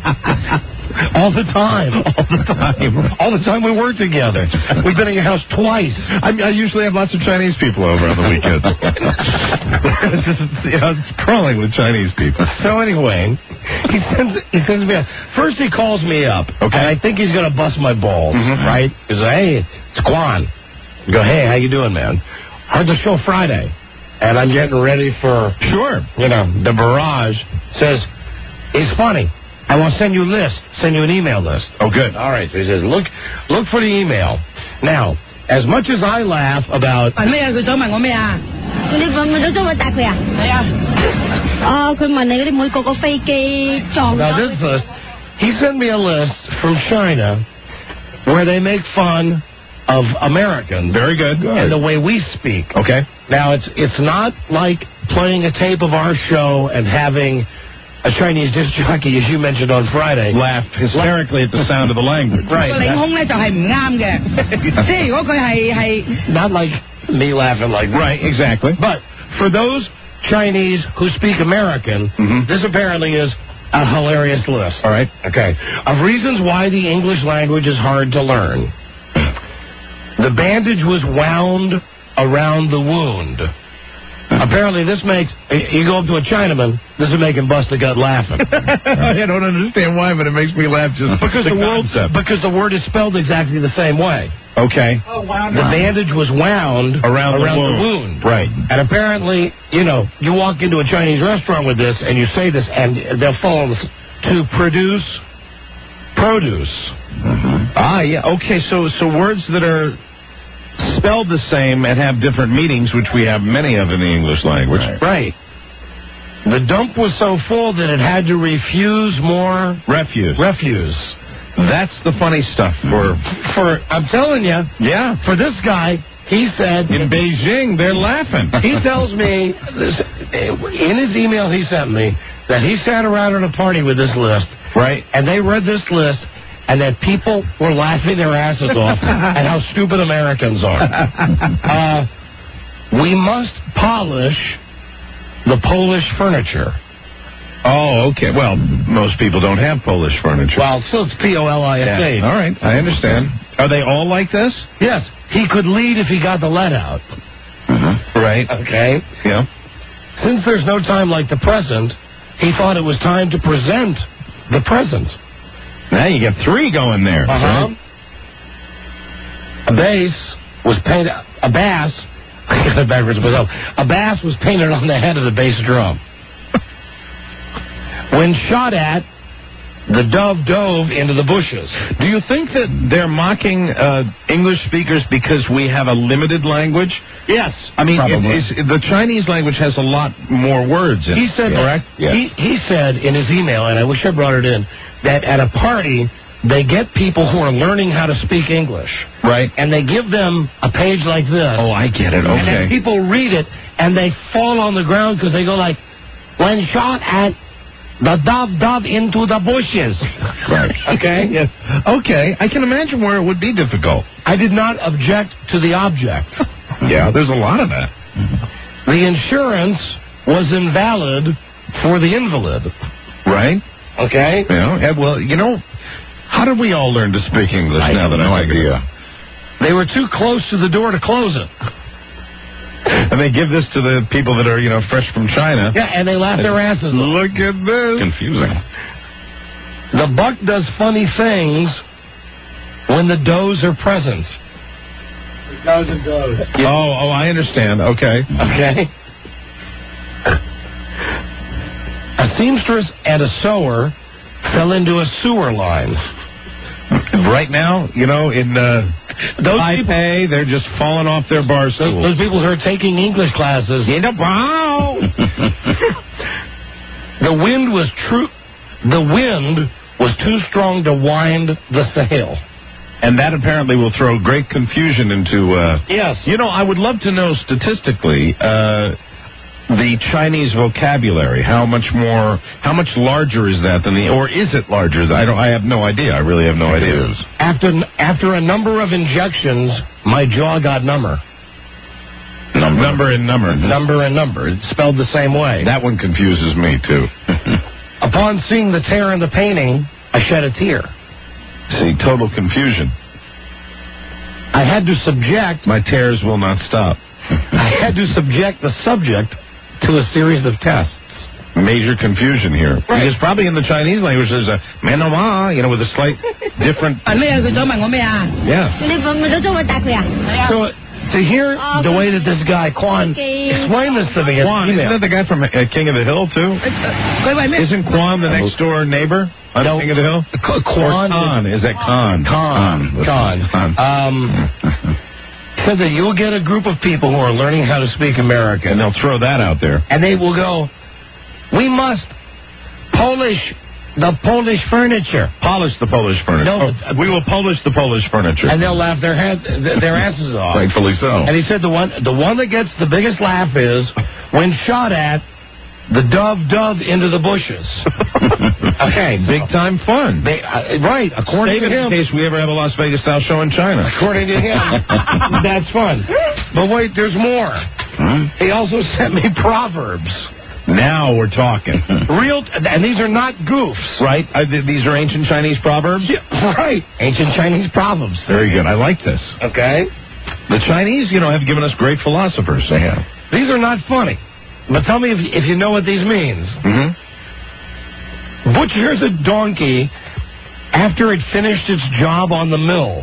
All the time. All the time. All the time we work together. We've been at your house twice. I, I usually have lots of Chinese people over on the weekends. It's just, you know, it's crawling with Chinese people. So anyway, he sends he sends me a, first he calls me up. Okay. And I think he's gonna bust my balls, Mhm. right? He says, hey, it's Quan. I go, hey, how you doing, man? Heard the show Friday. And I'm getting ready for Sure. you know, the barrage. Says, it's funny. I want to send you a list, send you an email list. Oh, good. All right. So he says, look, look for the email. Now, as much as I laugh about... 問咩啊？佢想問我咩啊？你問唔問到中文答佢啊？係啊。啊！佢問你嗰啲每個個飛機撞到 Now, this list, he sent me a list from China where they make fun of Americans. Very good. And the way we speak. Okay. Now, it's it's not like playing a tape of our show and having a Chinese disc jockey, as you mentioned on Friday, laugh hysterically at the sound of the language. 個 Right. 領空咧就係唔啱嘅，即係如果佢係係 Not like me laughing like Right, exactly. But for those Chinese who speak American, Mhm. this apparently is a hilarious list. All right. Okay. Of reasons why the English language is hard to learn. The bandage was wound around the wound. Apparently this makes, you go up to a Chinaman, this will make him bust a gut laughing. I don't understand why, but it makes me laugh just Because the, word, concept. because the word is spelled exactly the same way. Okay. The bandage was wound Around the around the wound. wound. Right. And apparently, you know, you walk into a Chinese restaurant with this and you say this and they'll follow this to produce produce. Ah, yeah. Okay, so so words that are spelled the same and have different meanings, which we have many of in the English language. Right. The dump was so full that it had to refuse more Refuse. refuse. That's the funny stuff for For, I'm telling you, yeah. for this guy, he said, In Beijing, they're laughing. he tells me, this, in his email he sent me, that he sat around at a party with this list, Right. and they read this list, and that people were laughing their asses off at how stupid Americans are. Uh, we must polish the Polish furniture. Oh, okay. Well, most people don't have Polish furniture. Well, so it's P O L I S H. Yeah. All right, I understand. Are they all like this? Yes. He could lead if he got the let out. Mm-hmm. Right. Okay. Yeah. Since Since there's no time like the present, he thought it was time to present the present. Now you get three going there. Uh-huh. Right? A bass was painted, a bass, I got it backwards myself, a bass was painted on the head of the bass drum. When shot at, the dove dove into the bushes. Do you think that they're mocking uh, English speakers because we have a limited language? Yes. I mean, it, probably. it's, the Chinese language has a lot more words in He it. said, correct? that, he, he said in his email, and I wish I brought it in, that at a party, they get people who are learning how to speak English. Right. And they give them a page like this. Oh, I get it. And then Okay. people read it, and they fall on the ground because they go like, when shot at, the dove dove into the bushes. Right. Okay? Yes. Okay. I can imagine where it would be difficult. I did not object to the object. Yeah, there's a lot of that. The insurance was invalid for the invalid. Right? Okay? Yeah. Yeah, well, you know, how did we all learn to speak English I now have that no I think idea. of it? They were too close to the door to close it. And they give this to the people that are, you know, fresh from China. Yeah, and they laugh their asses off. Look at this. Confusing. The buck does funny things when the does are present. Does and does. Oh, oh, I understand. Okay. Okay. A seamstress and a sewer fell into a sewer line. Right now, you know, in uh, Those Taipei, they're just falling off their bar Those, stools. those people who are taking English classes. In the brow. The wind was true. The wind was too strong to wind the sail. And that apparently will throw great confusion into. Uh, Yes. You know, I would love to know statistically uh, the Chinese vocabulary. How much more? How much larger is that than the? Or is it larger? I don't. I have no idea. I really have no idea. After after a number of injections, my jaw got number. Number, number and number. Number and number. It's spelled the same way. That one confuses me too. Upon seeing the tear in the painting, I shed a tear. See, total confusion. I had to subject. My tears will not stop. I had to subject the subject to a series of tests. Major confusion here. Right. Because probably in the Chinese language there's a manoma, you know, with a slight different. 問咩啊？佢想問我咩啊？ Yeah. 你問問咗中文答佢啊？係啊。 So to hear the way that this guy Quan explained this to me, in Quan, email. isn't that the guy from uh, King of the Hill too? 佢為咩？ Isn't Quan the next door neighbor on No. King of the Hill? Qu- Or Quan Khan? Is that Khan? Khan. Khan. Um, said that you'll get a group of people who are learning how to speak American, And they'll throw that out there. and they will go, we must polish the Polish furniture. Polish the Polish furniture. No, Oh, we will polish the Polish furniture. And they'll laugh their head, their asses off. Rightfully so. And he said the one, the one that gets the biggest laugh is when shot at, the dove dove into the bushes. Okay, Big time fun. They, uh, right, according Save to it him. in case we ever have a Las Vegas style show in China. According to him, that's fun. But wait, there's more. He also sent me proverbs. Now we're talking. Real, and these are not goofs. Right? Uh, th- these are ancient Chinese proverbs? Yeah, right. Ancient Chinese proverbs. Very good. I like this. Okay. The Chinese, you know, have given us great philosophers. They have. These are not funny. But tell me if, if you know what these means. Mm-hmm. Butchers a donkey after it finished its job on the mill.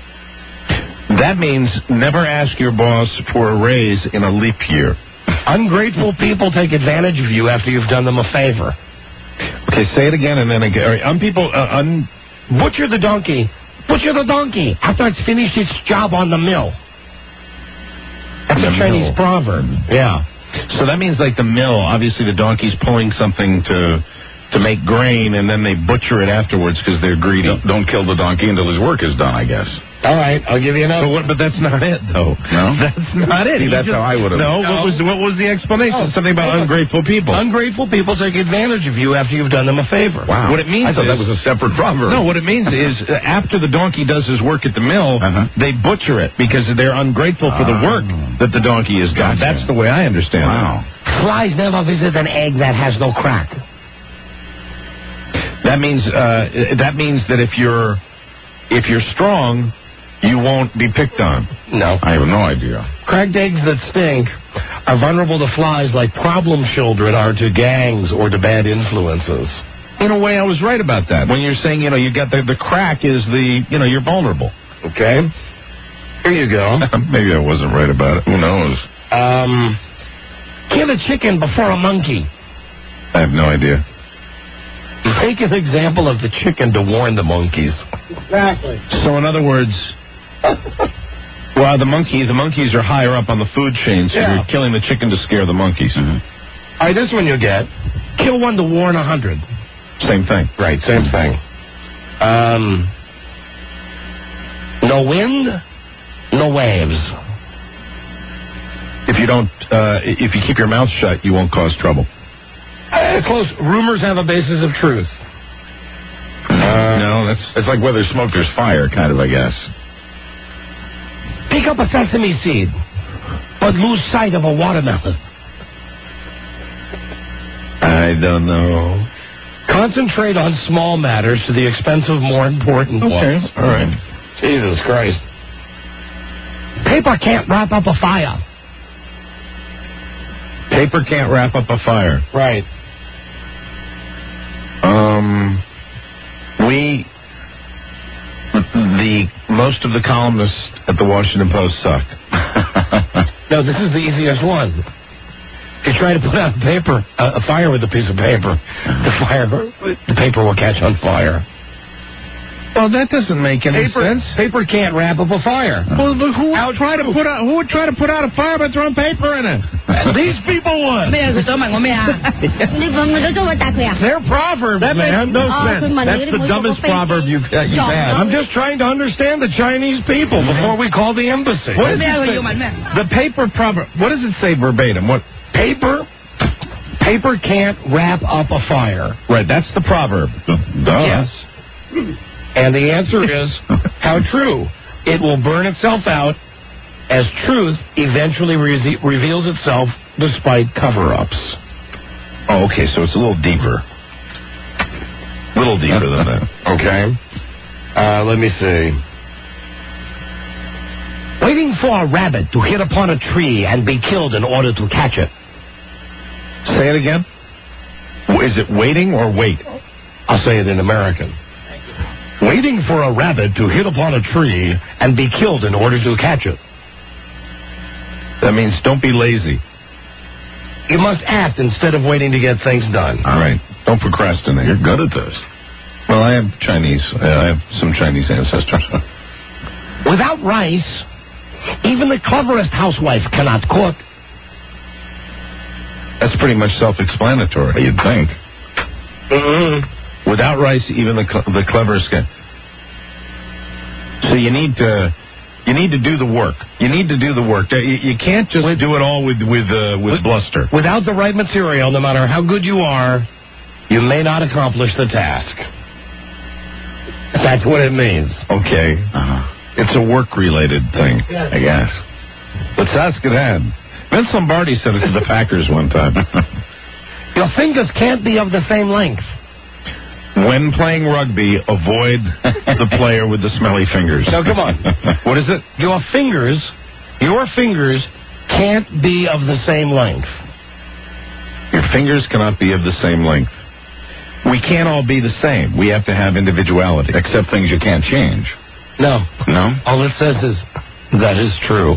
That means never ask your boss for a raise in a leap year. Ungrateful people take advantage of you after you've done them a favor. Okay, say it again and then again. All right, un people, uh, un... Butcher the donkey. Butcher the donkey after it's finished its job on the mill. That's The a Chinese mill. proverb. Yeah. So that means like the mill, obviously the donkey's pulling something to to make grain and then they butcher it afterwards because they're greedy. Don't, don't kill the donkey until his work is done, I guess. All right, I'll give you another. But, what, but that's not it, though. No? That's not it. See, that's just, how I would have. No, No. what was what was the explanation? Oh, Something about oh, ungrateful people. Ungrateful people take advantage of you after you've done them a favor. Wow. What it means I thought is, that was a separate proverb. No, what it means is uh, after the donkey does his work at the mill, Uh-huh. they butcher it because they're ungrateful for the work that the donkey has done. Gotcha. That's the way I understand Wow. Flies never visit an egg that has no crack. it. That means uh, that means that if you're if you're strong, you won't be picked on. No. I have no idea. Cracked eggs that stink are vulnerable to flies like problem children are to gangs or to bad influences. In a way, I was right about that. When you're saying, you know, you got the the crack is the, you know, you're vulnerable. Okay. Here you go. Maybe I wasn't right about it. Who knows? Um, kill a chicken before a monkey. I have no idea. Make an example of the chicken to warn the monkeys. Exactly. So in other words, well, the monkey, the monkeys are higher up on the food chain, so Yeah. you're killing the chicken to scare the monkeys. Mm-hmm. All right, this one you get. Kill one to warn a hundred. Same thing. Right, same thing. Um, no wind, no waves. If you don't, uh, if you keep your mouth shut, you won't cause trouble. Uh, close. Rumors have a basis of truth. Uh, no, that's it's like where there's smoke, there's fire, kind of, I guess. Pick up a sesame seed, but lose sight of a watermelon. I don't know. Concentrate on small matters to the expense of more important Okay, ones. all right. Jesus Christ. Paper can't wrap up a fire. Paper can't wrap up a fire. Right. Um, we, the most of the columnists at the Washington Post suck. No, this is the easiest one. If you try to put out a paper, uh, a fire with a piece of paper, the fire, the paper will catch on fire. Well, that doesn't make any Paper, sense. paper can't wrap up a fire. Well, look, who would try to put out? Who would try to put out a fire by throwing paper in it? These people would. 咩啊？佢想問我咩啊？你問佢都會答佢啊？ They're proverbs, That man. makes no Oh, sense. good money. That's the dumbest proverb you've, uh, you've had. I'm just trying to understand the Chinese people before we call the embassy. What does it 咩啊？佢 say? 要問咩？ The paper proverb. What does it say verbatim? What? Paper, paper can't wrap up a fire. Right. That's the proverb. Duh. Yes. And the answer is, how true? It will burn itself out as truth eventually re- reveals itself despite cover-ups. Oh, okay. So it's a little deeper. A little deeper than that. Okay. Uh, let me see. Waiting for a rabbit to hit upon a tree and be killed in order to catch it. Say it again. Is it waiting or wait? I'll say it in American. Waiting for a rabbit to hit upon a tree and be killed in order to catch it. That means don't be lazy. You must act instead of waiting to get things done. All right. Don't procrastinate. You're good at this. Well, I have Chinese. Uh, I have some Chinese ancestors. Without rice, even the cleverest housewife cannot cook. That's pretty much self-explanatory. You'd think. Mm-hmm. Without rice, even the cl- the cleverest can. So you need to you need to do the work. You need to do the work. You, you can't just with, do it all with with uh, with, with bluster. Without the right material, no matter how good you are, you may not accomplish the task. That's what it means. Okay. Uh-huh. It's a work-related thing, Yes. I guess. Let's ask it ahead. Vince Lombardi said it to the Packers one time. Your fingers can't be of the same length. When playing rugby, avoid the player with the smelly fingers. No, come on. What is it? Your fingers, your fingers can't be of the same length. Your fingers cannot be of the same length. We can't all be the same. We have to have individuality. Except things you can't change. No. No? All it says is, that is true.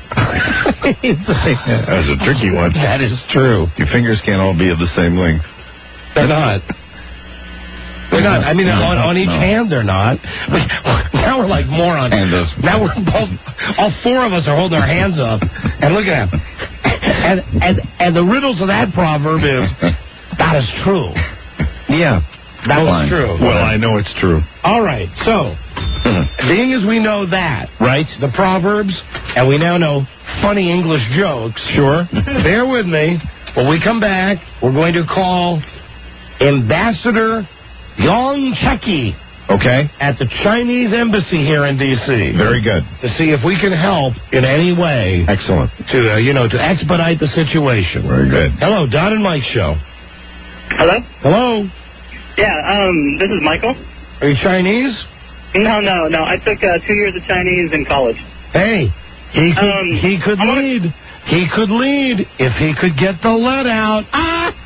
That was a tricky one. That is true. Your fingers can't all be of the same length. They're not. They're not. I mean, No, on, on each no. hand, they're not. But now we're like morons. And those- Now we're both, all four of us are holding our hands up and look at them. And, and, and the riddles of that proverb is, that is true. Yeah. That was Fine. true. Well, I know it's true. All right. So, Being as we know that, right, the proverbs, and we now know funny English jokes. Sure. Bear with me. When we come back, we're going to call Ambassador Yong Cheki. Okay. At the Chinese embassy here in D C Very good. To see if we can help in any way. Excellent. To, uh, you know, to expedite the situation. Very good. Hello, Don and Mike Show. Hello? Hello. Yeah, um, this is Michael. Are you Chinese? No, no, no. I took uh, two years of Chinese in college. Hey, he could, Um, he could I wanna- lead. He could lead if he could get the lead out. Ah!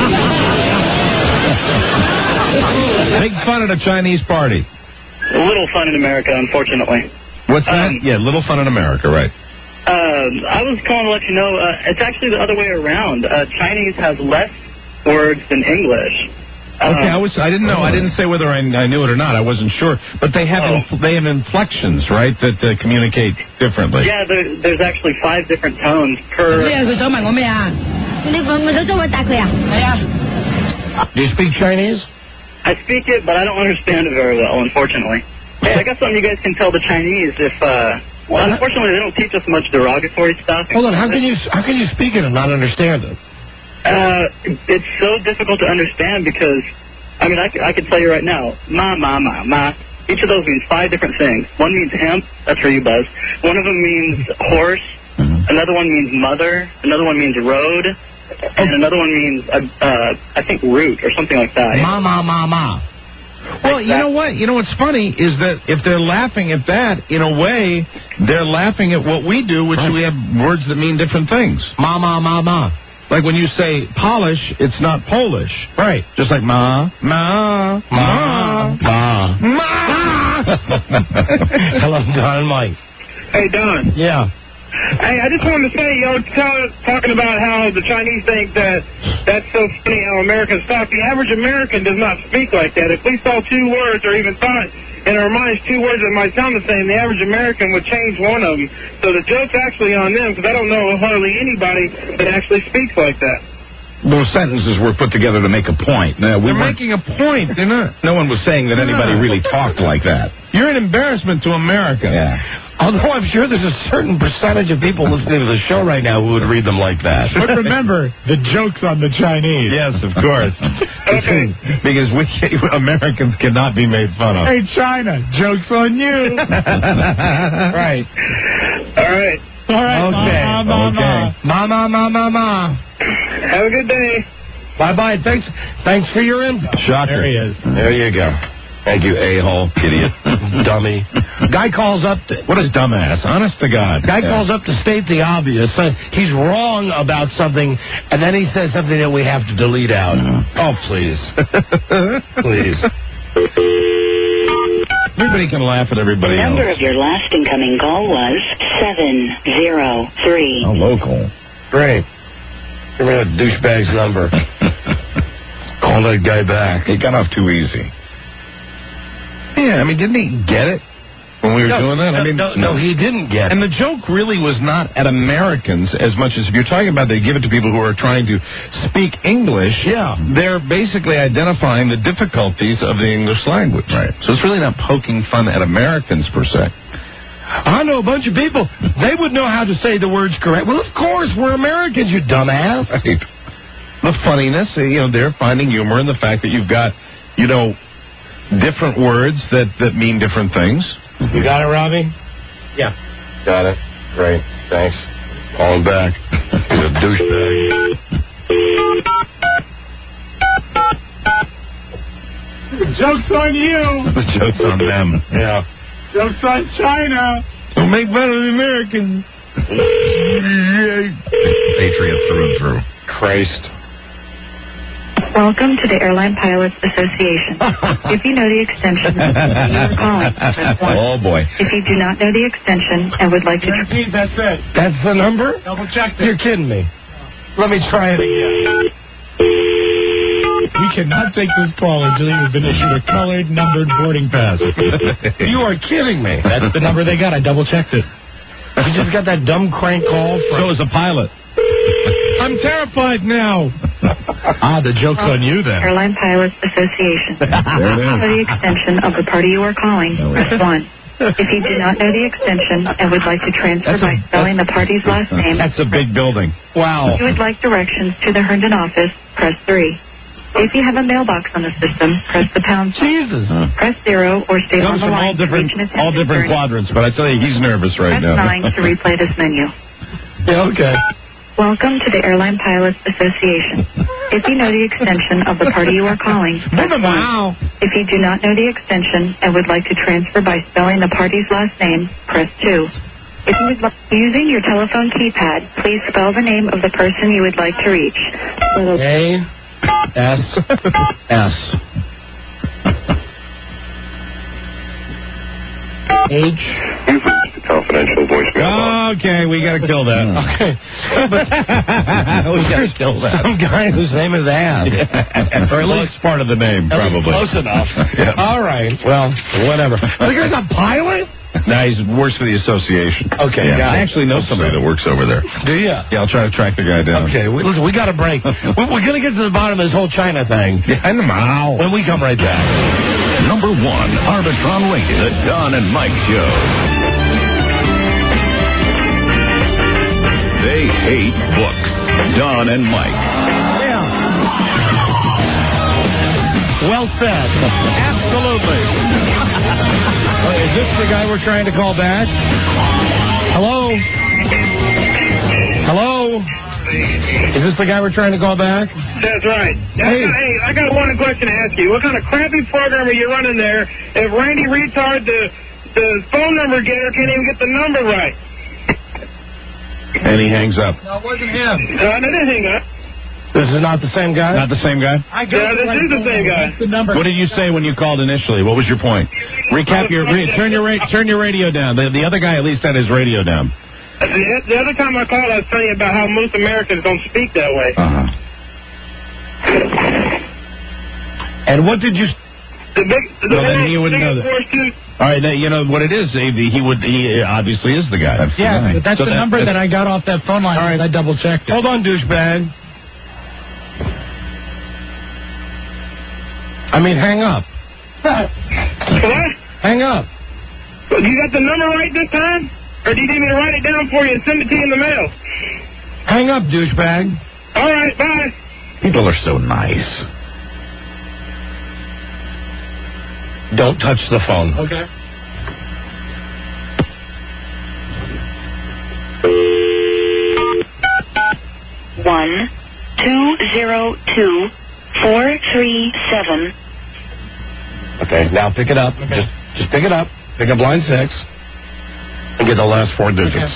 Big fun at a Chinese party. A little fun in America, unfortunately. What's that? Um, Yeah, little fun in America, right. Uh, I was calling to let you know, uh, it's actually the other way around. Uh, Chinese has less words than English. Okay, Um, I was. I didn't know. I didn't say whether I, I knew it or not. I wasn't sure. But they have Oh. inf- they have inflections, right, that uh, communicate differently. Yeah, there, there's actually five different tones per... 佢想問我咩啊？你問問咗中文答佢啊？係啊。 Do you speak Chinese? I speak it, but I don't understand it very well, unfortunately. Hey, I got something you guys can tell the Chinese if, uh... Well, unfortunately, they don't teach us much derogatory stuff. Hold on. How can you how can you speak it and not understand it? Uh, it's so difficult to understand because, I mean, I, c- I can tell you right now, ma, ma, ma, ma. Each of those means five different things. One means hemp, that's for you, Buzz. One of them means horse. Another one means mother. Another one means road. And another one means, uh, uh, I think, root or something like that. Ma, ma, ma, ma. Well, you know what? You know what's funny is that if they're laughing at that, in a way, they're laughing at what we do, which we have words that mean different things. Ma, ma, ma, ma. Like when you say polish, it's not Polish. Right. Just like ma, ma, ma, Ma. ma. Hello, Don and Mike. Hey, Don. Yeah. Hey, I just wanted to say, you know, tell, talking about how the Chinese think that that's so funny how Americans talk. The average American does not speak like that. If we saw two words or even thought in our minds two words that might sound the same, the average American would change one of them. So the joke's actually on them because I don't know hardly anybody that actually speaks like that. Those sentences were put together to make a point. No, we They're weren't- making a point. They're not. No one was saying that anybody really talked like that. You're an embarrassment to America. Yeah. Although I'm sure there's a certain percentage of people listening to the show right now who would read them like that. But remember, the joke's on the Chinese. Yes, of course. Okay. Because we Americans cannot be made fun of. Hey, China, joke's on you. Right. All right. All right. Okay. Ma, ma, ma, Ma, ma, ma, ma, ma. Have a good day. Bye-bye. Thanks Thanks for your input. Shocker. There he is. There you go. Thank you, a-hole, idiot. Dummy. Guy calls up to... What is dumbass? Honest to God. Guy Yeah. calls up to state the obvious. Uh, he's wrong about something, and then he says something that we have to delete out. Oh, please. Please. Everybody can laugh at everybody The number else. of your last incoming call was seven zero three. Oh, local. Great. Give me that douchebag's number. Call that guy back. He got off too easy. Yeah, I mean, didn't he get it when we were No, doing that? no, I mean, no, no, he didn't get it. And the joke really was not at Americans as much as if you're talking about they give it to people who are trying to speak English. Yeah. They're basically identifying the difficulties of the English language. Right. So it's really not poking fun at Americans per se. I know a bunch of people. They would know how to say the words correct. Well, of course, we're Americans, you dumbass. Right. The funniness, you know, they're finding humor in the fact that you've got, you know, different words that, that mean different things. You got it, Robbie? Yeah. Got it. Great. Thanks. Call him back. He's a douchebag. The joke's on you. The joke's on them. Yeah. Joke's on China. Don't make fun of the Americans. Patriot through and through. Christ. Welcome to the Airline Pilots Association. If you know the extension you are calling, press one. Oh, boy. If you do not know the extension and would like to... Guaranteed, that's it. That's the number? Double check You're it. kidding me. Let me try it again. We cannot take this call until you have been issued a colored numbered boarding pass. You are kidding me. That's the number they got. I double checked it. You just got that dumb crank call from... So is a pilot. I'm I'm terrified now. Ah, the joke's on you then. Airline Pilots Association. There it is. For the extension of the party you are calling, press one. If you do not know the extension and would like to transfer That's a- by spelling the party's last name, That's a big building. Wow. if you would like directions to the Herndon office, press three. If you have a mailbox on the system, press the pound sign. Jesus. Press zero or stay on Comes the from line all to different, reach an all attendant different during- quadrants, but I tell you, he's nervous right Press now. nine to replay this menu. Yeah, okay. Welcome to the Airline Pilots Association. If you know the extension of the party you are calling, press one. If you do not know the extension and would like to transfer by spelling the party's last name, press two. If you would like using your telephone keypad, please spell the name of the person you would like to reach. A S S H. You've reached the confidential voicemail. Okay, we got to kill that. Okay. we got to kill that. Some guy whose name is Ad. Or at least part of the name, At least probably. close enough. Yeah. All right. Well, whatever. The guy's a pilot? No, he works for the association. Okay, Yeah, got I it. actually know somebody that works over there. Do you? Yeah, I'll try to track the guy down. Okay, we, listen, we got a break. we, we're going to get to the bottom of this whole China thing. Yeah, I know. When we come right back. Number one, Arbitron Radio, the Don and Mike Show. They hate books. Don and Mike. Yeah. Well said. Absolutely. Uh, is this the guy we're trying to call back? Hello? Hello? Is this the guy we're trying to call back? That's right. Hey. Hey, I got one question to ask you. What kind of crappy program are you running there if Randy Retard, the, the phone number getter, can't even get the number right? And he hangs up. No, it wasn't him. Uh, no, this ain't good. This is not the same guy? Not the same guy? I Yeah, this is the same guy. That's the number. What did you say when you called initially? What was your point? Recap your re, turn your ra- turn your radio down. The, the other guy at least had his radio down. The, the other time I called, I was telling you about how most Americans don't speak that way. Uh-huh. And what did you... The big, the Well, then big he wouldn't know that. Singapore student- All right, now, you know what it is. He, he would. He obviously is the guy. That's Yeah, but that's So the that- number that that's- I got off that phone line. All right, I double checked it. Hold on, douchebag. I mean, hang up. What? Hang up. You got the number right this time? Or do you need me to write it down for you and send it to you in the mail? Hang up, douchebag. All right, bye. People are so nice. Don't touch the phone. Okay. One, two, zero, two, four, three, seven. Okay, now pick it up. Just, just pick it up. Pick up line six. And get the last four digits.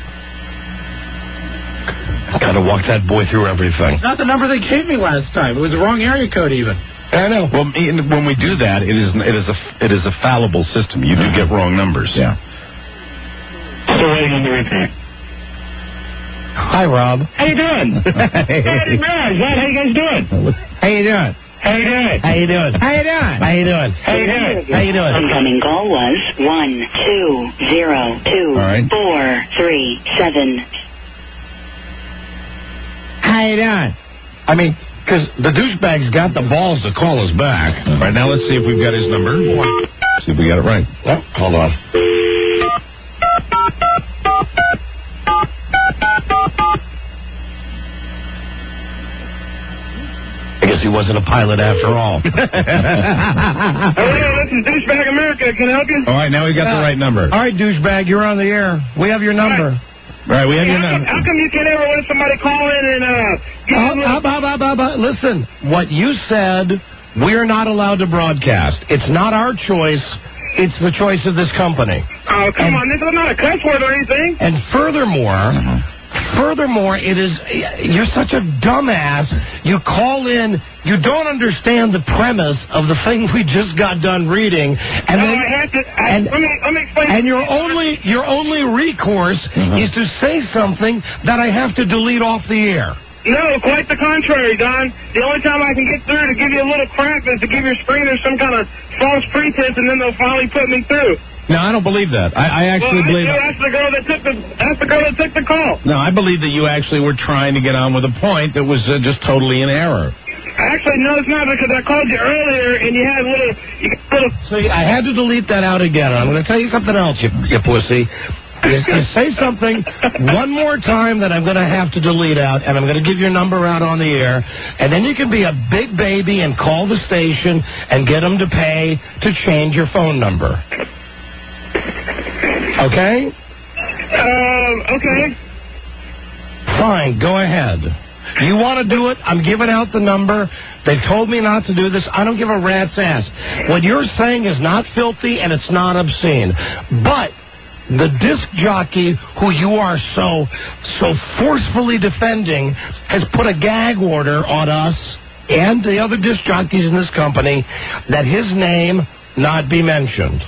Gotta walk that boy through everything. Not the number they gave me last time. It was the wrong area code even. I know. Well, in- when we do that, it is it is a it is a fallible system. You do get wrong numbers. Yeah. Still waiting on the repeat. Hi, Rob. How you doing? Hey, Hey. Raj, how you guys doing? How you doing? How you doing? How you doing? How you doing? How you doing? How you doing? How you doing? Incoming call was one, two, zero, two, All right. four, three, seven. How you doing? I mean, because the douchebag's got the balls to call us back. All right, now let's see if we've got his number. See if we got it right. Oh, hold on. I guess he wasn't a pilot after all. Hello, this is Douchebag America. Can I help you? All right, now we got the right number. All right, douchebag, you're on the air. We have your number. All right, we have your How come, number. how come you can't ever let somebody call in and, uh... give Uh, them uh, uh, uh, uh, uh, listen, what you said, we're not allowed to broadcast. It's not our choice. It's the choice of this company. Oh, come on. This is not a cuss word or anything. And furthermore, furthermore, it is, you're such a dumbass. You call in, you don't understand the premise of the thing we just got done reading, and no, then, I have to... I, and, let, me, let me explain. and your only, your only recourse is to say something that I have to delete off the air. No, quite the contrary, Don. The only time I can get through to give you a little crap is to give your screener some kind of false pretense, and then they'll finally put me through. No, I don't believe that. I, I actually well, believe. That's the girl that took the. That's the girl that took the call. No, I believe that you actually were trying to get on with a point that was uh, just totally in error. Actually, no, it's not, because I called you earlier and you had a little. You got a little. See, I had to delete that out again. I'm going to tell you something else, you, you pussy. You, you say something one more time that I'm going to have to delete out, and I'm going to give your number out on the air, and then you can be a big baby and call the station and get them to pay to change your phone number. Okay? Uh, okay. Fine, go ahead. You want to do it? I'm giving out the number. They told me not to do this. I don't give a rat's ass. What you're saying is not filthy and it's not obscene. But the disc jockey who you are so, so forcefully defending has put a gag order on us and the other disc jockeys in this company that his name not be mentioned.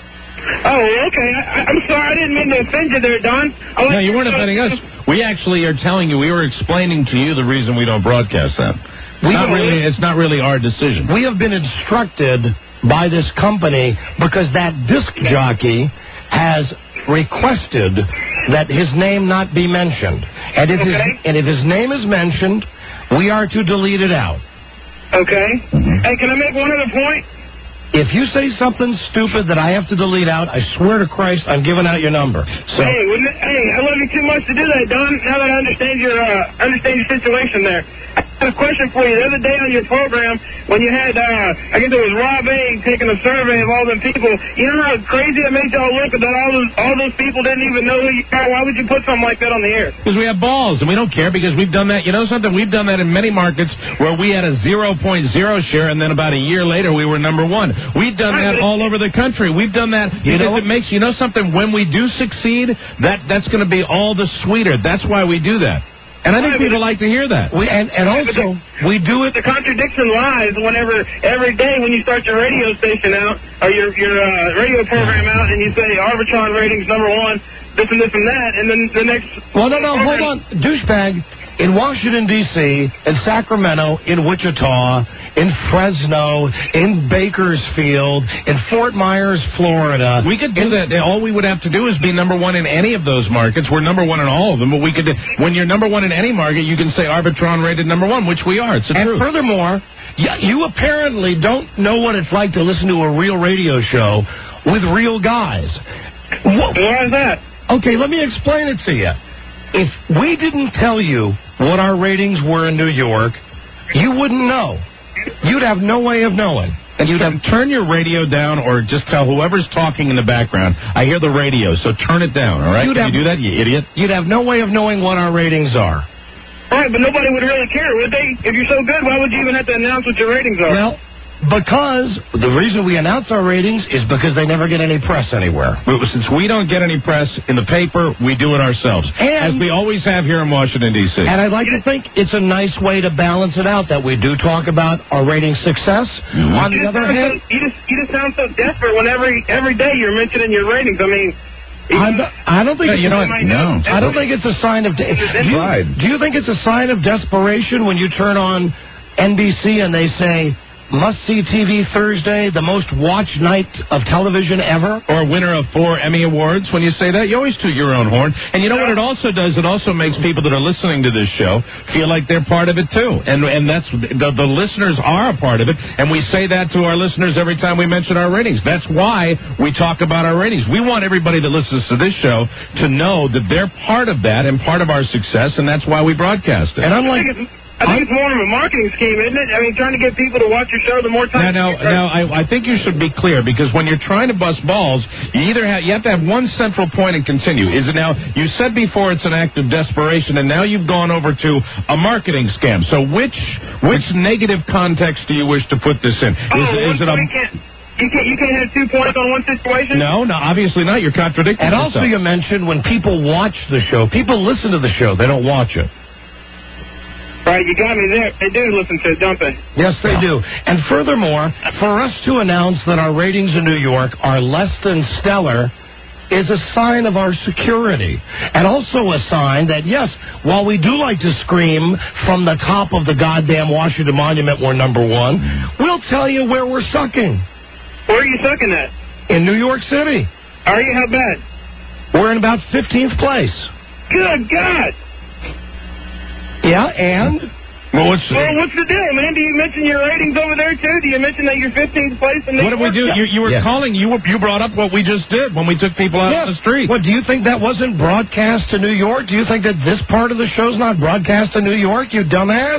Oh, okay. I, I'm sorry. I didn't mean to offend you there, Don. No, you weren't offending us. We actually are telling you, we were explaining to you the reason we don't broadcast that. It's, not really, it's not really our decision. We have been instructed by this company because that disc jockey has requested that his name not be mentioned. And if, okay. his, and if his name is mentioned, we are to delete it out. Okay. Mm-hmm. Hey, can I make one other point? If you say something stupid that I have to delete out, I swear to Christ, I'm giving out your number. So, hey, wouldn't it, hey, I love you too much to do that, Don. Now that I understand your uh, understand your situation there, I have a question for you. The other day on your program, when you had, uh, I guess it was Rob A. taking a survey of all them people, you know how crazy it made y'all look that all those all those people didn't even know who you are? Why would you put something like that on the air? Because we have balls, and we don't care, because we've done that. You know something? We've done that in many markets where we had a zero point zero share, and then about a year later we were number one. We've done that all over the country. We've done that because you know it makes, you know something, when we do succeed, that that's going to be all the sweeter. That's why we do that. And I think people like to hear that. We and, and also, we do it. The contradiction lies whenever, every day when you start your radio station out, or your, your uh, radio program out, and you say Arbitron ratings number one, this and this and that, and then the next... Well, no, no, hold on. Douchebag, in Washington, D C, in Sacramento, in Wichita, in Fresno, in Bakersfield, in Fort Myers, Florida. We could do that. All we would have to do is be number one in any of those markets. We're number one in all of them, but we could, when you're number one in any market, you can say Arbitron rated number one, which we are. It's the and truth. Furthermore, you apparently don't know what it's like to listen to a real radio show with real guys. What? Why is that? Okay, let me explain it to you. If we didn't tell you what our ratings were in New York, you wouldn't know. You'd have no way of knowing. And you'd have turn your radio down, or just tell whoever's talking in the background, I hear the radio, so turn it down, all right? You'd Can have, you do that, you idiot? You'd have no way of knowing what our ratings are. All right, but nobody would really care, would they? If you're so good, why would you even have to announce what your ratings are? Well, because the reason we announce our ratings is because they never get any press anywhere. Since we don't get any press in the paper, we do it ourselves, and, as we always have here in Washington, D C. And I'd like to think it's a nice way to balance it out, that we do talk about our rating success. Mm-hmm. On the other hand... So, you, just, you just sound so desperate when every, every day you're mentioning your ratings. I mean... I'm, I don't think no, it's you know, no. I don't think it's a sign of... De- do, you, do you think it's a sign of desperation when you turn on N B C and they say... Must-see T V Thursday, the most watched night of television ever? Or winner of four Emmy Awards. When you say that, you always toot your own horn. And you know what it also does? It also makes people that are listening to this show feel like they're part of it, too. And and that's the, the listeners are a part of it. And we say that to our listeners every time we mention our ratings. That's why we talk about our ratings. We want everybody that listens to this show to know that they're part of that and part of our success, and that's why we broadcast it. And unlike... I think it's more of a marketing scheme, isn't it? I mean, trying to get people to watch your show, the more time... No, no, no, I, I think you should be clear, because when you're trying to bust balls, you either have, you have to have one central point and continue. Is it now, you said before it's an act of desperation, and now you've gone over to a marketing scam. So which which negative context do you wish to put this in? Is, oh, is it a... You can't, you can't have two points on one situation? No, no, obviously not. You're contradicting And yourself. also you mentioned when people watch the show, people listen to the show, they don't watch it. Right, you got me there. They do listen to it, don't they? Yes, they do. And furthermore, for us to announce that our ratings in New York are less than stellar is a sign of our security. And also a sign that, yes, while we do like to scream from the top of the goddamn Washington Monument we're number one, we'll tell you where we're sucking. Where are you sucking at? In New York City. Are you? How bad? We're in about fifteenth place. Good God. Yeah, and? Well, what's, well, what's the deal, man? Do you mention your ratings over there, too? Do you mention that you're fifteenth place in the What did we do? You, you were Yeah. calling. You were, you brought up what we just did when we took people out Yeah. on the street. What, do you think that wasn't broadcast to New York? Do you think that this part of the show's not broadcast to New York, you dumbass?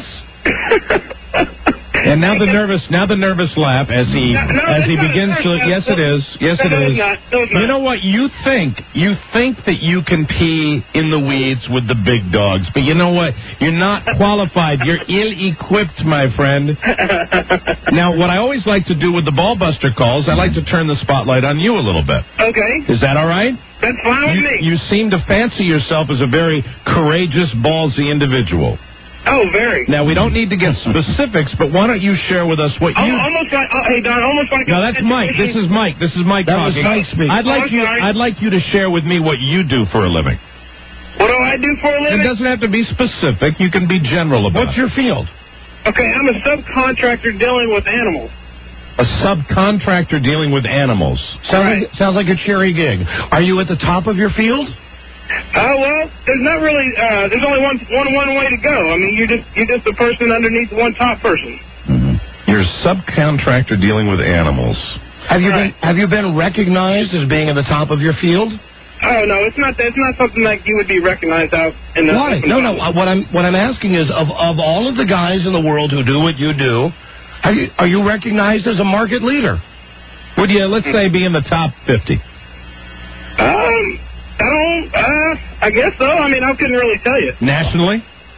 And now the nervous, now the nervous laugh as he No, no, as he that's not begins a- to. that's Yes, not- it is. Yes, no, it no, is. it's not. No, it's not. You know what? You think you think that you can pee in the weeds with the big dogs, but you know what? You're not qualified. You're ill-equipped, my friend. Now, what I always like to do with the ballbuster calls, I like to turn the spotlight on you a little bit. Okay. Is that all right? That's fine with You, me. you seem to fancy yourself as a very courageous, ballsy individual. Oh, very. Now, we don't need to get specifics, but why don't you share with us what you... Al- almost like, oh, hey, Don, almost like... No, that's Mike. This is Mike. This is Mike That was talking. Mike speaking. I'd Oh, like you. sorry. I'd like you to share with me what you do for a living. What do I do for a living? It doesn't have to be specific. You can be general about What's your field? Okay, I'm a subcontractor dealing with animals. it. A subcontractor dealing with animals. Sounds, Right. like, sounds like a cherry gig. Are you at the top of your field? Oh, well, there's not really, uh, there's only one, one, one way to go. I mean, you're just, you're just the person underneath one top person. Mm-hmm. You're a subcontractor dealing with animals. Have you Right. been Have you been recognized as being at the top of your field? Oh, no, it's not, it's not something like you would be recognized out in the... Why? No, no. uh, What I'm what I'm asking is, of of all of the guys in the world who do what you do, are you are you recognized as a market leader? Would you, let's say, be in the top fifty? Um, I don't, uh, I guess so. I mean, I couldn't really tell you. Nationally?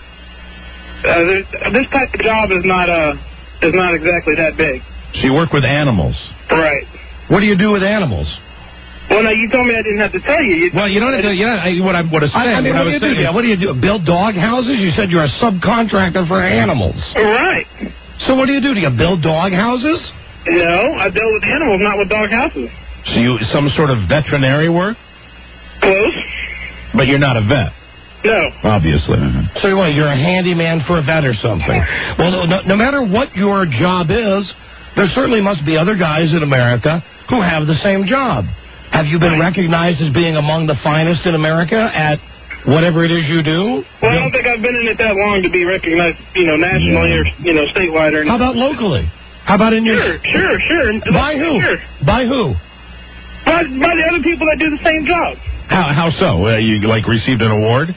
Uh, there's, this type of job is not, uh, is not exactly that big. So you work with animals. Right. What do you do with animals? Well, no, you told me I didn't have to tell you. you Well, you don't have to, you know, I- what I what I was I, saying. I mean, what what I do you was do? saying What do you do? Build dog houses? You said you're a subcontractor for animals. Right. So what do you do? Do you build dog houses? No, I deal with animals, not with dog houses. So you some sort of veterinary work, Close? but you're not a vet, No. obviously. So you what? You're a handyman for a vet or something. Well, no, no matter what your job is, there certainly must be other guys in America who have the same job. Have you been recognized as being among the finest in America at whatever it is you do? Well, I don't think I've been in it that long to be recognized, you know, nationally or, you know, statewide or anything. How about locally? How about in your... Sure, sure, sure. By who? Sure. By who? By, by the other people that do the same job. How how so? Uh, you like received an award?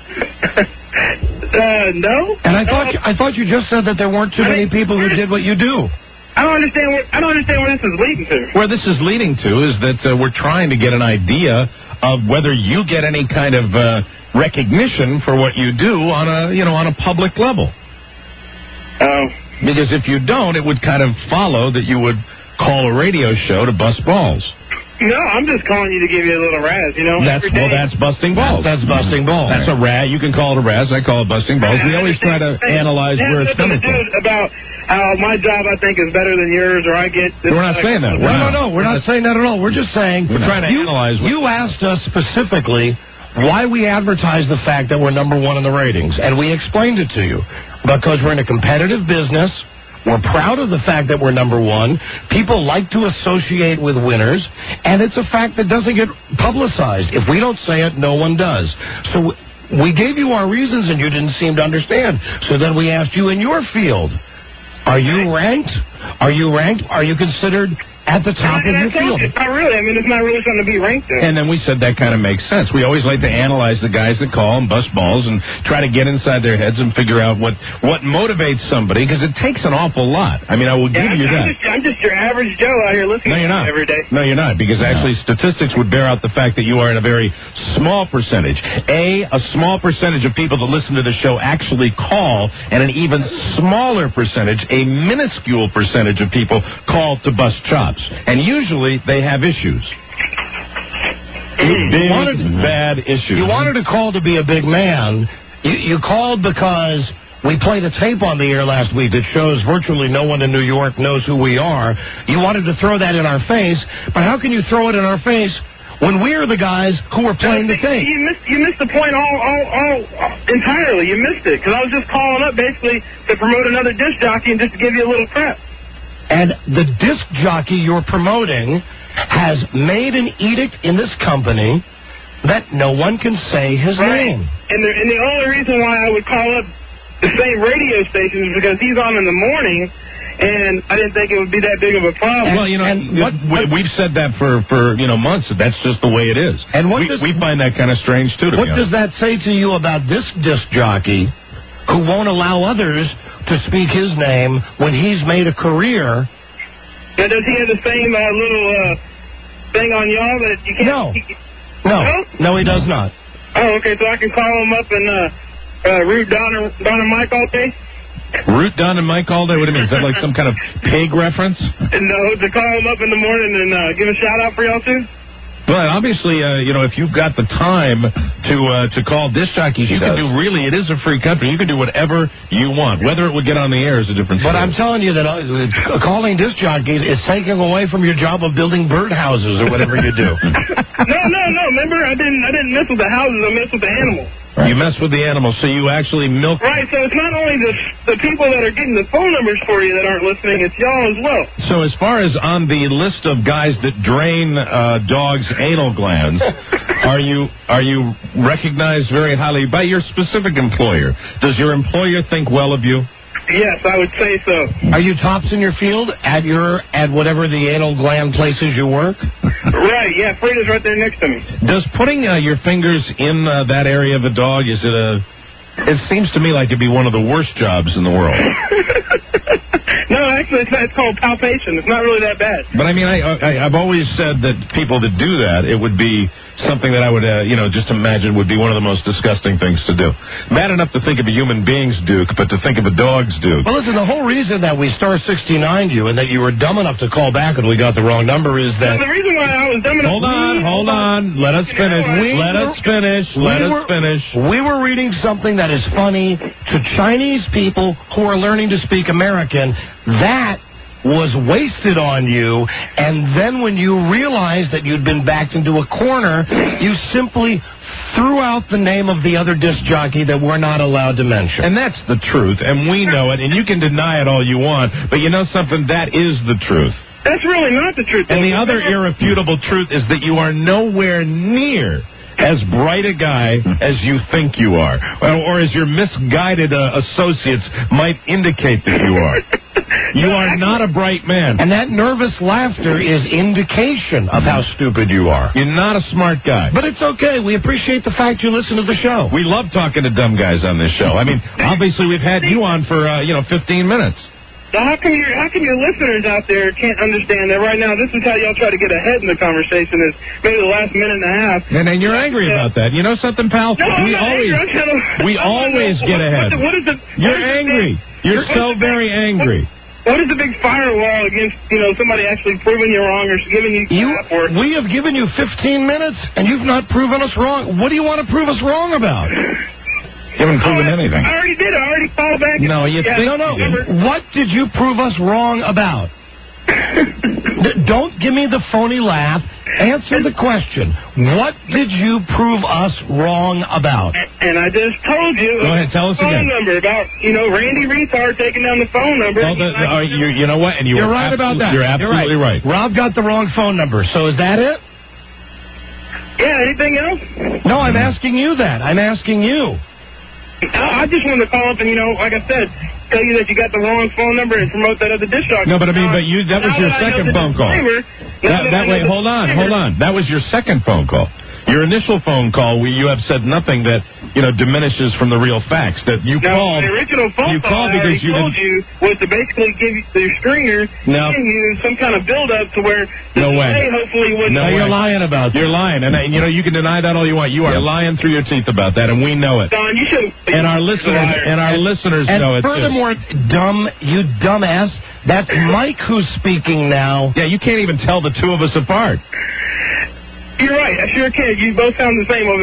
Uh, no. And I thought you, I thought you just said that there weren't too many people who did what you do. I don't understand where I don't understand where this is leading to. Where this is leading to is that uh, we're trying to get an idea of whether you get any kind of uh, recognition for what you do on a you know on a public level. Oh. Because if you don't, it would kind of follow that you would call a radio show to bust balls. No, I'm just calling you to give you a little razz, you know. That's every day. well, that's busting balls. That's busting balls. That's a razz. You can call it a razz. I call it busting balls. We always try to Hey, analyze it has where it's nothing coming to do from. about how my job I think is better than yours, or I get. This We're not saying that. No, We're no, not. no. We're not saying that at all. We're just saying... We're trying to you, analyze what- You asked us specifically why we advertise the fact that we're number one in the ratings, and we explained it to you. Because we're in a competitive business. We're proud of the fact that we're number one. People like to associate with winners, and it's a fact that doesn't get publicized. If we don't say it, no one does. So we gave you our reasons, and you didn't seem to understand. So then we asked you in your field, are you ranked? Are you ranked? Are you considered at the top And of I your told field? you, not really. I mean, it's not really something to be ranked in. And then we said that kind of makes sense. We always like to analyze the guys that call and bust balls and try to get inside their heads and figure out what, what motivates somebody, because it takes an awful lot. I mean, I will Yeah, give I'm, you I'm that. just, I'm just your average Joe out here listening No, you're to not. you every day. No, you're not, because actually statistics would bear out the fact that you are in a very small percentage. A, a small percentage of people that listen to the show actually call, and an even smaller percentage, a minuscule percentage of people call to bust chops. And usually they have issues. Big, wanted- bad issues. You wanted to call to be a big man. You, you called because we played a tape on the air last week that shows virtually no one in New York knows who we are. You wanted to throw that in our face, but how can you throw it in our face when we're the guys who are playing the tape? You missed, you missed the point all, all, all, entirely. You missed it, because I was just calling up basically to promote another disc jockey and just to give you a little crap. And the disc jockey you're promoting has made an edict in this company that no one can say his Right. name. And the, and the only reason why I would call up the same radio station is because he's on in the morning, and I didn't think it would be that big of a problem. Well, you know, we, we've said that for, for you know months. That that's just the way it is. And what we, does- we find that kind of strange too. To What be does honest. that say to you about this disc jockey who won't allow others to speak his name when he's made a career? Now, does he have the same uh, little uh, thing on y'all that you can't... No. he- No, no, he does not. Oh, okay, so I can call him up and uh, uh, root Don and, Don and Mike all day? Root Don and Mike all day? What do you mean? Is that like some kind of pig reference? No, to call him up in the morning and uh, give a shout-out for y'all, too? Well, obviously, uh, you know, if you've got the time to uh, to call disc jockeys, you can do really, it is a free company. You can do whatever you want. Whether it would get on the air is a different story. But I'm telling you that uh, calling disc jockeys is taking away from your job of building birdhouses or whatever you do. No, no, no. Remember, I didn't I didn't mess with the houses. I messed with the animals. You mess with the animals, so you actually milk... Right, so it's not only the the people that are getting the phone numbers for you that aren't listening, it's y'all as well. So as far as on the list of guys that drain uh, dogs' anal glands, are you are you recognized very highly by your specific employer? Does your employer think well of you? Yes, I would say so. Are you tops in your field at your at whatever the anal gland places you work? Right, yeah, Frida's right there next to me. Does putting uh, your fingers in uh, that area of a dog, is it a... It seems to me like it'd be one of the worst jobs in the world. No, actually, it's, it's called palpation. It's not really that bad. But I mean, I, I, I've always said that people that do that, it would be something that I would, uh, you know, just imagine would be one of the most disgusting things to do. Bad enough to think of a human being's Duke, but to think of a dog's Duke. Well, listen, the whole reason that we star sixty-nined you and that you were dumb enough to call back and we got the wrong number is that... The reason why I was dumb enough... Hold on, hold on. Let us finish. We Let were- us finish. Let we us were- finish. We were reading something that is funny to Chinese people who are learning to speak American. That was wasted on you, and then when you realized that you'd been backed into a corner, you simply threw out the name of the other disc jockey that we're not allowed to mention. And that's the truth, and we know it, and you can deny it all you want, but you know something? That is the truth. That's really not the truth. And the other irrefutable truth is that you are nowhere near as bright a guy as you think you are, or, or as your misguided uh, associates might indicate that you are. You are not a bright man. And that nervous laughter is indication of how stupid you are. You're not a smart guy. But it's okay. We appreciate the fact you listen to the show. We love talking to dumb guys on this show. I mean, obviously we've had you on for, uh, you know, fifteen minutes. So how come your how come your listeners out there can't understand that right now? This is how y'all try to get ahead in the conversation. Is maybe the last minute and a half. And, and you're angry Yeah. about that. You know something, pal? No, I'm we not always, angry. I'm kind of- we I wanna always know get what- ahead. What, what is the? You're what is the angry. big- You're what's so the very big- angry. What, what is the big firewall against you know somebody actually proving you wrong or giving you? You, crap or we have given you fifteen minutes, and you've not proven us wrong. What do you want to prove us wrong about? You haven't proven Oh, I- anything. I already did. I already called back. No, you yeah, think No, no. you did. What did you prove us wrong about? D- Don't give me the phony laugh. Answer the question. What did you prove us wrong about? And I just told you. Go ahead, tell us phone again. number about you know Randy Retard taking down the phone number. Well, the, the, uh, you, you know what? And you You're were right about absolute- that. You're absolutely right. Rob got the wrong phone number. So is that it? Yeah. Anything else? No, I'm asking you that. I'm asking you. I I just wanted to call up and you know, like I said, tell you that you got the wrong phone number and promote that other disc jockey. No, but I mean, but you, that was Now your that I know second the phone call. disclaimer, That, now that I know way, the hold on, disclaimer- hold on. That was your second phone call. Your initial phone call, we, you have said nothing that, you know, diminishes from the real facts. That you Now, called, the original phone you call called I because already you told didn't. you was to basically give you the stringer, No. giving you some kind of build-up to where No the way. delay hopefully wouldn't. No Now, you're way. lying about that. You're lying, and, and you know you can deny that all you want. You are lying through your teeth about that, and we know it. Don, you should. And our listeners, and our listeners And know it too. furthermore, dumb, you dumbass, that's Mike who's speaking now. Yeah, you can't even tell the two of us apart. You're right. I sure can. You both sound the same over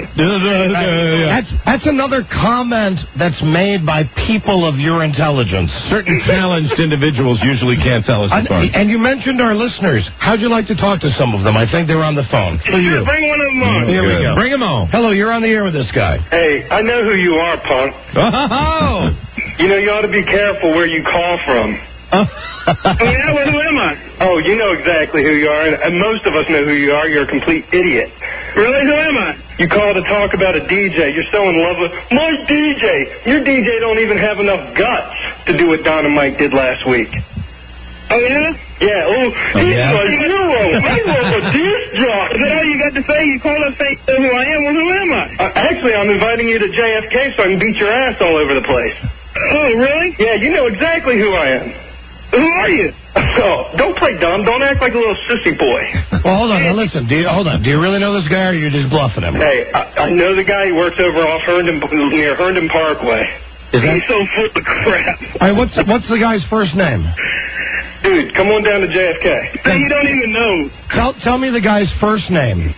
the. That's that's another comment that's made by people of your intelligence. Certain challenged individuals usually can't tell us And, apart. and you mentioned our listeners. How'd you like to talk to some of them? I think they're on the phone. For you. Bring one of them on. Here we go. Bring them on. Hello, you're on the air with this guy. Hey, I know who you are, punk. Oh! You know, you ought to be careful where you call from. Oh, yeah? Well, who am I? Oh, you know exactly who you are, and, and most of us know who you are. You're a complete idiot. Really? Who am I? You called to talk about a D J. You're so in love with my D J. Your D J don't even have enough guts to do what Don and Mike did last week. Oh, yeah? Yeah. Oh, Oh, he's yeah? like Euro. Euro, a disc jock. Is that all you got to say? You call us saying who I am? Well, who am I? Uh, actually, I'm inviting you to J F K so I can beat your ass all over the place. Oh, really? Yeah, you know exactly who I am. Who are you? Oh, don't play dumb. Don't act like a little sissy boy. Well, hold on. Now, listen. Do you, hold on. Do you really know this guy, or you're just bluffing him? Hey, I, I know the guy. He works over off Herndon, near Herndon Parkway. Is that- He's so full of crap. All right, what's what's the guy's first name? Dude, come on down to J F K. Hey, you don't even know. Tell tell me the guy's first name.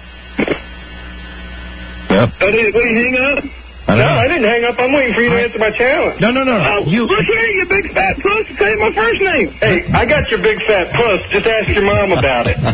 Yep. Oh, did, what, you hang up? I No, know. I didn't hang up. I'm waiting for you to answer my challenge. No, no, no. Oh, You- look here, you big fat puss. Say my first name. Hey, I got your big fat puss. Just ask your mom about it.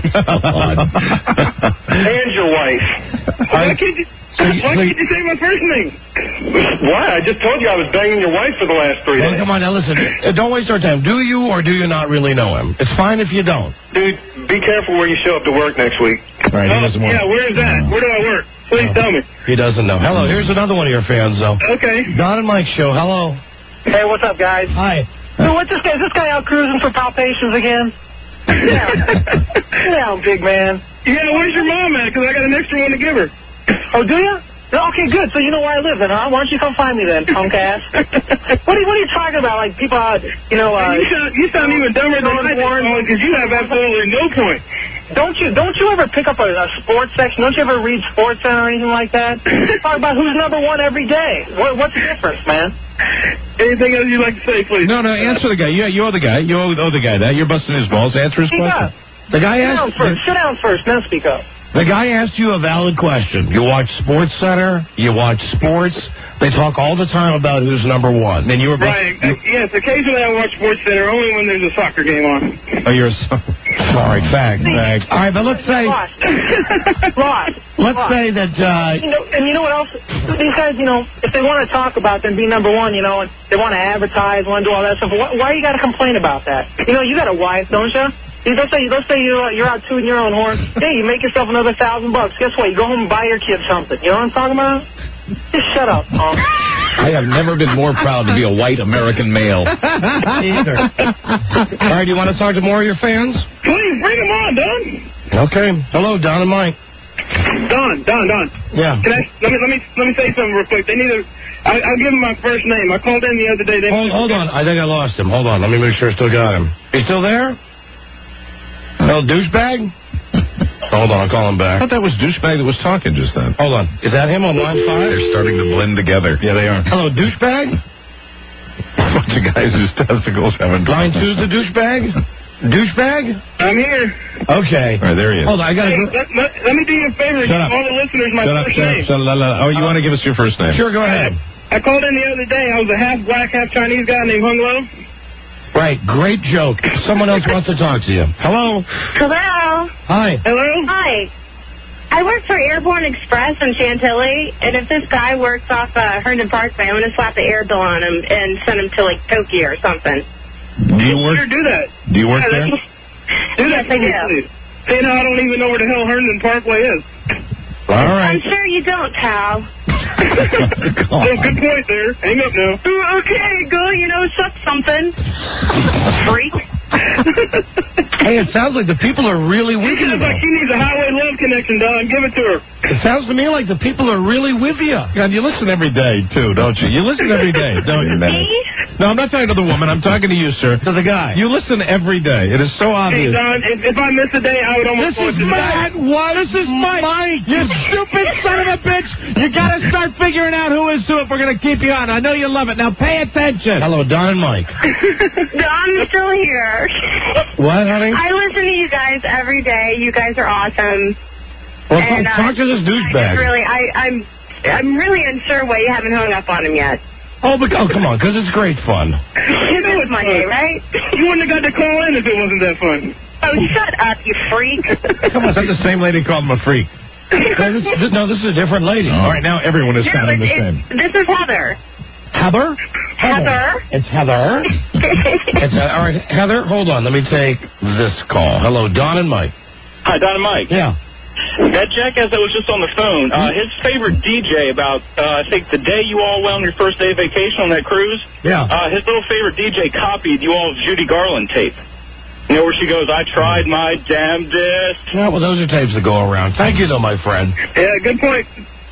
And your wife. Why can't you, why can't you say my first name? Why? I just told you I was banging your wife for the last three Well, days. come on, now listen. Uh, Don't waste our time. Do you or do you not really know him? It's fine if you don't. Dude, be careful where you show up to work next week. All right, he doesn't want Yeah, where's that? Where do I work? Please tell me. He doesn't know. Hello, here's another one of your fans, though. Okay. Don and Mike show. Hello. Hey, what's up, guys? Hi. So what's this guy? Is this guy out cruising for palpations again? Yeah. Sit down, big man. Yeah, where's your mom at? Because I got an extra one to give her. Oh, do you? Okay, good. So you know where I live then, huh? Why don't you come find me then, punk ass? what, are you, what are you talking about? Like, people out, you know... Uh, you sound, you sound even dumber than I do, because you have absolutely no point. Don't you don't you ever pick up a, a sports section? Don't you ever read Sports Center or anything like that? Talk about who's number one every day. What, what's the difference, man? Anything else you'd like to say, please? No, no, answer the guy. You, you owe the guy. You owe, owe the guy that. You're busting his balls. Answer his Speak question. up. The guy Sit down asked. first. Sit down first, then speak up. The guy asked you a valid question. You watch Sports Center. You watch sports. They talk all the time about who's number one. And you were Right. Uh, yes, occasionally I watch Sports Center, only when there's a soccer game on. Oh, you're so... Sorry, fact, fact. All right, but let's say Lost. Lost. let's Lost. say that uh, You know, and you know what else? These guys, you know, if they want to talk about them being number one, you know, and they want to advertise, want to do all that stuff, why, why you got to complain about that? You know, you got a wife, don't you? You Let's say, let's say you're, you're out tooting your own horn. Hey, you make yourself another thousand bucks. Guess what? You go home and buy your kid something. You know what I'm talking about? Just shut up, punk. I have never been more proud to be a white American male. either. All right, do you want to talk to more of your fans? Please, bring them on, Don. Okay. Hello, Don and Mike. Don, Don, Don. Yeah. Can I, let me, let me, let me say something real quick. They need a, I, I'll give them my first name. I called in the other day. They Hold, hold on. I think I lost him. Hold on. Let me make sure I still got him. He's still there? Little douchebag? Hold on, I'll call him I back. thought that was douchebag that was talking just then. Hold on. Is that him on line five? They're starting to blend together. Yeah, they are. Hello, douchebag? A bunch of guys whose testicles haven't... Line two's the douchebag? Douchebag? I'm here. Okay. All right, there he is. Hold on, I got Hey, to... let, let, let me do you a favor. Shut Give up. all the listeners my Shut up, first shut up, name. shut up, la, la, la. Oh, you want to give us your first name? Sure, go ahead. I called in the other day. I was a half black, half Chinese guy named Hung Lo. Right, great joke. Someone else wants to talk to you. Hello? Hello. Hi. Hello? Hi. I work for Airborne Express in Chantilly, and if this guy works off uh, Herndon Parkway, I'm going to slap the air bill on him and send him to, like, Tokyo or something. Do you work? Sure, do that. Do you work Yeah, there? that's- Do Yes, that for I me, do. please. See, now I don't even know where the hell Herndon Parkway is. All right. I'm sure you don't, pal. Oh, good point there. Hang up now. Ooh, okay, go, you know, suck something. Freak. Hey, it sounds like the people are really with She you. sounds like she needs a highway love connection, Don. Give it to her. It sounds to me like the people are really with you. God, you listen every day, too, don't you? You listen every day, don't you, man? No, I'm not talking to the woman. I'm talking to you, sir. To the guy. You listen every day. It is so Hey, obvious. Don, if, if I miss a day, I would almost... This is Matt. What? This is Mike. Mike. You stupid son of a bitch. You got to start figuring out who is who if we're going to keep you on. I know you love it. Now pay attention. Hello, Don and Mike. I'm still here. What, honey? I listen to you guys every day. You guys are awesome. Well, And, talk, uh, talk to this I douchebag. just really, I, I'm, I'm really unsure why you haven't hung up on him yet. Oh, but, oh, come on, because it's great fun. It was Monday, right? You wouldn't have got to call in if it wasn't that fun. Oh, shut up, you freak. Come on, is that the same lady called him a freak? No, this, this- no, this is a different lady. All right, now everyone is No, sounding it's, the same. it's, this is Heather. Heather? Heather. It's Heather. It's, uh, all right, Heather, hold on. Let me take this call. Hello, Don and Mike. Hi, Don and Mike. Yeah. That jackass that was just on the phone, uh, his favorite D J about, uh, I think, the day you all went on your first day of vacation on that cruise, Yeah. uh, his little favorite D J copied you all's Judy Garland tape. You know where she goes, I tried my damnedest. Yeah, well, those are tapes that go around. Thank you, though, my friend. Yeah, good point.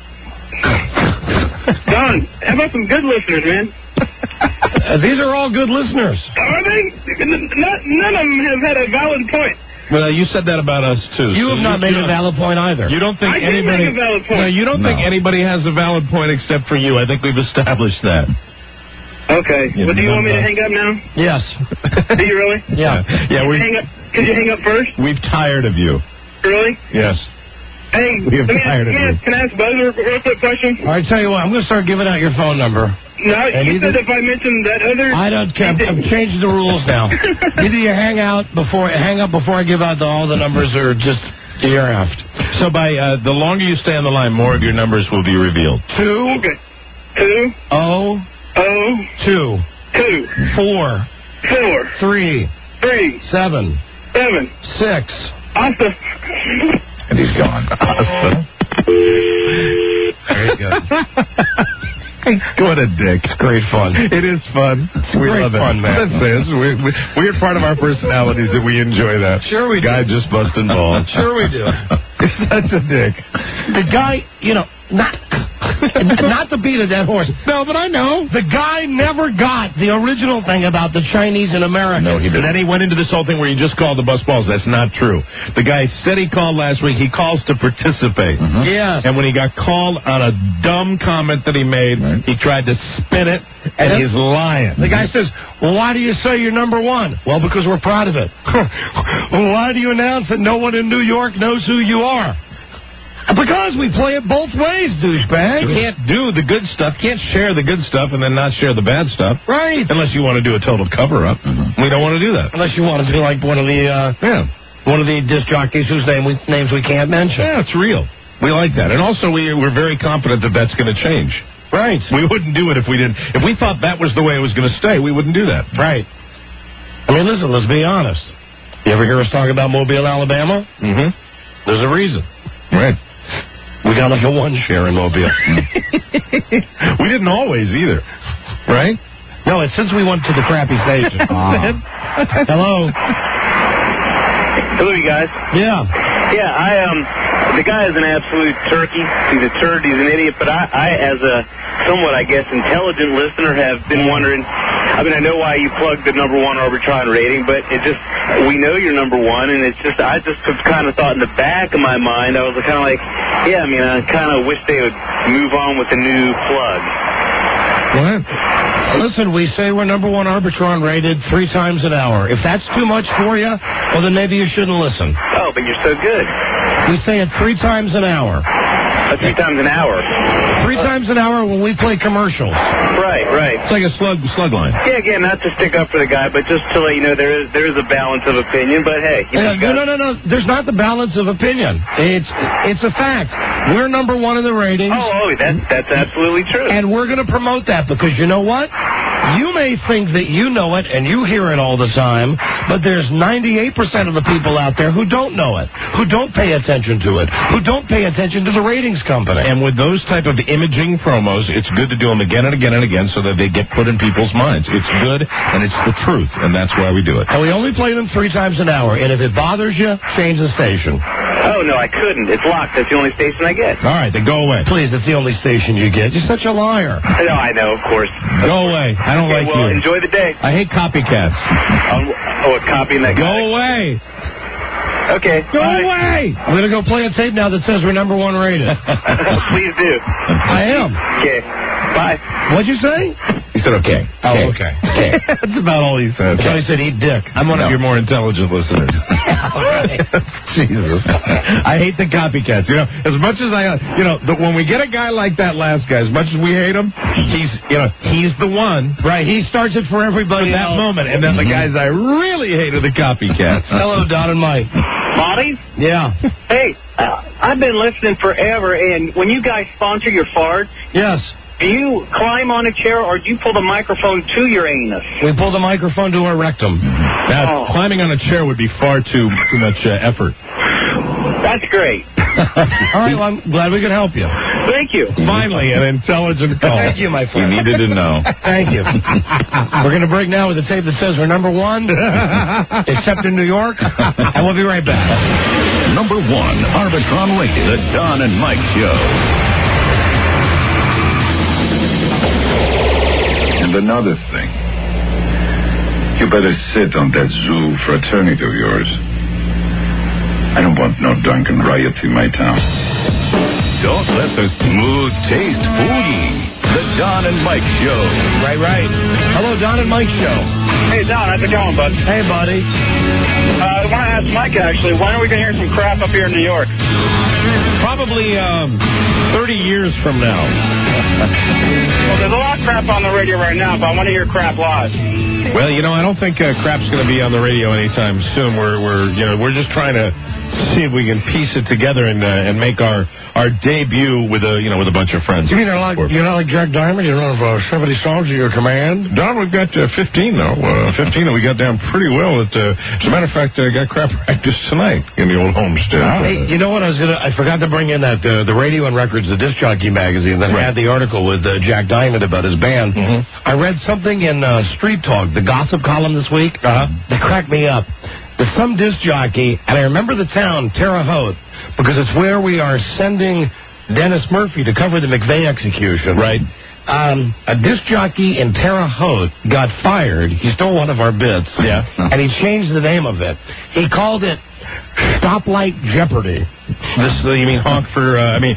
Don, how about some good listeners, man? Uh, these are all good listeners. Are they? Not, none of them have had a valid point. Well, you said that about us, too. You so have not made a valid point either. You don't think I did anybody... make a valid point. No, you don't No. think anybody has a valid point except for you. I think we've established that. Okay. Yeah, well, do you no, want me no. to hang up now? Yes. Do you really? Yeah. Yeah, we... Hang up. Could you hang up first? We've tired of you. Really? Yes. Hey, We have let me tired ask, of can, I you. ask, can I ask Buzz a real quick question? All right, tell you what, I'm going to start giving out your phone number. No, And you either- said if I mentioned that other... I don't care. I'm changing the rules now. Either you hang out before, hang up before I give out the, all the numbers, or just you're effed. So by uh, the longer you stay on the line, more of your numbers will be revealed. Two. Okay. Two. Oh. Oh. Two. Two. Four. Four. Three. Three. Seven. Seven. Six. Asta. And he's gone. Awesome. Very good. What a dick. It's great fun. It is fun. we great love it. fun, man. That's it. It's weird, weird part of our personalities that we enjoy that. Sure we do. Guy just busting balls. Sure we do. He's such a dick. The guy, you know, not not to beat a dead horse. No, but I know. The guy never got the original thing about the Chinese in America. No, he didn't. And then he went into this whole thing where he just called the bus balls. That's not true. The guy said he called last week. He calls to participate. Mm-hmm. Yes. And when he got called on a dumb comment that he made, right. he tried to spin it, and Yep. he's lying. The guy says, well, why do you say you're number one? Well, because we're proud of it. Well, why do you announce that no one in New York knows who you are? Because we play it both ways, douchebag. You can't do the good stuff. You can't share the good stuff and then not share the bad stuff. Right. Unless you want to do a total cover-up. Mm-hmm. We don't want to do that. Unless you want to do like one of the uh, yeah. one of the disc jockeys whose name we, names we can't mention. Yeah, it's real. We like that. And also, we, we're very confident that that's going to change. Right. We wouldn't do it if we didn't. If we thought that was the way it was going to stay, we wouldn't do that. Right. I mean, listen, let's be honest. You ever hear us talk about Mobile, Alabama? Mm-hmm. There's a reason. Right. We got like a one share in Mobile. We didn't always either. Right? No, it's since we went to the crappy station. uh. Hello. Hello, you guys. Yeah. Yeah, I, um, the guy is an absolute turkey. He's a turd. He's an idiot. But I, I as a somewhat, I guess, intelligent listener, have been wondering, I mean, I know why you plugged the number one Arbitron rating, but it just, we know you're number one, and it's just, I just kind of thought in the back of my mind, I was kind of like, yeah, I mean, I kind of wish they would move on with the new plug. What? Listen, we say we're number one Arbitron rated three times an hour. If that's too much for you, well, then maybe you shouldn't listen. Oh, but you're so good. We say it three times an hour. Uh, three times an hour. Three times an hour when we play commercials. Right, right. It's like a slug slug line. Yeah, again, not to stick up for the guy, but just to let you know there is there is a balance of opinion. But hey, you know, Uh, no, no, no, no. There's not the balance of opinion. It's it's a fact. We're number one in the ratings. Oh, oh, that that's absolutely true. And we're going to promote that because you know what? You may think that you know it and you hear it all the time, but there's ninety-eight percent of the people out there who don't know it, who don't pay attention to it, who don't pay attention to the ratings company. And with those type of imaging promos, it's good to do them again and again and again so that they get put in people's minds. It's good, and it's the truth, and that's why we do it. And we only play them three times an hour, and if it bothers you, change the station. Oh, no, I couldn't. It's locked. That's the only station I get. All right, then go away. Please, it's the only station you get. You're such a liar. No, I know, of course. Go away. I don't Okay, like well, you. enjoy the day. I hate copycats. Um, oh, copying that Go guy. away. Okay. Go bye. away. I'm going to go play a tape now that says we're number one rated. Please do. I am. Okay. Bye. What'd you say? He said okay. Oh, okay. Okay. That's about all he said. So he said eat dick. I'm one No. of your more intelligent listeners. Jesus. I hate the copycats. You know, as much as I, uh, you know, the, when we get a guy like that last guy, as much as we hate him, he's, you know, he's the one. Right, he starts it for everybody For that else. moment. And then the guys I really hate are the copycats. Hello, Don and Mike. Bobby? Yeah. Hey, uh, I've been listening forever, and when you guys sponsor your farts, Yes. Do you climb on a chair or do you pull the microphone to your anus? We pull the microphone to our rectum. Now, Oh. climbing on a chair would be far too too much uh, effort. That's great. All right, well, I'm glad we could help you. Thank you. Finally, an intelligent call. Thank you, my You friend. needed to know. Thank you. We're going to break now with a tape that says we're number one, except in New York, and we'll be right back. Number one, Arbitron Radio, the Don and Mike Show. And another thing. You better sit on that zoo fraternity of yours. I don't want no drunken riots in my town. Don't let the smooth taste fool ye. The Don and Mike Show. Right, right. Hello, Don and Mike Show. Hey, Don, how's it going, bud? Hey, buddy. Uh, I want to ask Mike, actually, when are we going to hear some crap up here in New York? Probably um, thirty years from now. Well, there's a lot of crap on the radio right now, but I want to hear crap live. Well, you know, I don't think uh, crap's going to be on the radio anytime soon. We're, we're, you know, we're just trying to see if we can piece it together and uh, and make our, our debut with a, you know, with a bunch of friends. You mean you're like, you're not like Jack Diamond? You don't have uh, seventy songs at your command? Don, we've got uh, fifteen, though. Uh, fifteen that we got down pretty well. At, uh, as a matter of fact, I uh, got crap practice tonight in the old homestead. Hey, you know what? I was gonna. I forgot to bring in that uh, the Radio and Records, the disc jockey magazine that Right. had the article with uh, Jack Diamond about his band. Mhm. I read something in uh, Street Talk, the gossip column this week. Uh-huh. That cracked me up. There's some disc jockey, and I remember the town, Terre Haute, because it's where we are sending Dennis Murphy to cover the McVeigh execution. Right. Um, a disc jockey in Terre Haute got fired. He stole one of our bits. Yeah. And he changed the name of it. He called it Stoplight Jeopardy. This, uh, you mean honk for, uh, I mean,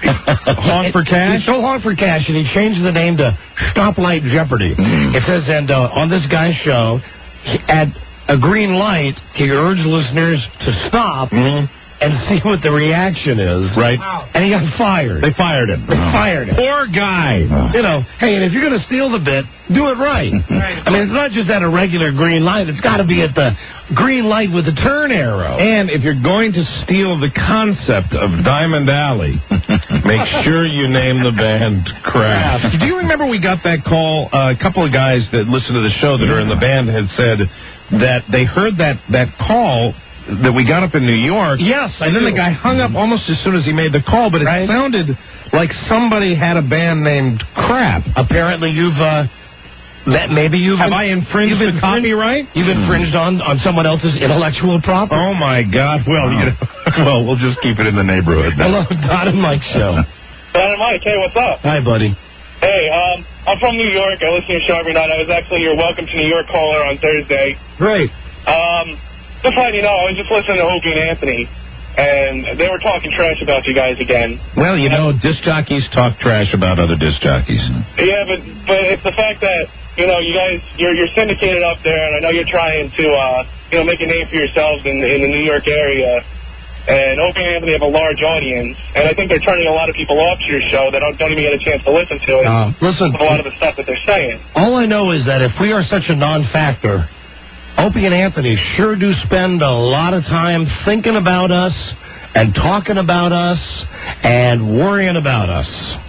honk for cash? He stole honk for cash, and he changed the name to Stoplight Jeopardy. Mm. It says, and uh, on this guy's show, he, at a green light, he urged listeners to stop Mhm. and see what the reaction is. Right. And he got fired. They fired him. They fired him. Poor guy. You know, hey, and if you're going to steal the bit, do it right. I mean, it's not just at a regular green light. It's got to be at the green light with the turn arrow. And if you're going to steal the concept of Diamond Alley, make sure you name the band Crap. Do you remember we got that call? Uh, a couple of guys that listen to the show that are in the band had said that they heard that, that call that we got up in New York. Yes, I And then do. the guy hung up almost as soon as he made the call, but it Right. sounded like somebody had a band named Crap. Apparently, you've uh, that maybe you've Have been- I infringed you've the infringed- copyright? You've infringed on on someone else's intellectual property. Oh my God! Well, you know, well, we'll just keep it in the neighborhood. Hello, Don and Mike show. Don and Mike, hey, what's up? Hi, buddy. Hey, um, I'm from New York. I listen to your show every night. I was actually your Welcome to New York caller on Thursday. Great. Um, just letting you know, I was just listening to Opie and Anthony, and they were talking trash about you guys again. Well, you know, disc jockeys talk trash about other disc jockeys. Yeah, but but it's the fact that you know you guys you're you're syndicated up there, and I know you're trying to uh, you know make a name for yourselves in in the New York area. And Opie and Anthony have a large audience, and I think they're turning a lot of people off to your show that don't, don't even get a chance to listen to it. Uh, listen, a lot of the stuff that they're saying. all I know is that if we are such a non-factor, Opie and Anthony sure do spend a lot of time thinking about us and talking about us and worrying about us.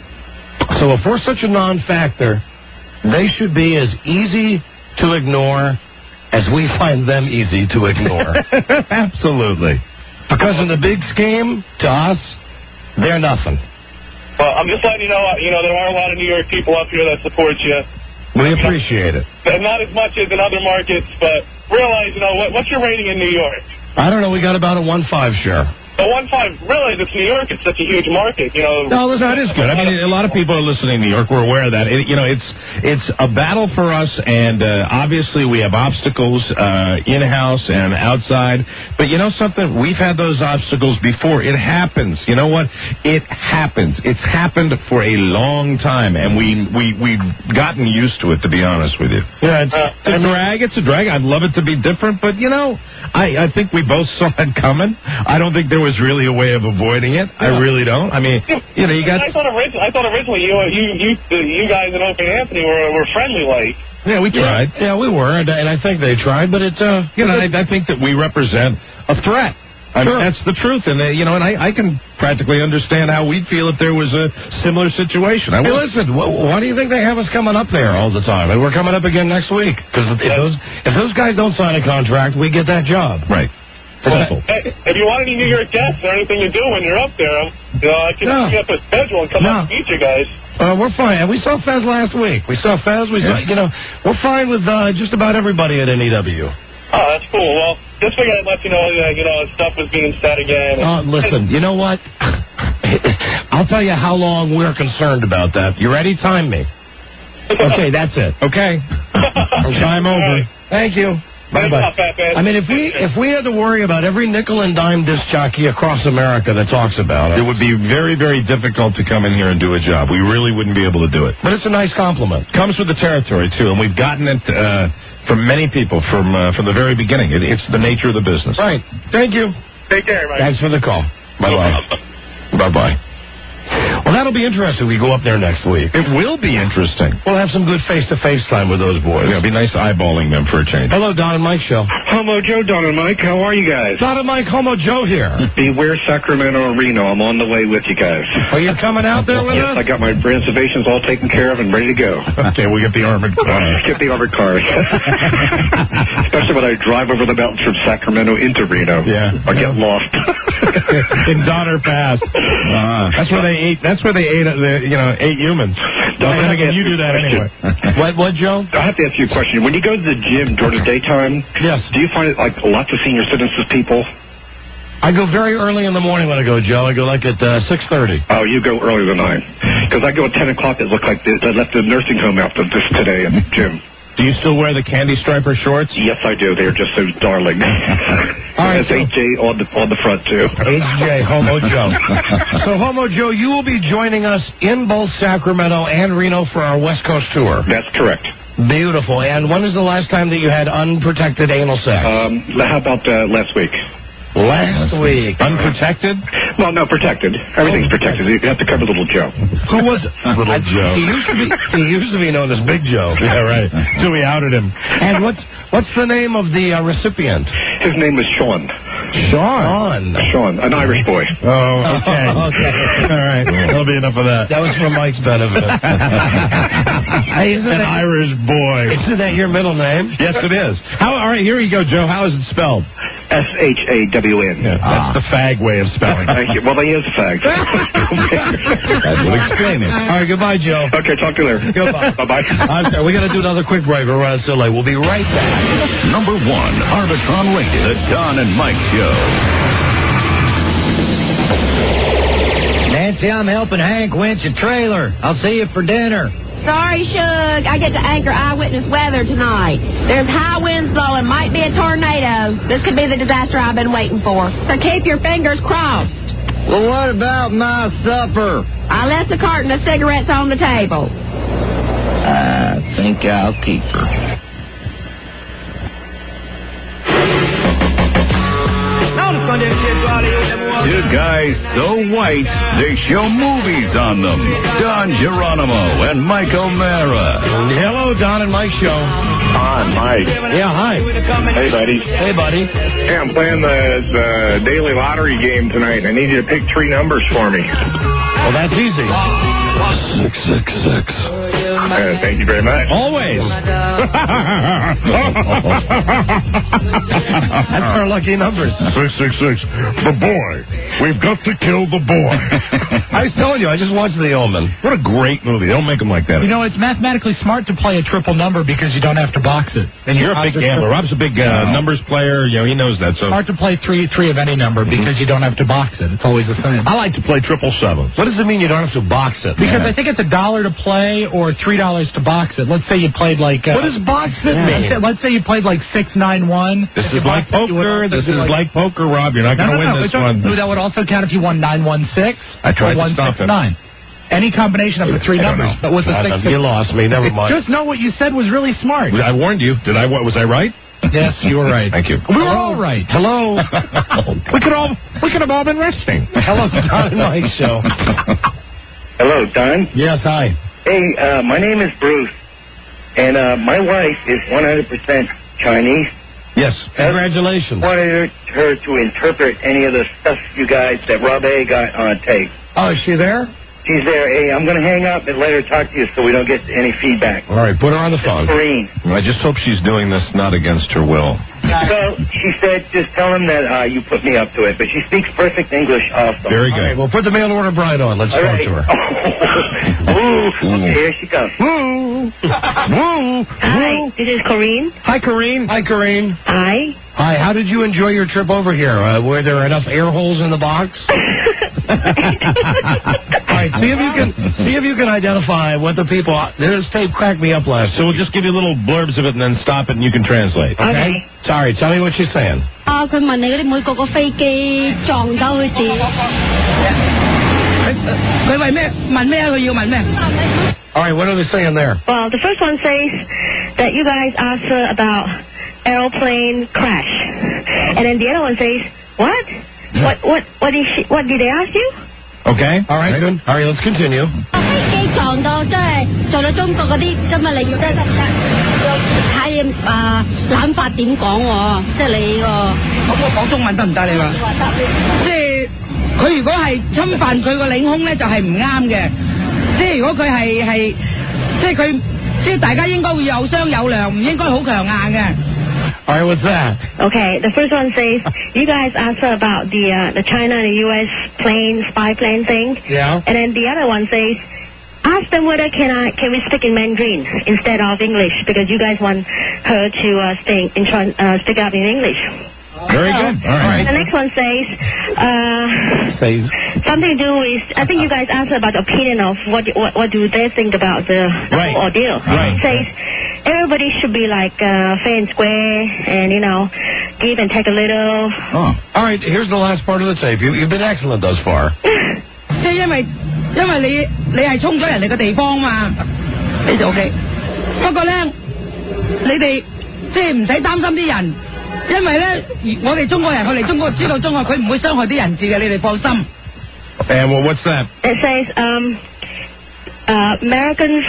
So if we're such a non-factor, they should be as easy to ignore as we find them easy to ignore. Absolutely. Because in the big scheme, to us, they're nothing. Well, I'm just letting you know, you know, there are a lot of New York people up here that support you. We appreciate it. And not as much as in other markets, but realize, you know, what, what's your rating in New York? I don't know, we got about a one five share. The one five, realize it's New York, it's such a huge market, you know. No, listen, that is good. I mean, a lot of people are listening in New York. We're aware of that. It, you know, it's it's a battle for us, and uh, obviously we have obstacles uh, in-house and outside. But you know something? We've had those obstacles before. It happens. You know what? It happens. It's happened for a long time, and we, we, we've gotten used to it, to be honest with you. Yeah, it's, It's a drag. It's a drag. I'd love it to be different, but, you know, I, I think we both saw it coming. I don't think there was really a way of avoiding it. I really don't. I mean, you know, you got... I thought originally, I thought originally you, you, you, you guys and Opie and Anthony were, were friendly, like. Yeah, we tried. Yeah, yeah, we were, and, and I think they tried, but it's... Uh, You know, I, I think that we represent a threat. I mean, that's the truth, and uh, you know, and I, I can practically understand how we'd feel if there was a similar situation. I Hey, would- listen, wh- why do you think they have us coming up there all the time? And we're coming up again next week. Because if those, if those guys don't sign a contract, we get that job. Right. Simple. Hey, if you want any New York guests or anything to do when you're up there, you know, I can No. get up a schedule and come No. up and meet you guys. Uh, we're fine. And we saw Fez last week. We saw Fez. We saw, you know, we're fine with uh, just about everybody at N E W. Oh, that's cool. Well, just figured I'd let you know that, you know, stuff was being said again. Uh, listen, you know what? I'll tell you how long we're concerned about that. You ready? Time me. Okay, that's it. Okay. Time over. Thank you. Bye bye. I mean, if we if we had to worry about every nickel and dime disc jockey across America that talks about it, It would be very, very difficult to come in here and do a job. We really wouldn't be able to do it. but it's a nice compliment. Comes with the territory, too, and we've gotten it uh, from many people from uh, from the very beginning. It, it's the nature of the business. Right. Thank you. Take care, Mike. Thanks for the call. Bye bye. Bye bye. Well, that'll be interesting. We go up there next week. It will be interesting. We'll have some good face-to-face time with those boys. Yeah, it'll be nice eyeballing them for a change. Hello, Don and Mike Show. Homo Joe, Don and Mike, how are you guys? Don and Mike, Homo Joe here. Beware Sacramento and Reno. I'm on the way with you guys. Are you coming out there with Yes, us? I got my reservations all taken care of and ready to go. Okay, we'll get the armored car. Get the armored cars. Especially when I drive over the mountains from Sacramento into Reno. Yeah. Or get lost. In Donner Pass. Uh, that's where they ate. That's where they ate. Uh, the, you know, ate humans. Don, Then I have again, to you ask do that a anyway. question. What, what, Joe? I have to ask you a question. When you go to the gym during the daytime, Yes. do you find it like lots of senior citizens people? I go very early in the morning when I go, Joe. I go like at uh, six thirty. Oh, you go earlier than I. Because I go at ten o'clock. It looked like they, they left the nursing home out of this today in the gym. Do you still wear the candy striper shorts? Yes, I do. They're just so darling. All right, It has H J on the on the front too. H J, Homo Joe. So, Homo Joe, you will be joining us in both Sacramento and Reno for our West Coast tour. That's correct. Beautiful. And when is the last time that you had unprotected anal sex? Um, how about uh, last week? Last week. Unprotected? Well, no, protected. Everything's protected. You have to cover Little Joe. Who was it? Little Joe. He used to be. He used to be known as Big Joe. Yeah, right. So we outed him. And what's what's the name of the uh, recipient? His name was Sean. Sean. Sean, an Irish boy. Oh, okay. Okay. All right. That'll be enough of that. That was for Mike's benefit. Hey, isn't An that, Irish boy. isn't that your middle name? Yes, it is. How? All right, here you go, Joe. How is it spelled? S H A W N. Yeah, that's the fag way of spelling. Thank you. Well, he is a fag. That would explain it. All right, goodbye, Joe. Okay, talk to you later. Goodbye. Bye-bye. I'm sorry, we got to do another quick break. We're running so late. We'll be right back. Number one, Arbitron rated, the Don and Mike Show. Nancy, I'm helping Hank winch a trailer. I'll see you for dinner. Sorry, Shug. I get to anchor eyewitness weather tonight. There's high winds blowing. Might be a tornado. This could be the disaster I've been waiting for. So keep your fingers crossed. Well, what about my supper? I left a carton of cigarettes on the table. I think I'll keep her. Two guys so white, they show movies on them. Don Geronimo and Mike O'Mara. Hello, Don and Mike Show. Hi, Mike. Yeah, hi. Hey, buddy. Hey, buddy. Hey, I'm playing the, the daily lottery game tonight. I need you to pick three numbers for me. Well, that's easy. Six, six, six. Uh, thank you very much. Always. That's our lucky numbers. Six, six, six. The boy. We've got to kill the boy. I was telling you, I just watched The Omen. What a great movie. They don't make them like that. You know, it's mathematically smart to play a triple number because you don't have to box it. And You're a big gambler. Rob's a big uh, numbers player. You know, he knows that. So It's hard to play three three of any number because you don't have to box it. It's always the same. I like to play triple sevens. What does it mean you don't have to box it? Because I think it's a dollar to play or three dollars to box it. Let's say you played like. Uh, What does box it mean? Let's say, let's say you played like six nine one. This is like poker. This is like poker, Rob. You're not No, going to no, no. win It's this not- one. That would also count if you won nine one six. I tried or to stop it. one six nine. Any combination of the three I don't numbers, know. but with the I six. don't- you lost me. Never mind. Just know what you said was really smart. I warned you. Did I? What was I right? Yes, you were right. Thank you. We were all right. Hello. we could all we could have all been resting. Hello, Don and Mike Show. Hello, Don. Yes, hi. Hey, uh, my name is Bruce, and uh, my wife is one hundred percent Chinese, Yes. Congratulations. I wanted her to interpret any of the stuff you guys that Rob A got on tape. Oh, is she there? She's there. Hey, I'm going to hang up and let her talk to you so we don't get any feedback. All right, put her on the phone. Corrine. I just hope she's doing this not against her will. So she said, just tell him that uh, you put me up to it. But she speaks perfect English also. Very good. All right, well, put the mail order bride on. Let's All talk right. to her. Ooh. Okay, here she comes. Woo. Woo. Hi, this is Corrine. Hi, Corrine. Hi, Corrine. Hi. Hi, how did you enjoy your trip over here? Uh, were there enough air holes in the box? All right, see if you can see if you can identify what the people. This tape cracked me up last. So we'll just give you little blurbs of it and then stop it and you can translate. Okay. Okay. Sorry, tell me what she's saying. 啊，佢問你嗰啲每個個飛機撞走佢點？ 佢為咩問咩？佢要問咩？ All right, what are they saying there? Well, the first one says that you guys asked her about aeroplane crash, and then the other one says what? What? What? What did she? What did they ask you? Okay. All right, good. All right, let's continue. 飛機撞到真係撞到中國嗰啲今日你真係得唔得？睇啊諗法點講喎？即係你個咁我講中文得唔得你話？即係佢如果係侵犯佢個領空咧，就係唔啱嘅。即係如果佢係係即係佢即係大家應該會有商有量，唔應該好強硬嘅。 All right, what's that? Okay, the first one says you guys asked her about the uh, the China and the U S plane spy plane thing. Yeah. And then the other one says, ask them whether can I can we speak in Mandarin instead of English because you guys want her to uh, stay in uh, speak out in English. Very good. All right. The next one says, uh, Says something to do with, I think you guys asked about the opinion of what what, what do they think about the, the Right. whole ordeal. Right. It says everybody should be like uh, fair and square and, you know, give and take a little. Oh. All right, here's the last part of the tape. You, you've been excellent thus far. 即係因為因為你你係衝咗人哋嘅地方嘛，你就 OK。不過咧，你哋即係唔使擔心啲人。因為咧，我哋中國人，我哋中國知道中國佢唔會傷害啲人質嘅，你哋放心。 And well, what's that? It says um, uh, Americans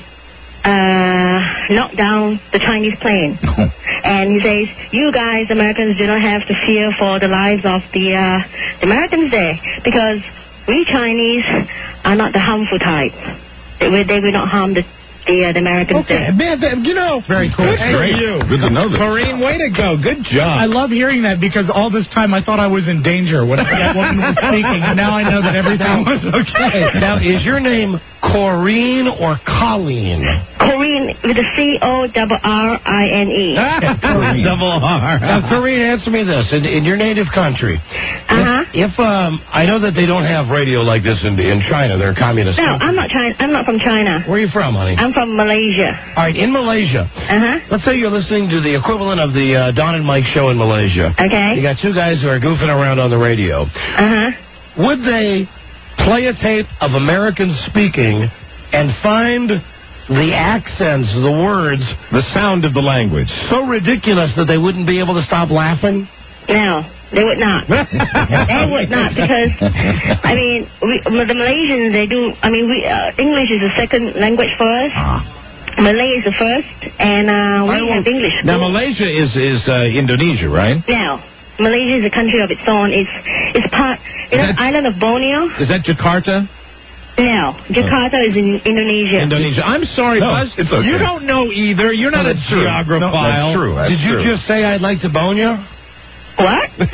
uh, knocked down the Chinese plane. And he says, you guys, Americans, do not have to fear for the lives of the, uh, the Americans there because we Chinese are not the harmful type. They will, they will not harm the The, uh, the Americans okay, there. man, you know, very cool. Good for you. Good to know that. Corrine, way to go. Good job. I love hearing that because all this time I thought I was in danger when that woman was speaking, and now I know that everything was okay. Now, is your name Corrine or Colleen? Corrine with a C O R R I N E. Double R. Now, Corrine, answer me this: in, in your native country, uh-huh. if, if um, I know that they don't have radio like this in in China, they're communist. No, I'm not China. I'm not from China. Where are you from, honey? I'm from Malaysia. All right, in Malaysia. Uh-huh. Let's say you're listening to the equivalent of the uh, Don and Mike show in Malaysia. Okay. You got two guys who are goofing around on the radio. Uh-huh. Would they play a tape of Americans speaking and find the accents, the words, the sound of the language so ridiculous that they wouldn't be able to stop laughing? No, they would not. They would not because, I mean, we, the Malaysians, they do, I mean, we uh, English is the second language for us. Ah. Malay is the first, and uh, we have English school. Now, Malaysia is, is uh, Indonesia, right? No. Malaysia is a country of its own. It's it's part, you know, island of Borneo? Is that Jakarta? No. Jakarta is in Indonesia. Indonesia. I'm sorry, No, Buzz. it's okay. You don't know either. You're No, not a that's true. geographile. No, that's true. That's Did you true. just say I'd like to bone you? What? Did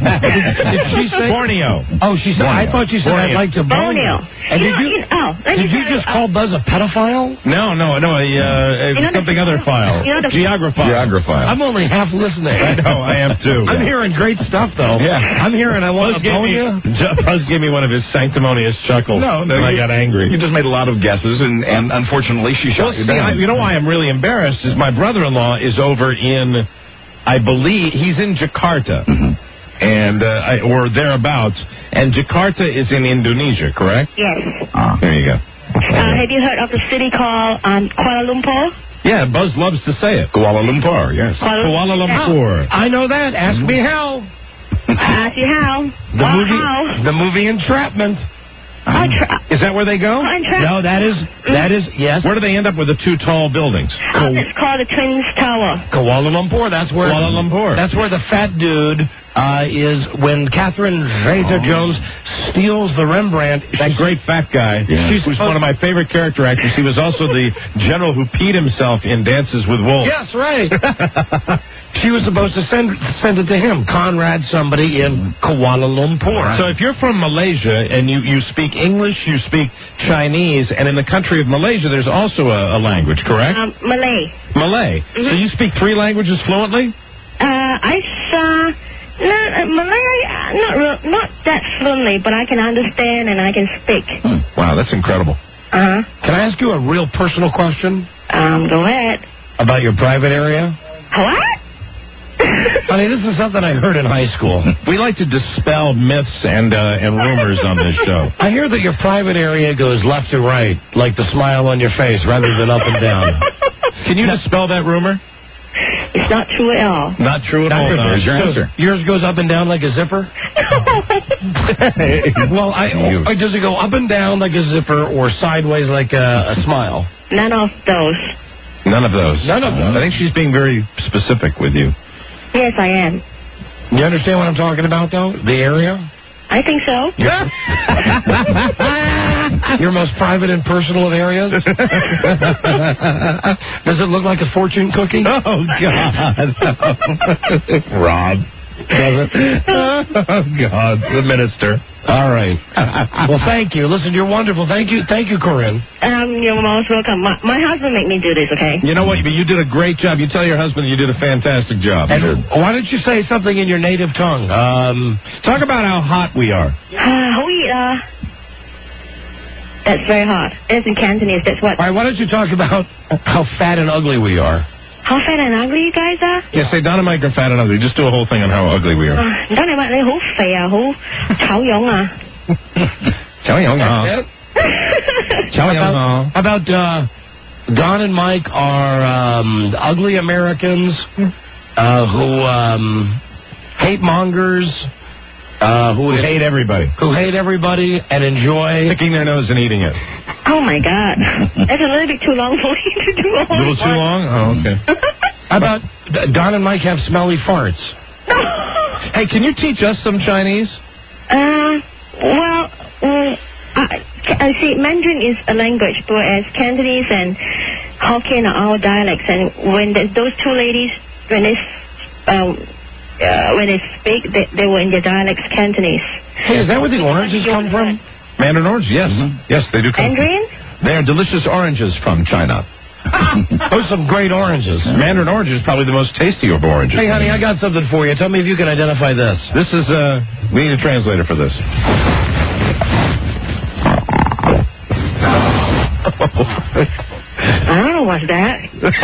she say Borneo? Oh, she said. I thought she said Borneo. I'd like to bone you. Borneo. And You did know, you? you- oh, let me did you tell you, just uh, call Buzz a pedophile? No, no, no. A, uh, You know the- something other file. you know the- Geographile. Geographile. I'm only half listening. I know. I am too. I'm hearing great stuff though. Yeah. I'm hearing I want Buzz to gave, bone me, you. Buzz gave me one of his sanctimonious chuckles. No, no, and I you- got angry. You just made a lot of guesses, and, and unfortunately, she Well, shot you see, I, down. you know why I'm really embarrassed is my brother-in-law is over in, I believe, he's in Jakarta, Mm-hmm. and uh, I, or thereabouts, and Jakarta is in Indonesia, correct? Yes. Ah. There you go. Uh, have you heard of the city called um, Kuala Lumpur? Yeah, Buzz loves to say it. Kuala Lumpur, yes. Kuala Lumpur. I know that. Ask me how. I ask you how. The Well, movie. how? The movie Entrapment. Oh, tra- Is that where they go? Oh, and tra- No, that is, that is, yes. Where do they end up with the two tall buildings? Oh, it's called the Twins Tower. Kuala Lumpur. That's where Kuala Lumpur. That's where the fat dude uh, is when Catherine Zeta-Jones steals the Rembrandt. That great fat guy, She's who's one of my favorite character actors. He was also the general who peed himself in Dances with Wolves. Yes, right. She was supposed to send send it to him, Conrad somebody in Kuala Lumpur. So if you're from Malaysia and you, you speak English, you speak Chinese, and in the country of Malaysia there's also a, a language, correct? Um, Malay. Malay. Mm-hmm. So you speak three languages fluently? Uh, I saw... No, uh, Malay, uh, not real, not that fluently, but I can understand and I can speak. Hmm. Wow, that's incredible. Uh-huh. Can I ask you a real personal question? Um, go ahead. About your private area? What? Honey, this is something I heard in high school. We like to dispel myths and uh, and rumors on this show. I hear that your private area goes left to right, like the smile on your face, rather than up and down. Can you dispel that rumor? It's not true at all. Not true at all. Doctor, There's your so answer. Yours goes up and down like a zipper? Well, I, or does it go up and down like a zipper or sideways like a, a smile? None of those. None of those. None of those. I think she's being very specific with you. Yes, I am. You understand what I'm talking about, though? The area? I think so. Your most private and personal of areas? Does it look like a fortune cookie? Oh, God. Rob. Does it? Oh, God. The minister. All right. Well, thank you. Listen, you're wonderful. Thank you. Thank you, Corinne. Um, you're most welcome. My, my husband made me do this, okay? You know what? But you did a great job. You tell your husband you did a fantastic job. And why don't you say something in your native tongue? Um, Talk about how hot we are. Uh, we, uh... That's very hot. It's in Cantonese. That's what... All right, why don't you talk about how fat and ugly we are? How fat and ugly you guys are? Yeah, say Don and Mike are fat and ugly. Just do a whole thing on how ugly we are. Uh, Don and Mike, 你好肥啊，好醜樣啊。 醜樣啊。醜樣 How about uh, Don and Mike are um, ugly Americans uh, who um, hate mongers, uh, who hate everybody, who hate everybody and enjoy picking their nose and eating it. Oh, my God. That's a little bit too long for you to do all A little too long? Oh, okay. How about Don and Mike have smelly farts? Hey, can you teach us some Chinese? Uh, well, um, I, I see, Mandarin is a language, whereas Cantonese and Hokkien are our dialects. And when the, those two ladies, when they, um, uh, when they speak, they, they were in their dialects Cantonese. Hey, is that where the oranges come from? Mandarin orange, yes. Mm-hmm. Yes, they do come Mandarin? from. They are delicious oranges from China. Those are some great oranges. Mandarin orange is probably the most tasty of oranges. Hey, honey, I got something for you. Tell me if you can identify this. This is, uh, we need a translator for this. I don't know what's that.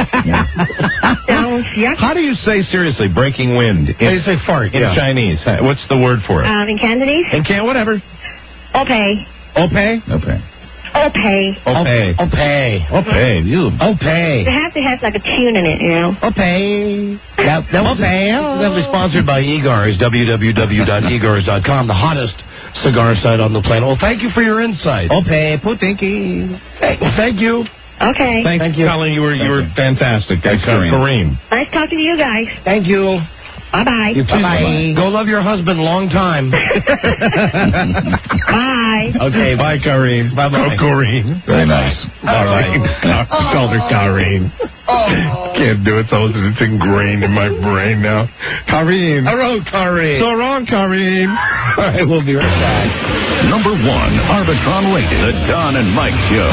How do you say, seriously, breaking wind? In, How do you say fart? In yeah. Chinese. What's the word for it? Um, in Cantonese? In can whatever. Opay. Opay? Okay. Opay. Opay. Opay. Opay. You. Opay. They have to have like a tune in it, you know. Opay. That, that was that was sponsored by Egars, w w w dot egars dot com, the hottest cigar site on the planet. Well, thank you for your insight. Opay. Putinki. Hey, thank you. Okay. Thank, thank you. Colin, you were, you were fantastic. Thanks, Kareem. Kareem. Nice talking to you guys. Thank you. Bye-bye. You too. Bye-bye. Go love your husband long time. Bye. Okay, bye, Kareem. Bye-bye. Oh, Kareem. Very nice. All right. I called her Kareem. Oh. Can't do it, so it's ingrained in my brain now. Kareem. Hello, Kareem. So wrong, Kareem. All right, we'll be right back. Number one, Arbitron Radio, the Don and Mike Show.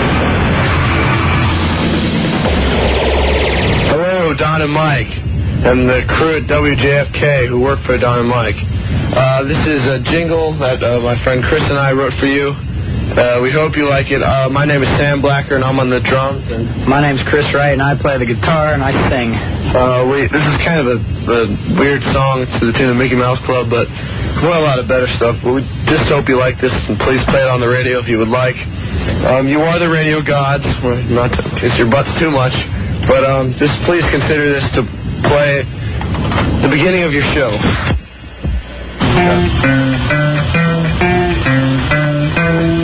Hello, Don and Mike, and the crew at W J F K who work for Don and Mike. Uh, this is a jingle that uh, my friend Chris and I wrote for you. Uh, we hope you like it. Uh, my name is Sam Blacker, and I'm on the drums. And my name's Chris Wright, and I play the guitar, and I sing. Uh, we, this is kind of a, a weird song to the tune of Mickey Mouse Club, but we want a lot of better stuff. But we just hope you like this, and please play it on the radio if you would like. Um, you are the radio gods. We're not to kiss your butts too much, but um, just please consider this to play the beginning of your show. Yeah.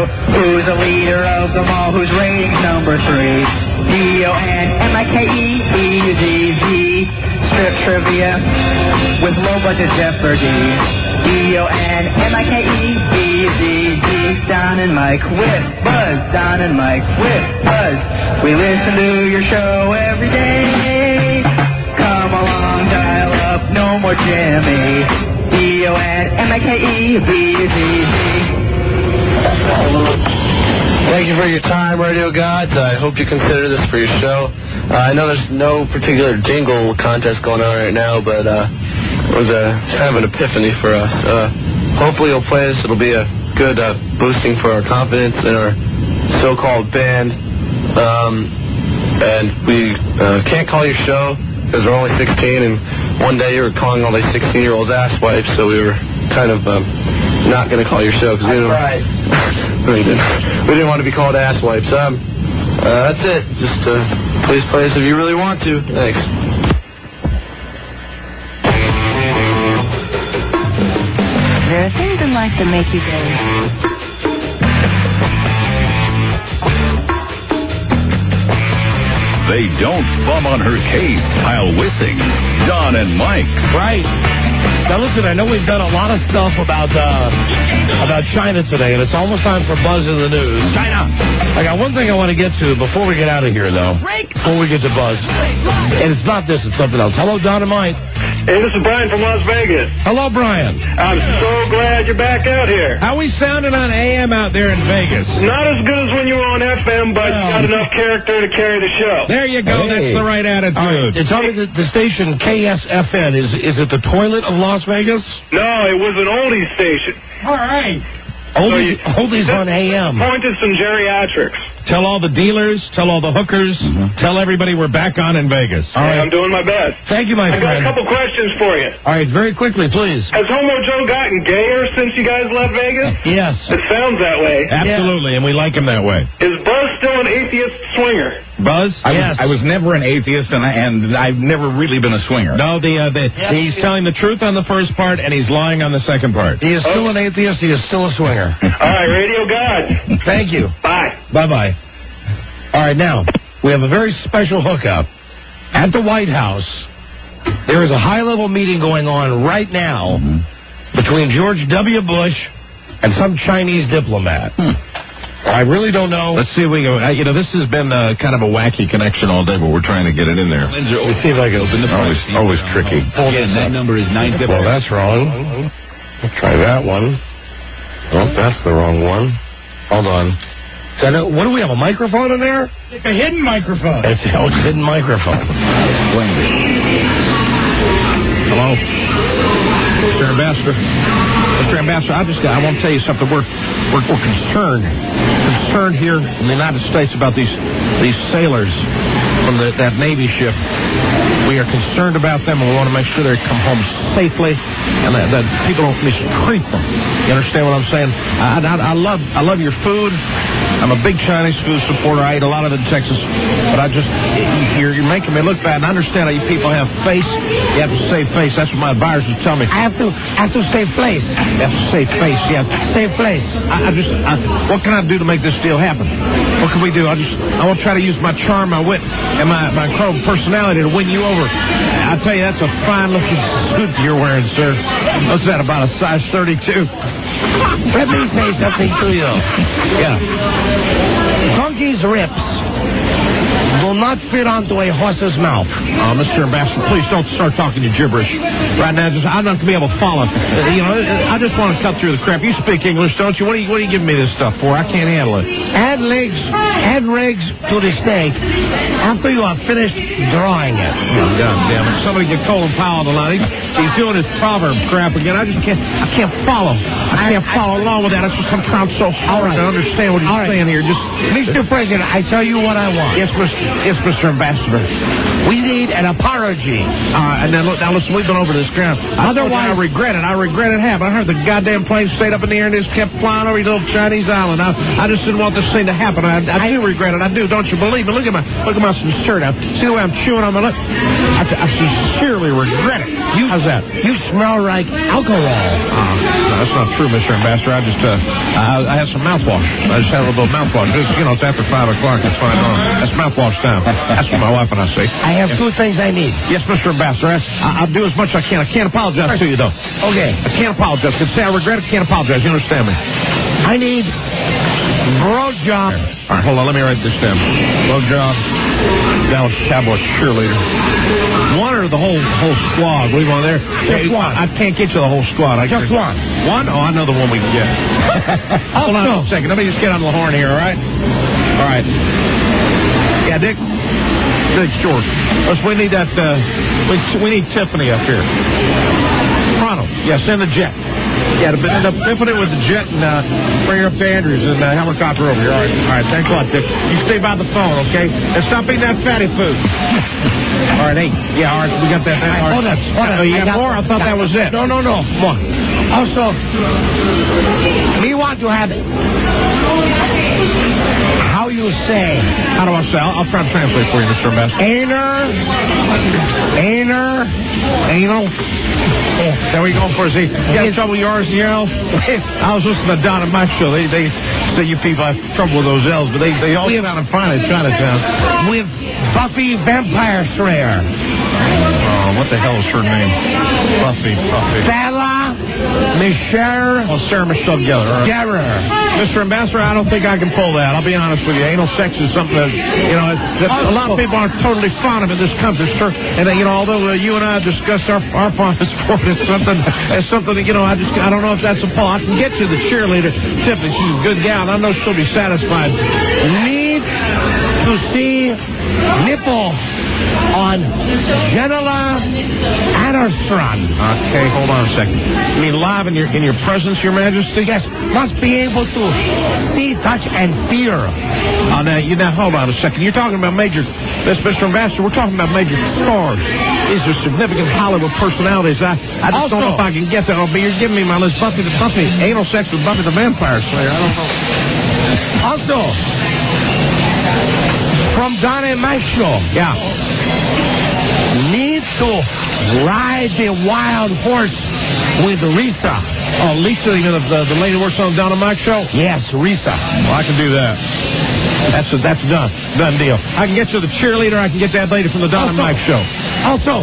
Who's the leader of them all? Who's rating number three? D O N M I K E E Z Z. Strip trivia with low budget Jeopardy. D O N M I K E E Z Z. Don and Mike with Buzz. Don and Mike with Buzz. We listen to your show every day. Come along, dial up, no more Jimmy. D O N M I K E B Z Z. Thank you for your time, Radio Gods. I hope you consider this for your show. Uh, I know there's no particular jingle contest going on right now, but uh, it was a kind of an epiphany for us. Uh, hopefully you'll play this. It'll be a good uh, boosting for our confidence in our so-called band. Um, and we uh, can't call your show because we're only sixteen, and one day you were calling all these sixteen-year-olds asswipes, so we were kind of um, not going to call your show because we didn't, right. we, didn't, we didn't want to be called asswipes. Um, uh, that's it. Just uh, please play this if you really want to. Thanks. There are things in life that make you go. They don't bum on her cave, Kyle Wissing, Don and Mike. Right. Now listen, I know we've done a lot of stuff about uh, about China today, and it's almost time for Buzz in the News. China! I got one thing I want to get to before we get out of here, though. Before we get to Buzz. And it's not this, it's something else. Hello, Don and Mike. Hey, this is Brian from Las Vegas. Hello, Brian. I'm so glad you're back out here. How we sounding on A M out there in Vegas? Not as good as when you were on F M, but you got enough character to carry the show. There you go. Hey. That's the right attitude. All right. Tell me the, the station K S F N, is, is it the toilet of Las Vegas? No, it was an oldies station. All right. Oldies, so you, oldies on A M. Point to some geriatrics. Tell all the dealers, tell all the hookers, mm-hmm. tell everybody we're back on in Vegas. All right. I'm doing my best. Thank you, my I friend. I got a couple questions for you. All right, very quickly, please. Has Homo Joe gotten gayer since you guys left Vegas? Yes. It sounds that way. Absolutely, yeah. And we like him that way. Is Buzz still an atheist swinger? Buzz? I yes. Was, I was never an atheist, and, I, and I've never really been a swinger. No, the, uh, the yes. he's telling the truth on the first part, and he's lying on the second part. He is oh. still an atheist. He is still a swinger. All right, Radio God. Thank you. Bye. Bye-bye. All right, now, we have a very special hookup. At the White House, there is a high-level meeting going on right now mm-hmm. between George W. Bush and some Chinese diplomat. Hmm. I really don't know. Let's see if we go. Uh, you know, this has been uh, kind of a wacky connection all day, but we're trying to get it in there. Let's see if I can open the Always, always tricky. Again, that number is nine fifty. Well, that's wrong. Let's try that one. Oh, that's the wrong one. Hold on. Is that a, what do we have, a microphone in there? It's a hidden microphone. It's, oh, it's a hidden microphone. Hello? Mister Ambassador. Mister Ambassador, I just I want to tell you something. We're, we're, we're concerned. Concerned here in the United States about these these sailors from the, that Navy ship. We are concerned about them, and we want to make sure they come home safely, and that, that people don't mistreat them. You understand what I'm saying? I, I, I love I love your food. I'm a big Chinese food supporter. I eat a lot of it in Texas, but I just you're, you're making me look bad. And I understand how you people have face. You have to save face. That's what my advisors tell me. I have to I have to save face. You have to save face. Yeah, save face. I, I just I, what can I do to make this deal happen? What can we do? I just I want to try to use my charm, my wit, and my my incredible personality to win you over. I tell you, that's a fine looking suit you're wearing, sir. What's that, about a size thirty-two? Let me say something to you. Yeah. Donkey's rips will not fit onto a horse's mouth. Oh, Mister Ambassador, please don't start talking to gibberish right now. Just I'm not gonna be able to follow. Uh, you know, I just want to cut through the crap. You speak English, don't you? What are you What are you giving me this stuff for? I can't handle it. Add legs, add legs to the steak after you are finished drawing it. Oh, God damn it! Somebody get Colin Powell on the line. He's, he's doing his proverb crap again. I just can't. I can't follow. I can't follow along with that. It's just sometimes so hard to understand what he's saying here. Just, Mister President, I tell you what I want. Yes, Mister Yes, Mister Ambassador. We need an apology. Uh, and then, look, now listen, we've been over this ground. Otherwise, I regret it. I regret it happened. I heard the goddamn plane stayed up in the air and just kept flying over your little Chinese island. I, I just didn't want this thing to happen. I, I, I do regret it. I do. Don't you believe me? Look at my look at my shirt. I, see the way I'm chewing on my lip? I, I sincerely regret it. You, How's that? You smell like alcohol. Uh, no, that's not true, Mister Ambassador. I just, uh, I, I had some mouthwash. I just had a little mouthwash. Just, you know, it's after five o'clock. It's fine. On. That's mouthwash time. That's what my wife and I say. I have two things I need. Yes, Mister Ambassador. I, I'll do as much as I can. I can't apologize to you, though. Okay. I can't apologize. I can say I regret it. Can't apologize. You understand me? I need bro job. All right, hold on. Let me write this down. Bro job. Dallas Cowboy cheerleader. One or the whole whole squad? Leave on there. Just one. I can't get you the whole squad. I just one. One? Oh, I know the one we can get. Hold on a second. Let me just get on the horn here, all right? All right. Yeah, Dick. Dick Short. Let's, we need that, uh, we, we need Tiffany up here. Pronto. Yeah, send the jet. Yeah, to end up Tiffany with the jet and uh, bring her up to Andrews and uh, helicopter over here. All right, all right. Thanks a lot, Dick. You stay by the phone, okay? And stop eating that fatty food. All right, hey. Yeah, all right. We got that. All right. Hold on. Hold on. Oh, you I got, got more? I thought that was it. No, no, no. Come on. Also, we want to have how you say. How do I say? I'll, I'll try to translate for you, Mister Ambassador. Aner. Aner. Anal. There we go for see. You have trouble with your R's and your L's? I was listening to Don and Mike show. They they say you people have trouble with those L's, but they they all get out and find it Chinatown. With Buffy Vampire Slayer. Oh, what the hell is her name? Buffy. Buffy. Sarah Michelle. Oh, Sarah Michelle Gellar. Right. Gellar. Mister Ambassador, I don't think I can pull that. I'll be honest with you. Anal sex is something that, you know, that a lot of people aren't totally fond of in this country, sir. And, uh, you know, although uh, you and I discussed our, our fondness for it, it's something, it's something that, you know, I just, I don't know if that's a pull. I can get you the cheerleader. Tiffany, she's a good gal. I know she'll be satisfied. Need to see nipple on Janela Anderson. Okay, hold on a second. You mean live in your in your presence, Your Majesty? Yes, must be able to see, touch, and feel. Uh, now, you now hold on a second. You're talking about major, this Mister Ambassador. We're talking about major stars. These are significant Hollywood personalities. I, I just also, don't know if I can get that. Oh, but you're giving me my list. Buffy the Buffy, anal sex with Buffy the Vampire Slayer. I don't know. Also, from Donna and Mike show. Yeah. Need to ride the wild horse with Risa. Oh, Lisa, you know, the, the lady who works on Donna Mike show? Yes, Risa. Well, I can do that. That's a, that's done. Done deal. I can get you the cheerleader. I can get that lady from the Donna also, Mike show. Also,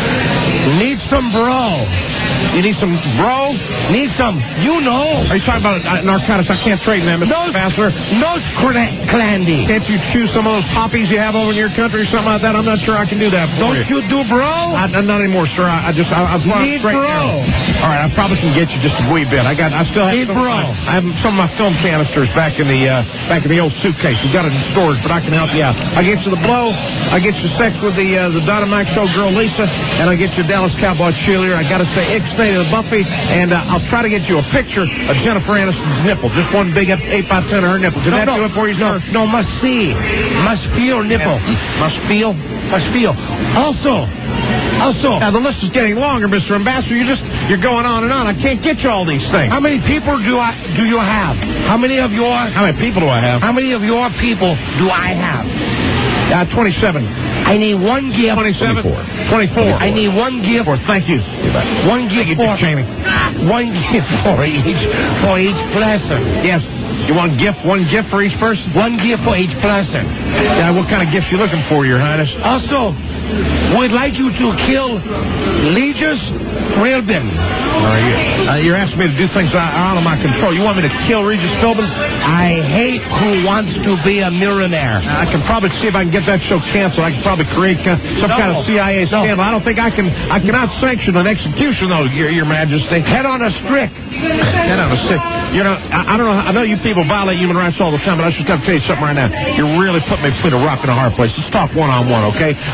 need some bro. You need some bro? Need some, you know. Are you talking about uh, narcotics? I can't trade them, Mister Ambassador. Nose clandy. Can't you chew some of those poppies you have over in your country or something like that? I'm not sure I can do that for Don't you. you do bro? I, not anymore, sir. I, I just, I, I've learned Need straight bro. now. All right, I probably can get you just a wee bit. I got, I still have Need some bro. Of my, I have some of my film canisters back in the, uh, back in the old suitcase. We got it in storage, but I can help you out. I get you the blow. I get you sex with the, uh, the Donna Mike show girl Lisa, and I get you Dallas Cowboy cheerleader. I got to say, Ixnay to the Buffy. And uh, I'll try to get you a picture of Jennifer Aniston's nipple. Just one big eight by ten of her nipple. Can no, that no, do it for you, no, sir? No, must see. Must feel nipple. Yeah. Must feel? Must feel. Also, also. Now, the list is getting longer, Mister Ambassador. You're just, you're going on and on. I can't get you all these things. How many people do I do you have? How many of your... How many people do I have? How many of your people do I have? Uh, twenty-seven. I need one gift. twenty-seven. twenty-four. I need one gift. For, thank you. One gift Thank you, for... Dick Cheney. One gift for each, for each person. Yes. You want gift? One gift for each person? One gift for each person. Yeah, what kind of gifts you looking for, Your Highness? Also, we'd like you to kill Legis Philbin. Uh, you, uh, you're asking me to do things that are out of my control. You want me to kill Regis Philbin? I hate Who Wants to Be a Millionaire. I can probably see if I can get that show canceled. I can probably create uh, some no, kind of C I A scandal. No. I don't think I can. I cannot sanction an execution, though, Your, Your Majesty. Head on a stick. Head on a stick. You know, I, I don't know. I know you people violate human rights all the time, but I just got to tell you something right now. You're really putting me between a rock and a hard place. Let's talk one on one, okay? I'm going to tell you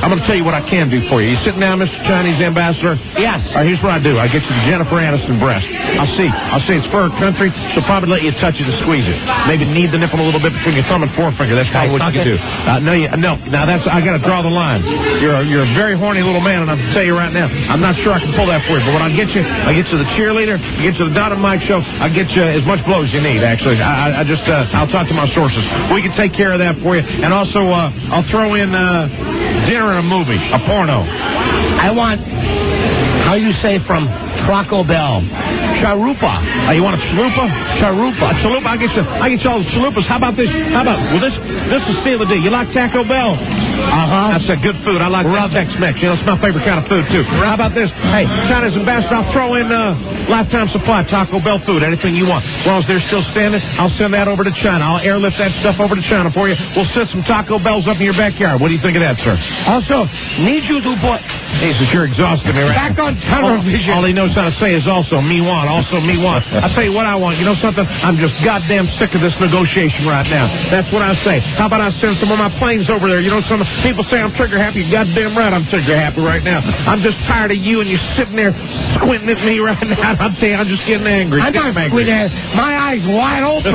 what I can do for you. You sitting down, Mister Chinese Ambassador? Yes. All right, here's what I do. I get you the Jennifer Aniston breast. I'll see. I'll see it's for her country. She'll probably let you touch it and squeeze it. Maybe knead the nipple a little bit between your thumb and forefinger. That's probably what you can do. Uh, no, you, no. Now that's I got to draw the line. You're a, you're a very horny little man, and I'm tell you right now, I'm not sure I can pull that for you. But when I get you, I get you the cheerleader, I get you the Don and Mike show. I get you as much blow as you need. Actually, I, I just uh, I'll talk to my sources. We can take care of that for you, and also uh, I'll throw in uh, dinner and a movie, a porno. I want, how you say from Taco Bell, chalupa. Oh, you want a chalupa? Chalupa. A chalupa. I get you. I get you all the chalupas. How about this? How about well this? This is steal the day. You like Taco Bell? Uh huh. That's a good food. I like that Tex-Mex. You know, it's my favorite kind of food too. How about this? Hey, China's Ambassador. I'll throw in uh, lifetime supply Taco Bell food. Anything you want. As long as they're still standing, I'll send that over to China. I'll airlift that stuff over to China for you. We'll set some Taco Bells up in your backyard. What do you think of that, sir? Also, need you to put. Jesus, you're exhausting me right Back now. on television. All, all he knows how to say is also me want, also me want. I tell you what I want. You know something? I'm just goddamn sick of this negotiation right now. That's what I say. How about I send some of my planes over there? You know, some people say I'm trigger happy. You're goddamn right I'm trigger happy right now. I'm just tired of you and you sitting there squinting at me right now. I'm telling you, I'm just getting angry. I'm not squinting. My eyes wide open.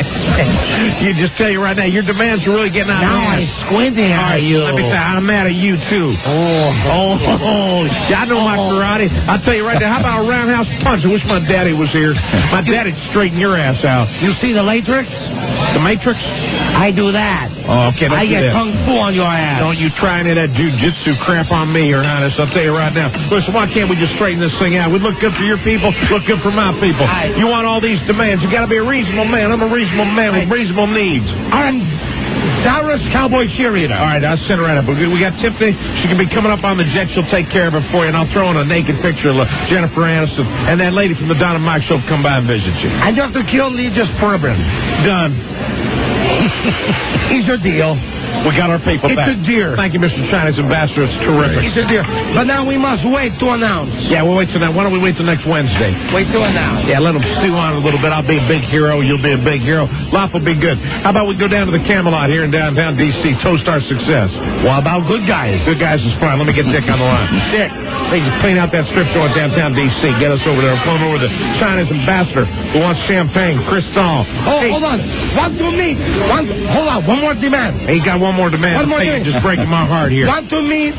You just tell you right now, your demands are really getting out of hand. Now I'm squinting at right, you. Let me tell you, I'm mad at you too. Oh, oh, oh. I know my karate. I'll tell you right now, how about a roundhouse punch? I wish my daddy was here. My daddy'd straighten your ass out. You see the Matrix? The Matrix? I do that. Oh, okay. I get that. kung fu on your ass. Don't you try any of that jujitsu crap on me, Your Highness. I'll tell you right now. Listen, why can't we just straighten this thing out? We look good for your people, look good for my people. I, you want all these demands. You got to be a reasonable man. I'm a reasonable man with I, reasonable needs. I'm Cyrus Cowboy Cheerleader. All right, I'll send her right up. We got Tiffany. She can be coming up on the jet. She'll take care of it for you. And I'll throw in a naked picture of Jennifer Aniston. And that lady from the Don and Mike show will come by and visit you. And you have to kill Legis Perbin. Done. He's your deal. We got our people it's back. It's a deer. Thank you, Mister China's Ambassador. It's terrific. It's a deer. But now we must wait to announce. Yeah, we'll wait till now. Why don't we wait till next Wednesday? Wait to announce. Yeah, let them stew on a little bit. I'll be a big hero. You'll be a big hero. Life will be good. How about we go down to the Camelot here in downtown D C, toast our success? What about Good Guys? Good Guys is fine. Let me get Dick on the line. Dick, they just clean out that strip joint downtown D C. Get us over there. I'm going over to the China's Ambassador who wants champagne, Cristal. Oh, hey. Hold on. Want to meet. Want, hold on. One more demand. He got one more demand. One more Hey, demand. just breaking my heart here. Want to meet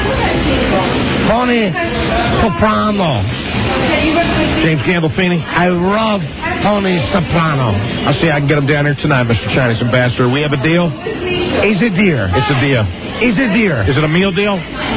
Tony Soprano. James Gandolfini? I love Tony Soprano. I'll see I can get him down here tonight, Mister Chinese Ambassador. We have a deal? It's a deer. It's a deal. It's a deer. Is it a meal deal?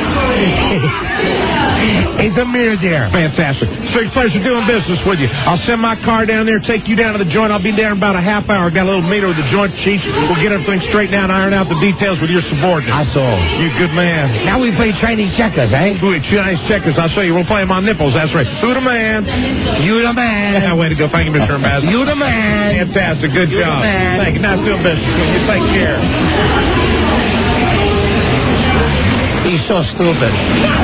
It's a meal deer. Fantastic. It's a pleasure doing business with you. I'll send my car down there, take you down to the joint. I'll be there in about a half hour. Got a little meter with the joint chiefs. We'll get everything straightened out and iron out the details with your subordinates. That's all. You good man. Now we play Chinese checkers, eh? Ooh, Chinese checkers. I'll show you. We'll play them on nipples. That's right. Who the man? You the man. Yeah, way to go. Thank you, Mister Ambassador. You the man. Fantastic. Good you job. The man. Thank you. Nice doing business with you. Take care. He's so stupid.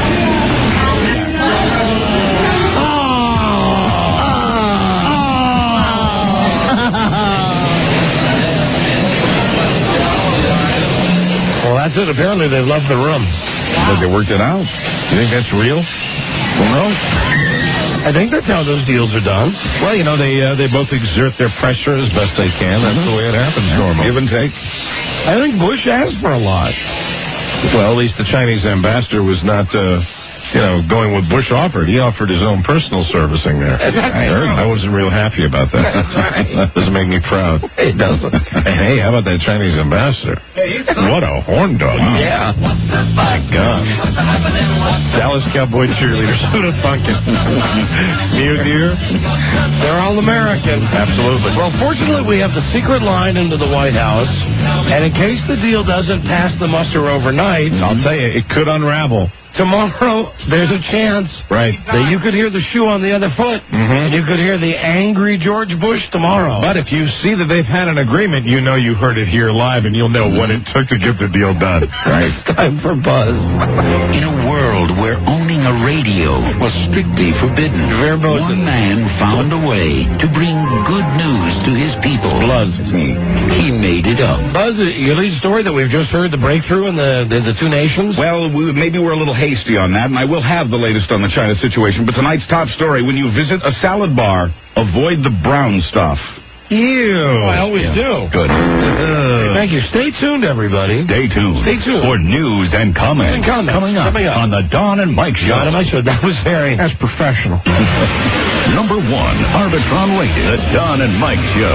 That's it. Apparently, they left the room. But they worked it out. You think that's real? Well, no. I think that's how those deals are done. Well, you know, they uh, they both exert their pressure as best they can. That's mm-hmm. the way it happens. Normal. Give and take. I think Bush asked for a lot. Well, at least the Chinese ambassador was not, uh, you know, going with Bush offered. He offered his own personal servicing there. That's I heard. I wasn't real happy about that. That's right. That doesn't make me proud. It doesn't. Hey, how about that Chinese ambassador? What a horn dog. Wow. Yeah. My God. Dallas Cowboy cheerleaders. Who'd have thunk it? You, dear? They're all American. Absolutely. Well, fortunately, we have the secret line into the White House. And in case the deal doesn't pass the muster overnight, I'll tell you, it could unravel. tomorrow there's a chance right. that you could hear the shoe on the other foot, mm-hmm. and you could hear the angry George Bush tomorrow. But if you see that they've had an agreement, you know you heard it here live, and you'll know what it took to get the deal done. Right. It's time for Buzz. In a world where owning a radio was strictly forbidden, one man found a way to bring good news to his people. Buzz. He made it up. Buzz, your lead story that we've just heard, the breakthrough in the, the, the two nations? Well, we, maybe we're a little hasty on that, and I will have the latest on the China situation. But tonight's top story, when you visit a salad bar, avoid the brown stuff. Ew. Oh, I always yeah. do. Good. Uh, Thank you. Stay tuned, everybody. Stay tuned. Stay tuned. For news and comments. And comments. Coming up, Coming up on the Don and Mike Show. Don and Mike Show. That was very... That's professional. Number one, Arbitron rated, the Don and Mike Show.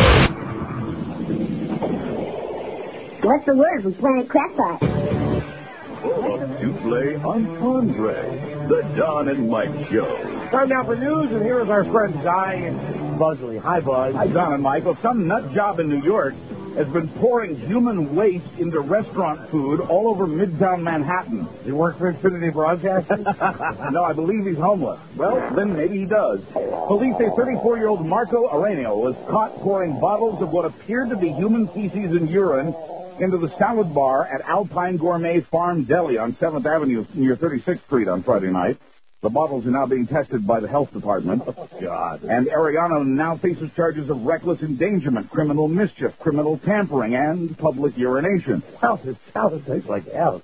What's the word? We're playing crackpot. Souffle entendre, the Don and Mike Show. Time now for news, and here is our friend Guy and Buzzley. Hi, Buzz. Hi, Don and Mike. Well, some nut job in New York has been pouring human waste into restaurant food all over Midtown Manhattan. You work for Infinity Broadcasting? No, I believe he's homeless. Well, then maybe he does. Police say thirty-four-year-old Marco Arenio was caught pouring bottles of what appeared to be human feces and urine into the salad bar at Alpine Gourmet Farm Deli on seventh Avenue near thirty-sixth Street on Friday night. The bottles are now being tested by the health department. Oh, God. And Arellano now faces charges of reckless endangerment, criminal mischief, criminal tampering, and public urination. Well, this salad tastes like hell.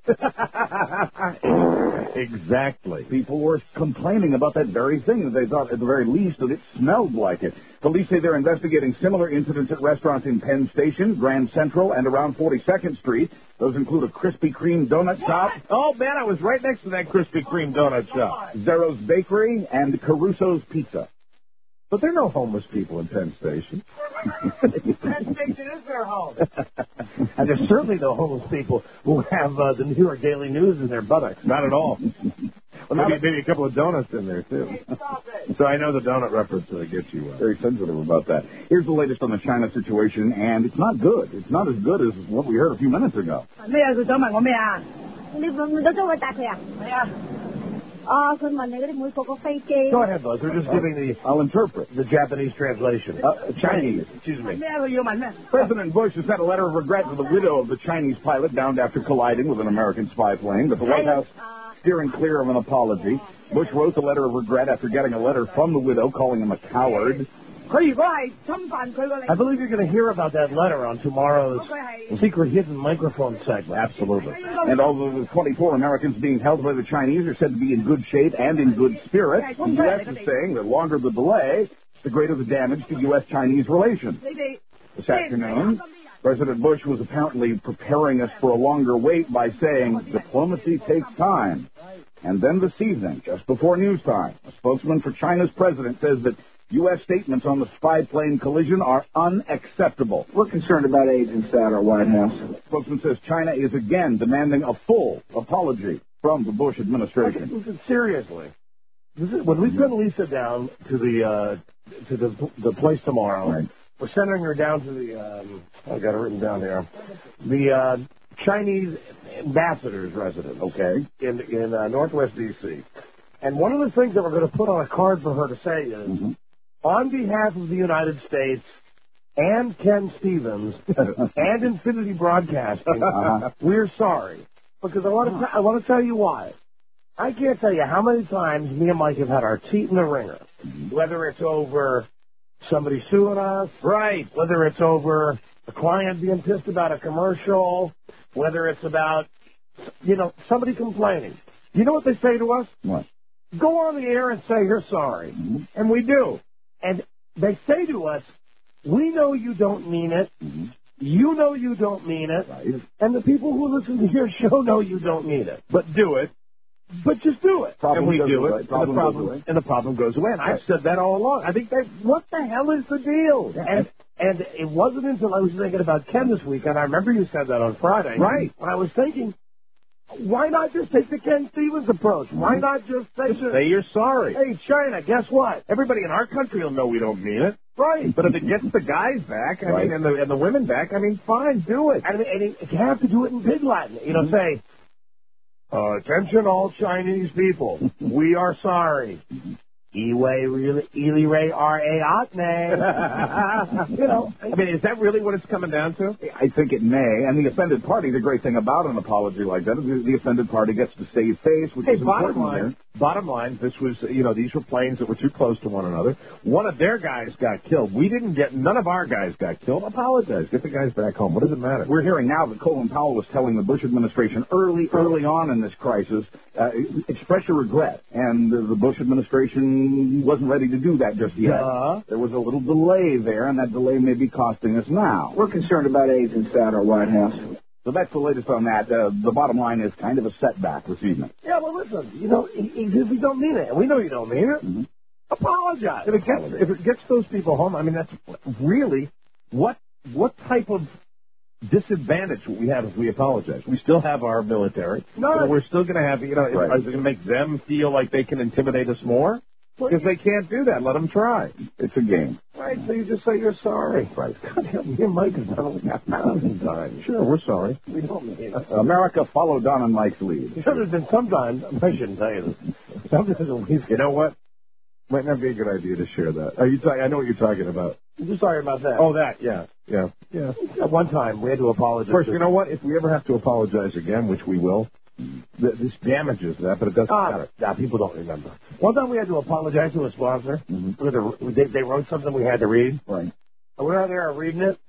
Exactly. People were complaining about that very thing, that they thought at the very least that it smelled like it. Police say they're investigating similar incidents at restaurants in Penn Station, Grand Central, and around forty-second Street. Those include a Krispy Kreme donut shop. Oh, man, I was right next to that Krispy Kreme donut shop. Zero's Bakery and Caruso's Pizza. But there are no homeless people in Penn Station. Penn Station is their home. And there's certainly no homeless people who have uh, the New York Daily News in their buttocks. Not at all. Well, maybe, maybe a couple of donuts in there, too. So I know the donut reference uh, gets you. Uh, Very sensitive about that. Here's the latest on the China situation, and it's not good. It's not as good as what we heard a few minutes ago. 咩啊？佢想問我咩啊？你會唔會都將佢答佢啊？係啊。哦，佢問你嗰啲每個個飛機。 Go ahead, Buzz. We're just giving the... I'll interpret. The Japanese translation. Uh, Chinese, excuse me. 咩佢要問咩？ President Bush has sent a letter of regret to the widow of the Chinese pilot downed after colliding with an American spy plane, but the White House steering clear of an apology. Bush wrote the letter of regret after getting a letter from the widow calling him a coward. 佢如果係侵犯佢個領 I believe you're going to hear about that letter on tomorrow's Secret Hidden Microphone segment. Absolutely. And although the twenty-four Americans being held by the Chinese are said to be in good shape and in good spirits, the U S is saying the longer the delay, the greater the damage to U S Chinese relations. This afternoon, President Bush was apparently preparing us for a longer wait by saying diplomacy takes time. And then this evening, just before news time, a spokesman for China's president says that U S statements on the spy plane collision are unacceptable. We're concerned about agents at our White House. The spokesman says China is again demanding a full apology from the Bush administration. Listen, seriously, this is, when we send Lisa down to the uh, to the the place tomorrow, right. We're sending her down to the. Um, I got it written down here. The uh, Chinese ambassador's residence. Okay. In in uh, Northwest D C. And one of the things that we're going to put on a card for her to say is. Mm-hmm. On behalf of the United States and Ken Stevens and Infinity Broadcasting, uh-huh. we're sorry. Because I want to t- I want to tell you why. I can't tell you how many times me and Mike have had our teeth in the ringer. Mm-hmm. Whether it's over somebody suing us, right? Whether it's over a client being pissed about a commercial, whether it's about, you know, somebody complaining. You know what they say to us? What? Go on the air and say you're sorry. Mm-hmm. And we do. And they say to us, we know you don't mean it. Mm-hmm. You know you don't mean it. Right. And the people who listen to your show know you don't mean it. But do it. But just do it. Problem and we do away. it. Problem and, the problem, and the problem goes away. And right. I've said that all along. I think that, what the hell is the deal? Yeah. And and it wasn't until I was thinking about Ken this week, and I remember you said that on Friday. Right. When I was thinking, why not just take the Ken Stevens approach? Why not just say, just say you're sorry? Hey, China, guess what? Everybody in our country will know we don't mean it. Right. But if it gets the guys back, I right. mean, and the, and the women back, I mean, fine, do it. And, and it, you have to do it in Pig Latin. You know, mm-hmm. say, Uh, attention all Chinese people. We are sorry. Iwei really, Ili Ray R A Atne. You know, I mean, is that really what it's coming down to? I think it may. And the offended party, the great thing about an apology like that is the, the offended party gets to save face, which hey, is bottom important line, here. bottom line, this was, you know, these were planes that were too close to one another. One of their guys got killed. We didn't get, none of our guys got killed. Apologize. Get the guys back home. What does it matter? We're hearing now that Colin Powell was telling the Bush administration early, early on in this crisis, uh, express your regret. And uh, the Bush administration wasn't ready to do that just yet. Uh, there was a little delay there, and that delay may be costing us now. We're concerned about AIDS inside our White House. So that's the latest on that. Uh, the bottom line is kind of a setback this evening. Yeah, well, listen, you know, if you don't mean it, and we know you don't mean it, mm-hmm. apologize. If it gets if it gets those people home, I mean, that's really what what type of disadvantage we have if we apologize. We still have our military. No, you know, we're still going to have. You know, right. Is it going to make them feel like they can intimidate us more? If they can't do that, let them try. It's a game. Right, so you just say you're sorry. Right. God, me and Mike have done it a thousand times. Sure, we're sorry. We don't mean it. America followed Don and Mike's lead. You know, there's been sometimes, I shouldn't tell you this, sometimes we, you know what? Might not be a good idea to share that. Are you talking? I know what you're talking about. You're sorry about that. Oh, that, yeah, yeah, yeah. At one time, we had to apologize. First, you know what? If we ever have to apologize again, which we will, this damages that, but it doesn't ah, matter. Nah, people don't remember. One time we had to apologize to a sponsor. Mm-hmm. They, they wrote something we had to read. Right. And we were there reading it.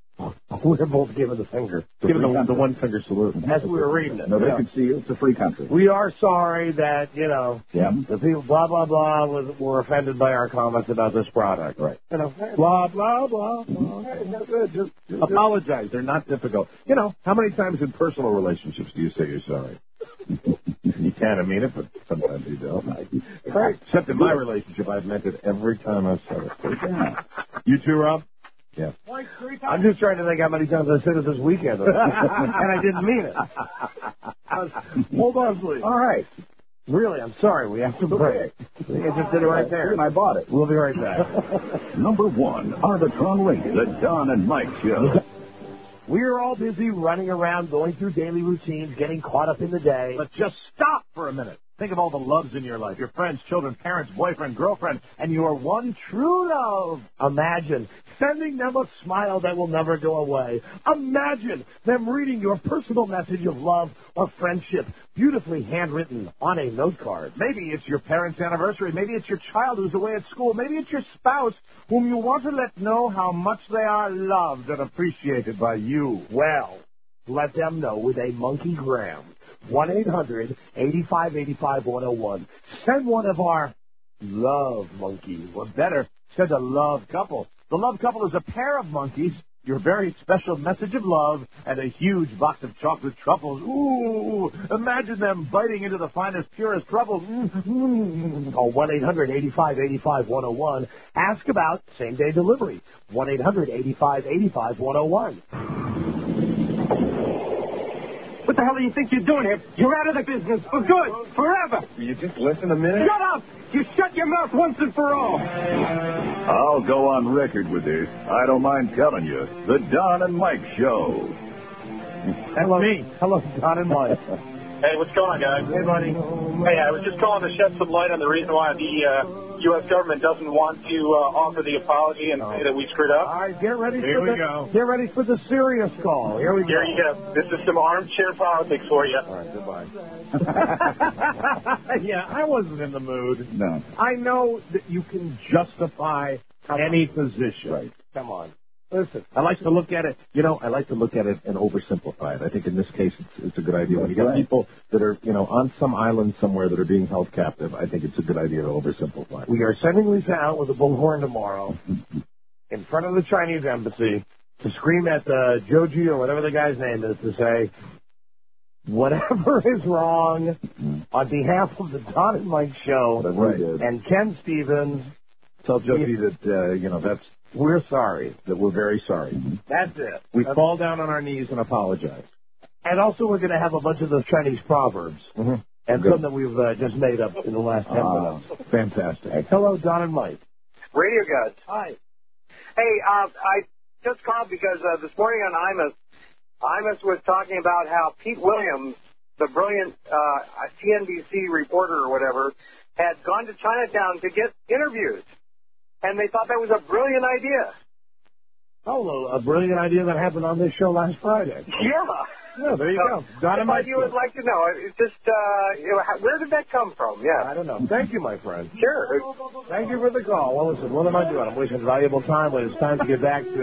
We were both giving the finger. Giving the, the one finger salute. As we were reading it. Nobody yeah. could see you. It's a free country. We are sorry that, you know, yeah. the people, blah, blah, blah, was, were offended by our comments about this product. Right. You know, blah, blah, blah, blah. Hey, good. Just, just apologize. They're not difficult. You know, how many times in personal relationships do you say you're sorry? You can, I mean it, but sometimes you don't. Right. Except in my relationship, I've meant it every time I've said it. Yeah. You too, Rob? Yeah. I'm just trying to think how many times I said it this weekend, and I didn't mean it. Hold on, please. All right. Really, I'm sorry. We have to break. I just did it right there. And I bought it. We'll be right back. Number one, Arbitron Radio, the Don and Mike Show. We're all busy running around, going through daily routines, getting caught up in the day. But just stop for a minute. Think of all the loves in your life, your friends, children, parents, boyfriend, girlfriend, and your one true love. Imagine sending them a smile that will never go away. Imagine them reading your personal message of love or friendship, beautifully handwritten on a note card. Maybe it's your parents' anniversary. Maybe it's your child who's away at school. Maybe it's your spouse whom you want to let know how much they are loved and appreciated by you. Well, let them know with a monkey gram. one eight hundred eighty-five eighty-five one oh one. Send one of our love monkeys. Or better, send a love couple. The love couple is a pair of monkeys, your very special message of love, and a huge box of chocolate truffles. Ooh, imagine them biting into the finest, purest truffles. Mm-hmm. Call one eight hundred eighty-five eighty-five one oh one. Ask about same-day delivery. one eight hundred eighty-five eighty-five one oh one. What the hell do you think you're doing here? You're out of the business for good, forever. Will you just listen a minute? Shut up! You shut your mouth once and for all. I'll go on record with this. I don't mind telling you. The Don and Mike Show. Hello. Me. Hello, Don and Mike. Hey, what's going on, guys? Hey, buddy. Hey, I was just calling to shed some light on the reason why the uh, U S government doesn't want to uh, offer the apology and say that we screwed up. All right, get ready Here for we the, go. Get ready for the serious call. Here we go. Here you go. This is some armchair politics for you. All right, goodbye. Yeah, I wasn't in the mood. No. I know that you can justify any position. Right. Come on. Listen, I like to look at it, you know, I like to look at it and oversimplify it. I think in this case it's, it's a good idea. When you get people that are, you know, on some island somewhere that are being held captive, I think it's a good idea to oversimplify. We are sending Lisa out with a bullhorn tomorrow in front of the Chinese embassy to scream at uh, Joji or whatever the guy's name is to say, whatever is wrong on behalf of the Don and Mike Show right. and Ken Stevens, tell Joji that, uh, you know, that's, we're sorry. That we're very sorry. That's it. We That's fall down on our knees and apologize. And also we're going to have a bunch of those Chinese proverbs. Mm-hmm. And Good. some that we've uh, just made up in the last ten uh, minutes. Fantastic. Hello, Don and Mike. Radio guys. Hi. Hey, uh, I just called because uh, this morning on Imus, Imus was talking about how Pete Williams the brilliant uh, T N B C reporter or whatever had gone to Chinatown to get interviews, and they thought that was a brilliant idea. Oh, well, a brilliant idea that happened on this show last Friday. Yeah. Yeah, there you so, go. Dynamite. I thought you would like to know. It's just, uh, you know, how, where did that come from? Yeah. I don't know. Thank you, my friend. Sure. Thank you for the call. Well, listen, what am I doing? I'm wasting valuable time when it's time to get back to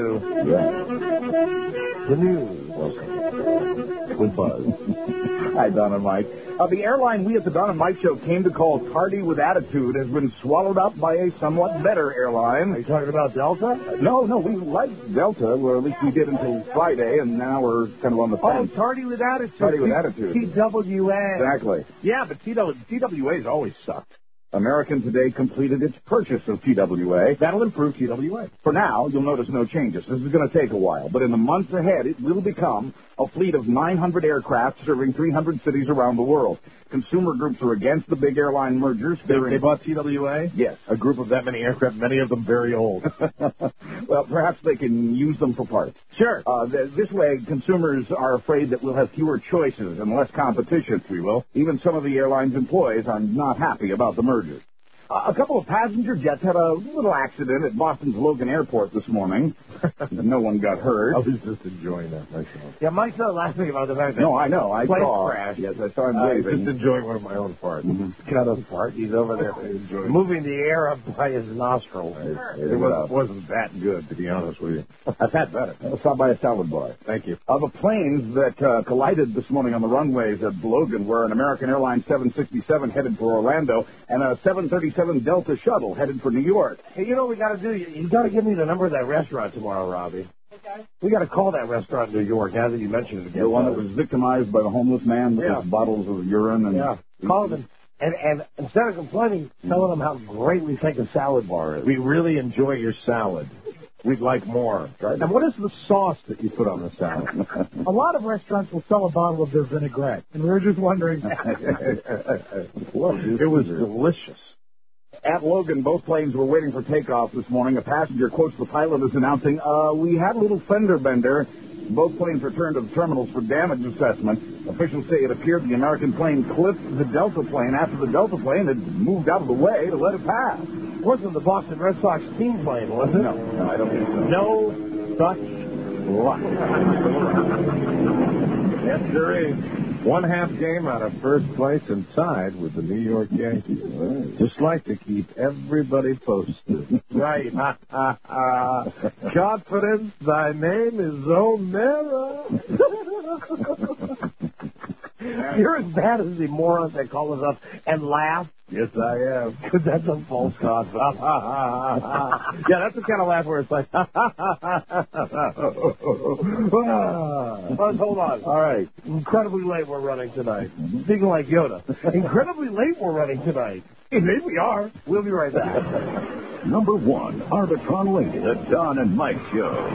the news. With Buzz. Hi, Don and Mike. Uh, the airline we at the Don and Mike Show came to call Tardy with Attitude has been swallowed up by a somewhat better airline. Are you talking about Delta? No, no, we like Delta, or at least we did until Friday, and now we're kind of on the fence. Oh, Tardy with Attitude. Tardy with Attitude. T W A. Exactly. Yeah, but T W A's always sucked. American today completed its purchase of T W A. That'll improve T W A. For now, you'll notice no changes. This is going to take a while, but in the months ahead, it will become a fleet of nine hundred aircraft serving three hundred cities around the world. Consumer groups are against the big airline mergers. They, they bought T W A? Yes. A group of that many aircraft, many of them very old. Well, perhaps they can use them for parts. Sure. Uh, th- this way, consumers are afraid that we'll have fewer choices and less competition. We will. Even some of the airline's employees are not happy about the merger. Uh, a couple of passenger jets had a little accident at Boston's Logan Airport this morning. No one got hurt. I was just enjoying that myself. Yeah, Mike's not laughing about the fact that no, I know. I plane saw. Crash. Yes, I saw him I was waving. just enjoying one of my own farts. Mm-hmm. Got a fart. He's over there enjoying moving the air up by his nostrils. It, it, it was, wasn't that good, to be honest with you. I've had better. I saw by a salad bar. Thank you. Uh, the planes that uh, collided this morning on the runways at Logan were an American Airlines seven sixty-seven headed for Orlando and a seven thirty-seven Delta shuttle headed for New York. Hey, you know what we got to do? You, you got to give me the number of that restaurant tomorrow, Robbie. Okay. We got to call that restaurant in New York now that you mentioned it again. The one that was victimized by the homeless man with yeah. his bottles of urine. And yeah. Call them. And, and instead of complaining, tell them how great we think a salad bar is. We really enjoy your salad. We'd like more. Right. And what is the sauce that you put on the salad? A lot of restaurants will sell a bottle of their vinaigrette, and we were just wondering. It was delicious. At Logan, both planes were waiting for takeoff this morning. A passenger quotes the pilot as announcing, uh, we had a little fender bender. Both planes returned to the terminals for damage assessment. Officials say it appeared the American plane clipped the Delta plane after the Delta plane had moved out of the way to let it pass. It wasn't the Boston Red Sox team plane, was it? No, no I don't think so. No such luck. Yes, there is. One half game out of first place and tied with the New York Yankees. Right. Just like to keep everybody posted. Right. Confidence, thy name is O'Mara. You're as bad as the morons that call us up and laugh. Yes, I am. Because that's a false cause. Yeah, that's the kind of laugh where it's like, Buzz, hold on. All right. Incredibly late we're running tonight. Speaking like Yoda. Incredibly late we're running tonight. Maybe we are. We'll be right back. Number one, Arbitron Lady, the Don and Mike Show.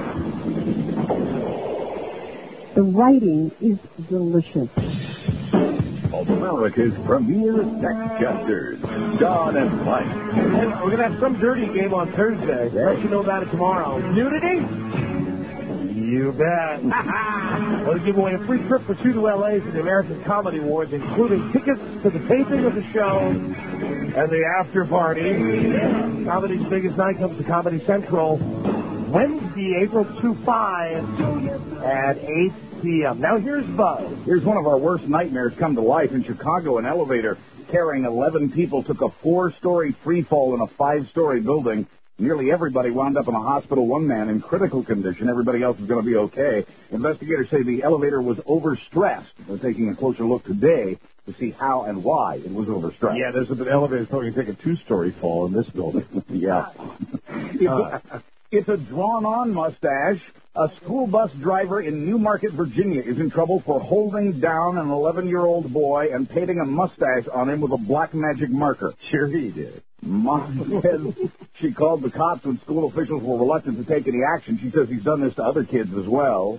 The writing is delicious. America's premier sex-chesters, Don and Mike. And we're going to have some dirty game on Thursday. Yeah. Let you know about it tomorrow. Nudity? You bet. We'll give away a free trip for two to L A for the American Comedy Awards, including tickets to the taping of the show and the after party. Comedy's biggest night comes to Comedy Central Wednesday, April twenty-fifth at eight p.m. Now here's Buzz. Here's one of our worst nightmares come to life. In Chicago, an elevator carrying eleven people took a four-story free fall in a five-story building. Nearly everybody wound up in a hospital, one man in critical condition. Everybody else is going to be okay. Investigators say the elevator was overstressed. They're taking a closer look today to see how and why it was overstressed. Yeah, there's an elevator probably take a two-story fall in this building. Yeah. Uh, It's a drawn-on mustache. A school bus driver in Newmarket, Virginia, is in trouble for holding down an eleven-year-old boy and painting a mustache on him with a black magic marker. Sure he did. Mom says she called the cops when school officials were reluctant to take any action. She says he's done this to other kids as well.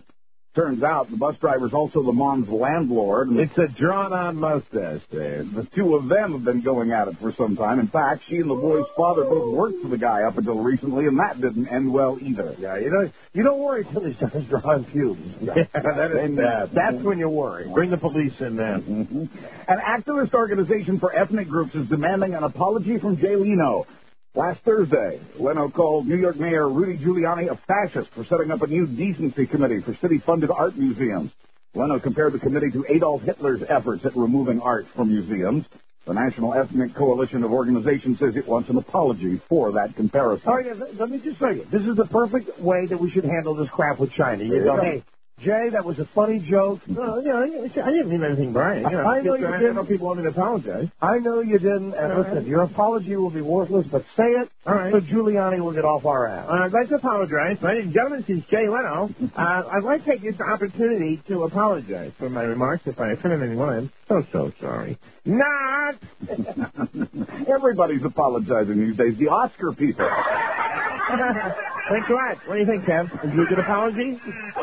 Turns out the bus driver's also the mom's landlord. And it's a drawn-on mustache, Dave. The two of them have been going at it for some time. In fact, she and the boy's father both worked for the guy up until recently, and that didn't end well either. Yeah, you know, you don't worry till he starts drawing pubes. Yeah, that is bad. That's when you worry. Bring the police in then. Mm-hmm. An activist organization for ethnic groups is demanding an apology from Jay Leno. Last Thursday, Leno called New York Mayor Rudy Giuliani a fascist for setting up a new decency committee for city-funded art museums. Leno compared the committee to Adolf Hitler's efforts at removing art from museums. The National Ethnic Coalition of Organizations says it wants an apology for that comparison. Oh, yeah, let me just say it. This is the perfect way that we should handle this crap with China. You go, hey, Jay, that was a funny joke. No, you know, I didn't mean anything, Brian. You know, I know you didn't. know people want me to apologize. I know you didn't. And All listen, right. your apology will be worthless, but say it All right. so Giuliani will get off our ass. Uh, I'd like to apologize. Ladies and gentlemen, this is Jay Leno. Uh, I'd like to take this opportunity to apologize for my remarks if I offended anyone. I'm so, so sorry. Not! Everybody's apologizing these days. The Oscar people. Thanks a lot. What do you think, Kev? Is you a good apology?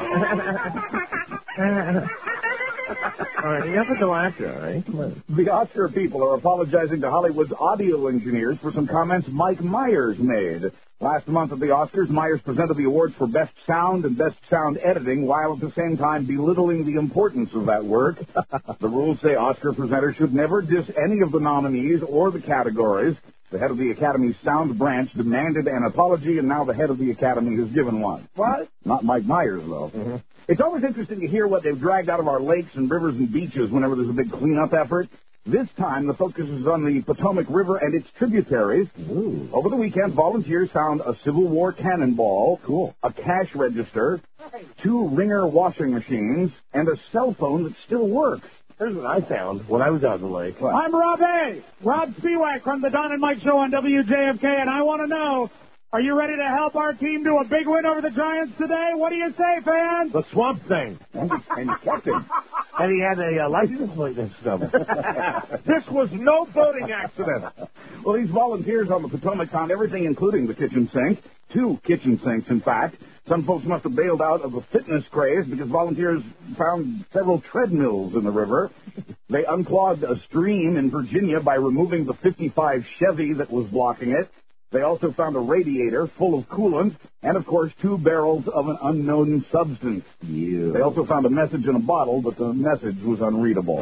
All right, enough with the laughter, all right? Come on. The Oscar people are apologizing to Hollywood's audio engineers for some comments Mike Myers made. Last month at the Oscars, Myers presented the awards for Best Sound and Best Sound Editing, while at the same time belittling the importance of that work. The rules say Oscar presenters should never diss any of the nominees or the categories. The head of the Academy's sound branch demanded an apology, and now the head of the Academy has given one. What? Not Mike Myers, though. Mm-hmm. It's always interesting to hear what they've dragged out of our lakes and rivers and beaches whenever there's a big cleanup effort. This time, the focus is on the Potomac River and its tributaries. Ooh. Over the weekend, volunteers found a Civil War cannonball, cool, a cash register, two Ringer washing machines, and a cell phone that still works. Here's what I found when I was out in the lake. What? I'm Rob A. Rob Spiewak from the Don and Mike Show on W J F K, and I want to know, are you ready to help our team do a big win over the Giants today? What do you say, fans? The Swamp Thing. And he kept him. And he had a uh, license plate next to him. This was no boating accident. Well, these volunteers on the Potomac found everything, including the kitchen sink. Two kitchen sinks, in fact. Some folks must have bailed out of the fitness craze because volunteers found several treadmills in the river. They unclogged a stream in Virginia by removing the fifty-five Chevy that was blocking it. They also found a radiator full of coolant and, of course, two barrels of an unknown substance. Yeah. They also found a message in a bottle, but the message was unreadable.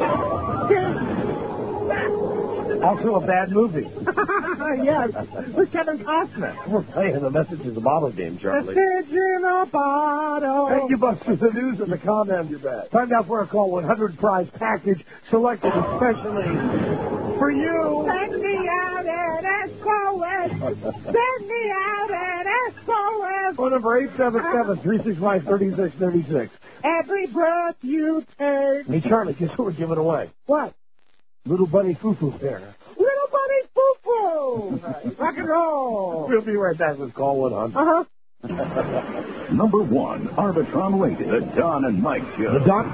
Also a bad movie. Yes, with Kevin Costner. We're playing the message in the bottle game, Charlie. Message in a bottle. Thank you, Buster. The news and the comment. You bet. Time now for a call one hundred prize package selected especially for you. Send me out at S O S. Send me out at S O S. Phone number eight seven seven, three six five, three six three six. Every breath you take. Hey, Charlie, guess what we're giving away? What? Little Bunny Foo-Foo Fair. Little Bunny Foo-Foo. Rock and roll. We'll be right back with call one hundred. Uh-huh. Number one, Arbitron rated, the Don and Mike Show. The Don.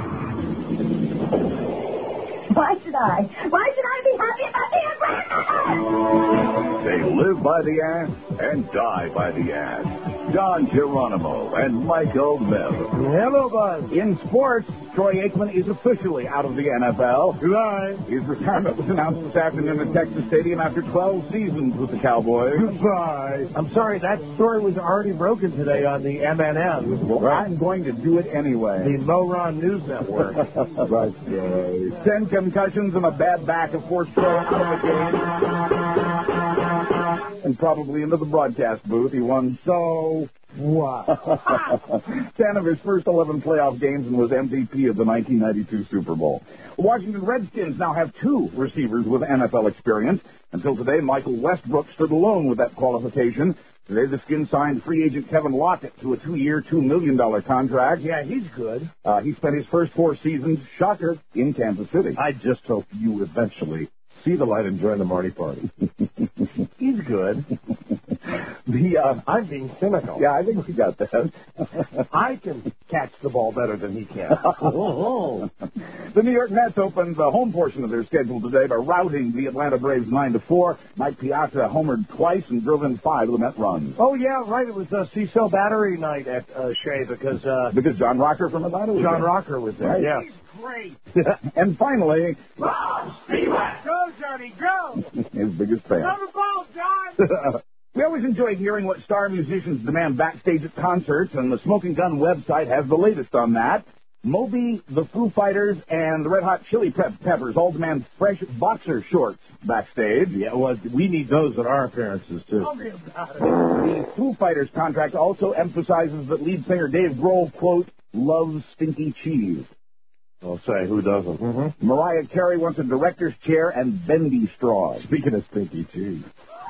Why should I? Why should I be happy about the They live by the ass and die by the ass. Don Geronimo and Michael Miller. Hello, Buzz. In sports, Troy Aikman is officially out of the N F L. Goodbye. His retirement was announced this afternoon at Texas Stadium after twelve seasons with the Cowboys. Goodbye. I'm sorry, that story was already broken today on the M N N. Well, right. I'm going to do it anyway. The Moron News Network. Right. Ten concussions and a bad back, of course, out of the game. And probably into the broadcast booth. He won so what? ten of his first eleven playoff games and was M V P of the nineteen ninety-two Super Bowl. The Washington Redskins now have two receivers with N F L experience. Until today, Michael Westbrook stood alone with that qualification. Today, the Skins signed free agent Kevin Lockett to a two-year, two million dollars contract. Yeah, he's good. Uh, he spent his first four seasons, shocker, in Kansas City. I just hope you eventually see the light and join the Marty Party. He's good. The uh, I'm being cynical. Yeah, I think we got that. I can catch the ball better than he can. The New York Mets opened the home portion of their schedule today by routing the Atlanta Braves nine to four. Mike Piazza homered twice and drove in five of the Met runs. Oh, yeah, right. It was uh, C-Cell Battery night at uh, Shea because... Uh, because John Rocker from Atlanta was John there. Rocker was there, Right. yes. Great. And finally... Go, Johnny, go! His biggest fan. Throw the ball, John! We always enjoy hearing what star musicians demand backstage at concerts, and the Smoking Gun website has the latest on that. Moby, the Foo Fighters, and the Red Hot Chili Peppers all demand fresh boxer shorts backstage. Yeah, well, we need those at our appearances, too. Tell me about it. The Foo Fighters contract also emphasizes that lead singer Dave Grohl, quote, loves stinky cheese. I'll say, who doesn't? Mm-hmm. Mariah Carey wants a director's chair and bendy straws. Speaking of stinky cheese.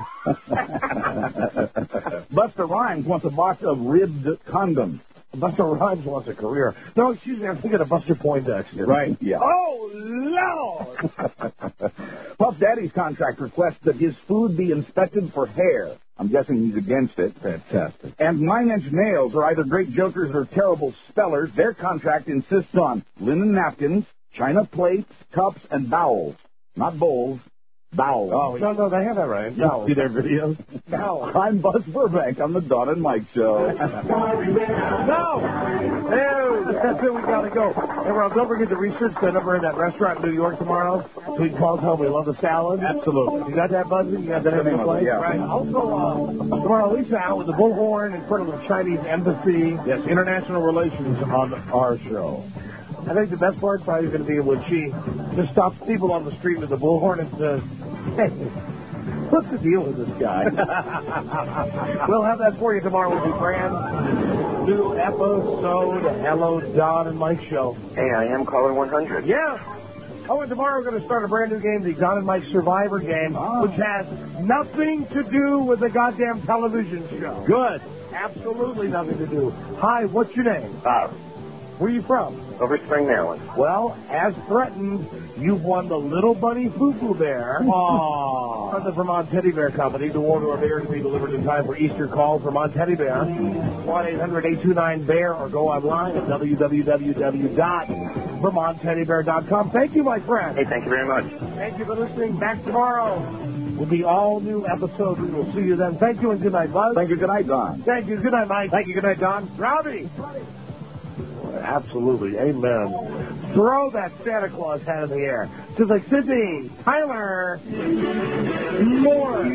Busta Rhymes wants a box of ribbed condoms. Busta Rhymes wants a career. No, excuse me, I'm thinking of Buster Poindexter. Right, yeah. Oh, Lord! Puff Daddy's contract requests that his food be inspected for hair. I'm guessing he's against it. Fantastic. And Nine Inch Nails are either great jokers or terrible spellers. Their contract insists on linen napkins, china plates, cups, and bowls. Not bowls. Bowels. Oh, no, no, they have that right. No. See their videos? No. I'm Buzz Burbank on the Don and Mike Show. No! There, that's it, we gotta go. Hey, Rob, don't forget to research the number in that restaurant in New York tomorrow. So you can call and tell me we love the salad. Absolutely. You got that, Buzzy? You got that in your place? Yeah. Right. Also, uh, tomorrow, Lisa out with the bullhorn in front of the Chinese embassy. Yes, international relations on our show. I think the best part probably is going to be when she just stops people on the street with the bullhorn and says, hey, what's the deal with this guy? We'll have that for you tomorrow with the brand new episode of Hello, Don and Mike Show. Hey, I am caller one hundred. Yeah. Oh, and tomorrow we're going to start a brand new game, the Don and Mike Survivor game, oh. which has nothing to do with the goddamn television show. Good. Absolutely nothing to do. Hi, what's your name? Bob. Where are you from? Over Spring, Maryland. Well, as threatened, you've won the Little Bunny Foo-Foo Bear Aww. from the Vermont Teddy Bear Company. The order of bear to be delivered in time for Easter. Call Vermont Teddy Bear, one eight hundred eight two nine bear, or go online at w w w dot vermont teddy bear dot com. Thank you, my friend. Hey, thank you very much. Thank you for listening. Back tomorrow will be all new episode. We will see you then. Thank you and good night, Buzz. Thank you. Good night, Don. Thank you. Good night, Mike. Thank you. Good night, Don. Robbie. Absolutely. Amen. Throw that Santa Claus hat in the air. Just like Sydney, Tyler, more.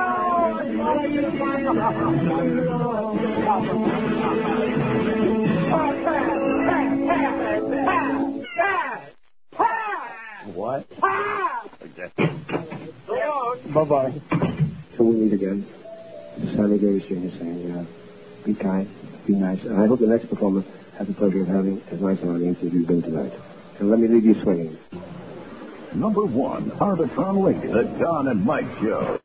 What? Bye-bye. So we meet again. Sammy Davis Junior saying, uh, be kind, be nice. And I hope the next performer has the pleasure of having as nice an audience as you've been tonight. And let me leave you swinging. Number one, Arbitron Radio, the Don and Mike Show.